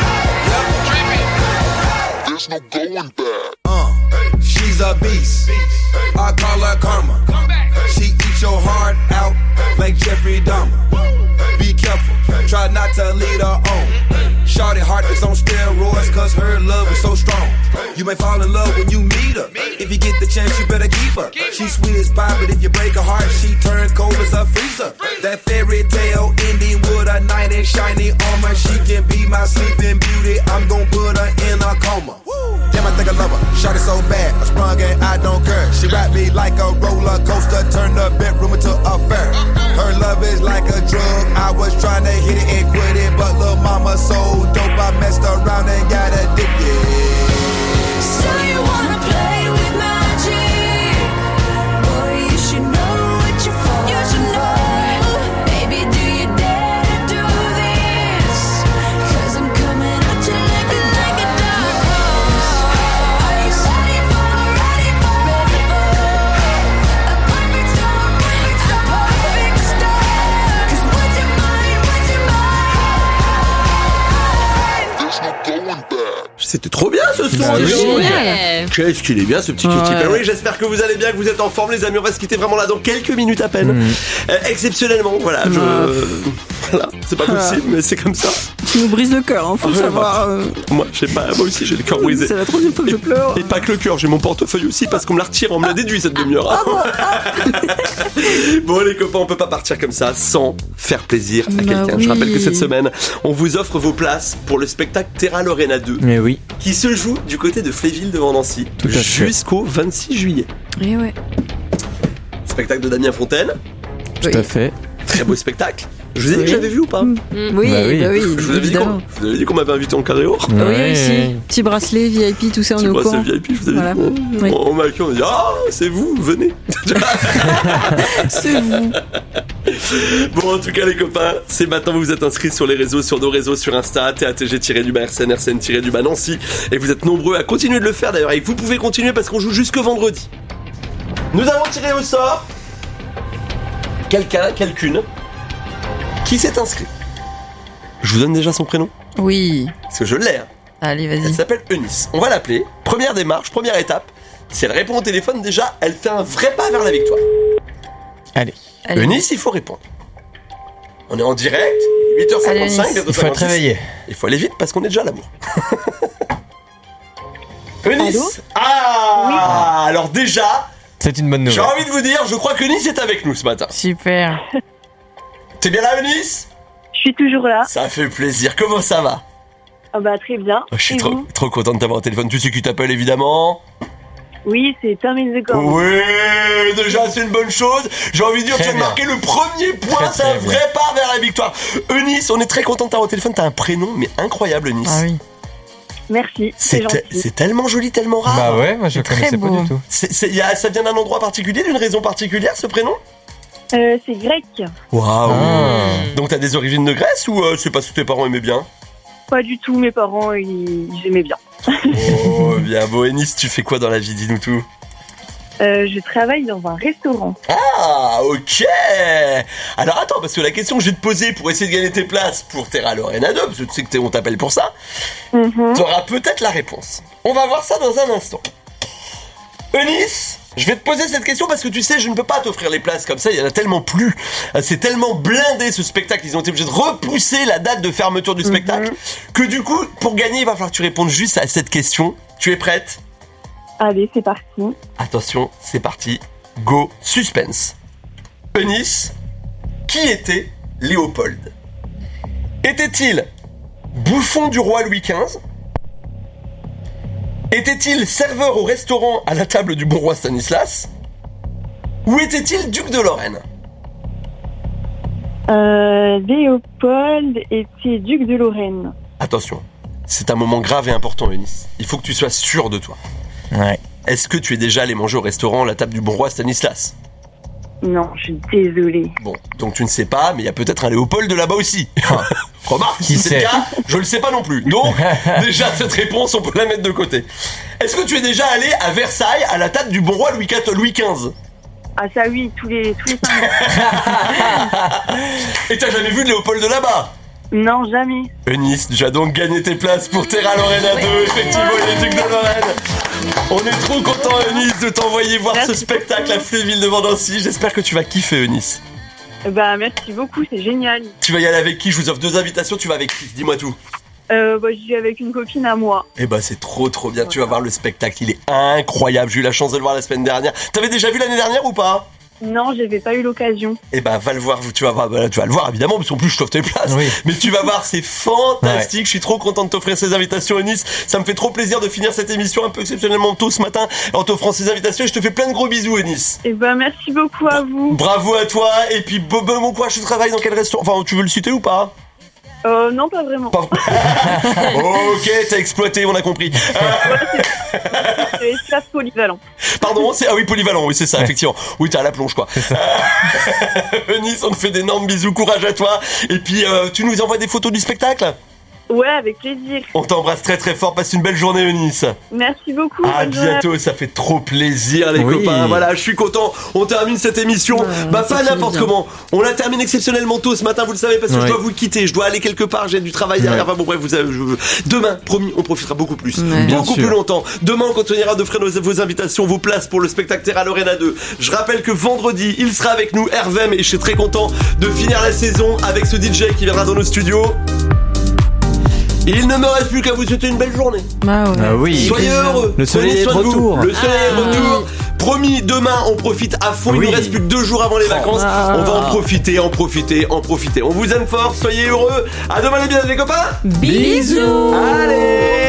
mind? There's no going back. Uh, she's a beast. I call her karma. She eats your heart out like Jeffrey Dahmer. Be careful, try not to lead her on. Shorty heart is on steroids cause her love is so strong. You may fall in love when you meet her. If you get the chance, you better keep her. She's sweet as pie, but if you break her heart, she turns cold as a freezer. That fairy tale ending with a knight in shiny armor. She can be my sleeping beauty. I'm gon' put her in a coma. Damn, I think I love her. Shot it so bad, I sprung and I don't care. She wrapped me like a roller coaster, turned the bedroom into a fair. Her love is like a drug. I was trying to hit it and quit it, but lil' mama so dope, I messed around and got addicted. So you wanna play with magic? Boy, you should know what you're falling for. Baby, do you dare to do this? 'Cause I'm coming at you like a, like a dark horse. Are you ready for, ready for, ready for a perfect storm, perfect storm, a perfect storm? 'Cause what's your mind, what's your mind? There's no going back. C'était trop bien ce son. Ah oui. dis donc. Génial. Qu'est-ce qu'il est bien ce petit Katy Ouais. Perry. J'espère que vous allez bien, que vous êtes en forme les amis. On va se quitter vraiment là dans quelques minutes à peine. Euh, exceptionnellement, voilà. Je... Ah. Voilà, c'est pas possible, mais c'est comme ça. Tu nous brises le cœur, hein, faut Ah le ouais, savoir. euh. Moi, je sais pas, moi aussi j'ai le cœur brisé. C'est la troisième fois que je pleure. Et pas que le cœur, j'ai mon portefeuille aussi parce qu'on me l'a retiré, on me l'a déduit cette demi-heure. Bon les copains, on peut pas partir comme ça sans faire plaisir à Bah quelqu'un. oui. Je rappelle que cette semaine, on vous offre vos places pour le spectacle Terra Lorena deux Mais oui. qui se joue du côté de Fléville devant Nancy Tout à fait. jusqu'au vingt-six juillet. Et ouais. spectacle de Damien Fontaine. Tout à fait. Très beau spectacle. Je vous ai dit Oui. que j'avais vu ou pas? Oui, bah oui, bah oui, Je vous avais dit qu'on, évidemment. je vous avais dit qu'on m'avait invité en carré-or. Oui, aussi. Petit bracelet, V I P, tout ça, on Tu est au vois, courant. c'est V I P, je vous avais Voilà. dit. Oui. On, on m'a accueilli, on a dit ah, c'est vous, venez. C'est vous. Bon, en tout cas, les copains, c'est maintenant vous vous êtes inscrits sur les réseaux, sur nos réseaux, sur Insta, T A T G-du-bas R C N, R C N-du-bas Nancy. Et vous êtes nombreux à continuer de le faire d'ailleurs. Et vous pouvez continuer parce qu'on joue jusque vendredi. Nous avons tiré au sort quelqu'un, quelqu'une, qui s'est inscrit. Je vous donne déjà son prénom? Oui. Parce que je l'ai. Hein. Allez, vas-y. Elle s'appelle Eunice. On va l'appeler. Première démarche, première étape. Si elle répond au téléphone, déjà, elle fait un vrai pas vers la victoire. Allez. Allez. Eunice, il faut répondre. On est en direct, huit heures Allez, cinquante-cinq, Eunice. bientôt Il faut être cinquante-six. réveillé. Il faut aller vite parce qu'on est déjà à l'amour. Eunice. Ah, alors déjà, C'est une bonne j'ai nouvelle. envie de vous dire, je crois que Eunice est avec nous ce matin. Super. T'es bien là, Eunice? Je suis toujours là. Ça fait plaisir. Comment ça va? Ah bah très bien. Oh, je suis Et trop, vous trop content de t'avoir au téléphone. Tu sais qui t'appelle évidemment? Oui, c'est Termine the Corps. Oui, déjà c'est une bonne chose. J'ai envie de dire que tu Très as bien. marqué le premier point, Très, c'est très un bien. vrai pas vers la victoire. Eunice, on est très content de t'avoir au téléphone. T'as un prénom mais incroyable, Eunice. Ah oui. Merci, C'est, c'est gentil. te- c'est tellement joli, tellement rare. Bah ouais, moi je C'est connaissais très pas beau. du tout. C'est, c'est- y a- ça vient d'un endroit particulier, d'une raison particulière, ce prénom? Euh, c'est grec. Waouh. Ah. Donc t'as des origines de Grèce ou euh, c'est parce que tes parents aimaient bien? Pas du tout, mes parents, ils, ils aimaient bien. Oh, bien beau. Eunice, tu fais quoi dans la vie? Dis-nous tout. Euh, je travaille dans un restaurant. Ah, ok. Alors attends, parce que la question que je vais te poser pour essayer de gagner tes places pour Terra Lorena deux, parce que tu sais que t'es- on t'appelle pour ça, Mhm. t'auras peut-être la réponse. On va voir ça dans un instant. Eunice, je vais te poser cette question parce que tu sais, je ne peux pas t'offrir les places comme ça, il y en a tellement plus. Euh, C'est tellement blindé ce spectacle, ils ont été obligés de repousser la date de fermeture du spectacle, que du coup, pour gagner, il va falloir que tu répondes juste à cette question. Tu es prête? Allez, c'est parti. Attention, c'est parti. Go, suspense. Eunice, qui était Léopold? Était-il bouffon du roi Louis quinze? Était-il serveur au restaurant à la table du bon roi Stanislas? Ou était-il duc de Lorraine? Euh, Léopold était duc de Lorraine. Attention, c'est un moment grave et important, Eunice. Il faut que tu sois sûr de toi. Ouais. Est-ce que tu es déjà allé manger au restaurant à la table du bon roi Stanislas? Non, je suis désolée. Bon, donc tu ne sais pas, mais il y a peut-être un Léopold de là-bas aussi. Remarque, Qui si c'est le sait? cas, je le sais pas non plus. Donc, déjà, cette réponse, on peut la mettre de côté. Est-ce que tu es déjà allé à Versailles à la table du bon roi Louis quatorze, Louis quinze? Ah ça oui, tous les tous les cinq ans. Et t'as jamais vu de Léopold de là-bas? Non, jamais. Eunice, tu as donc gagné tes places pour Terra Lorena deux, effectivement, les Ducs de Lorraine. On est trop content, Eunice, de t'envoyer voir ce spectacle à Fléville devant Nancy. J'espère que tu vas kiffer, Eunice. Bah merci beaucoup, c'est génial. Tu vas y aller avec qui? Je vous offre deux invitations, tu vas avec qui? Dis-moi tout. Euh, bah j'y vais avec une copine à moi. Eh bah c'est trop trop bien, tu vas voir le spectacle, il est incroyable. J'ai eu la chance de le voir la semaine dernière. T'avais déjà vu l'année dernière ou pas? Non, j'avais pas eu l'occasion. Eh bah va le voir, tu vas voir, bah, tu vas le voir évidemment, parce qu'en plus je t'offre tes places. Oui. Mais tu vas voir, c'est fantastique. Ouais. Je suis trop content de t'offrir ces invitations, Eunice. Ça me fait trop plaisir de finir cette émission un peu exceptionnellement tôt ce matin en t'offrant ces invitations. Et je te fais plein de gros bisous, Eunice. Eh bah merci beaucoup à vous. Bravo à toi. Et puis bon, bon courage, tu travailles dans quel restaurant? Enfin, tu veux le citer ou pas? Euh, non, pas vraiment. Pas... Ok, t'as exploité, on a compris. C'est espace polyvalent. Pardon, c'est... Ah oui, polyvalent, oui, c'est ça, ouais. Effectivement. Oui, t'as la plonge, quoi. Eunice, on te fait d'énormes bisous, courage à toi. Et puis, euh, tu nous envoies des photos du spectacle? Ouais, avec plaisir. On t'embrasse très très fort, passe une belle journée, Eunice. Merci beaucoup. À bientôt, journée. Ça fait trop plaisir, les oui. copains. Voilà, je suis content. On termine cette émission. Ouais, bah, pas n'importe comment. On la termine exceptionnellement tôt ce matin, vous le savez, parce que ouais. je dois vous quitter. Je dois aller quelque part, j'ai du travail derrière. Ouais. Enfin bon, bref, vous savez, je... demain, promis, on profitera beaucoup plus. Ouais. Beaucoup plus longtemps. Demain, on continuera d'offrir nos, vos invitations, vos places pour le spectacle Terra Lorena deux. Je rappelle que vendredi, il sera avec nous, Hervem, et je suis très content de finir la saison avec ce D J qui viendra dans nos studios. Il ne me reste plus qu'à vous souhaiter une belle journée. Ah, ouais. Ah oui. Soyez heureux. Le soleil est de retour. Le soleil ah, est de retour. Oui. Promis, demain on profite à fond. Oui. Il nous reste plus que deux jours avant les vacances. Ah. On va en profiter, en profiter, en profiter. On vous aime fort. Soyez heureux. À demain les biens les copains. Bisous. Allez.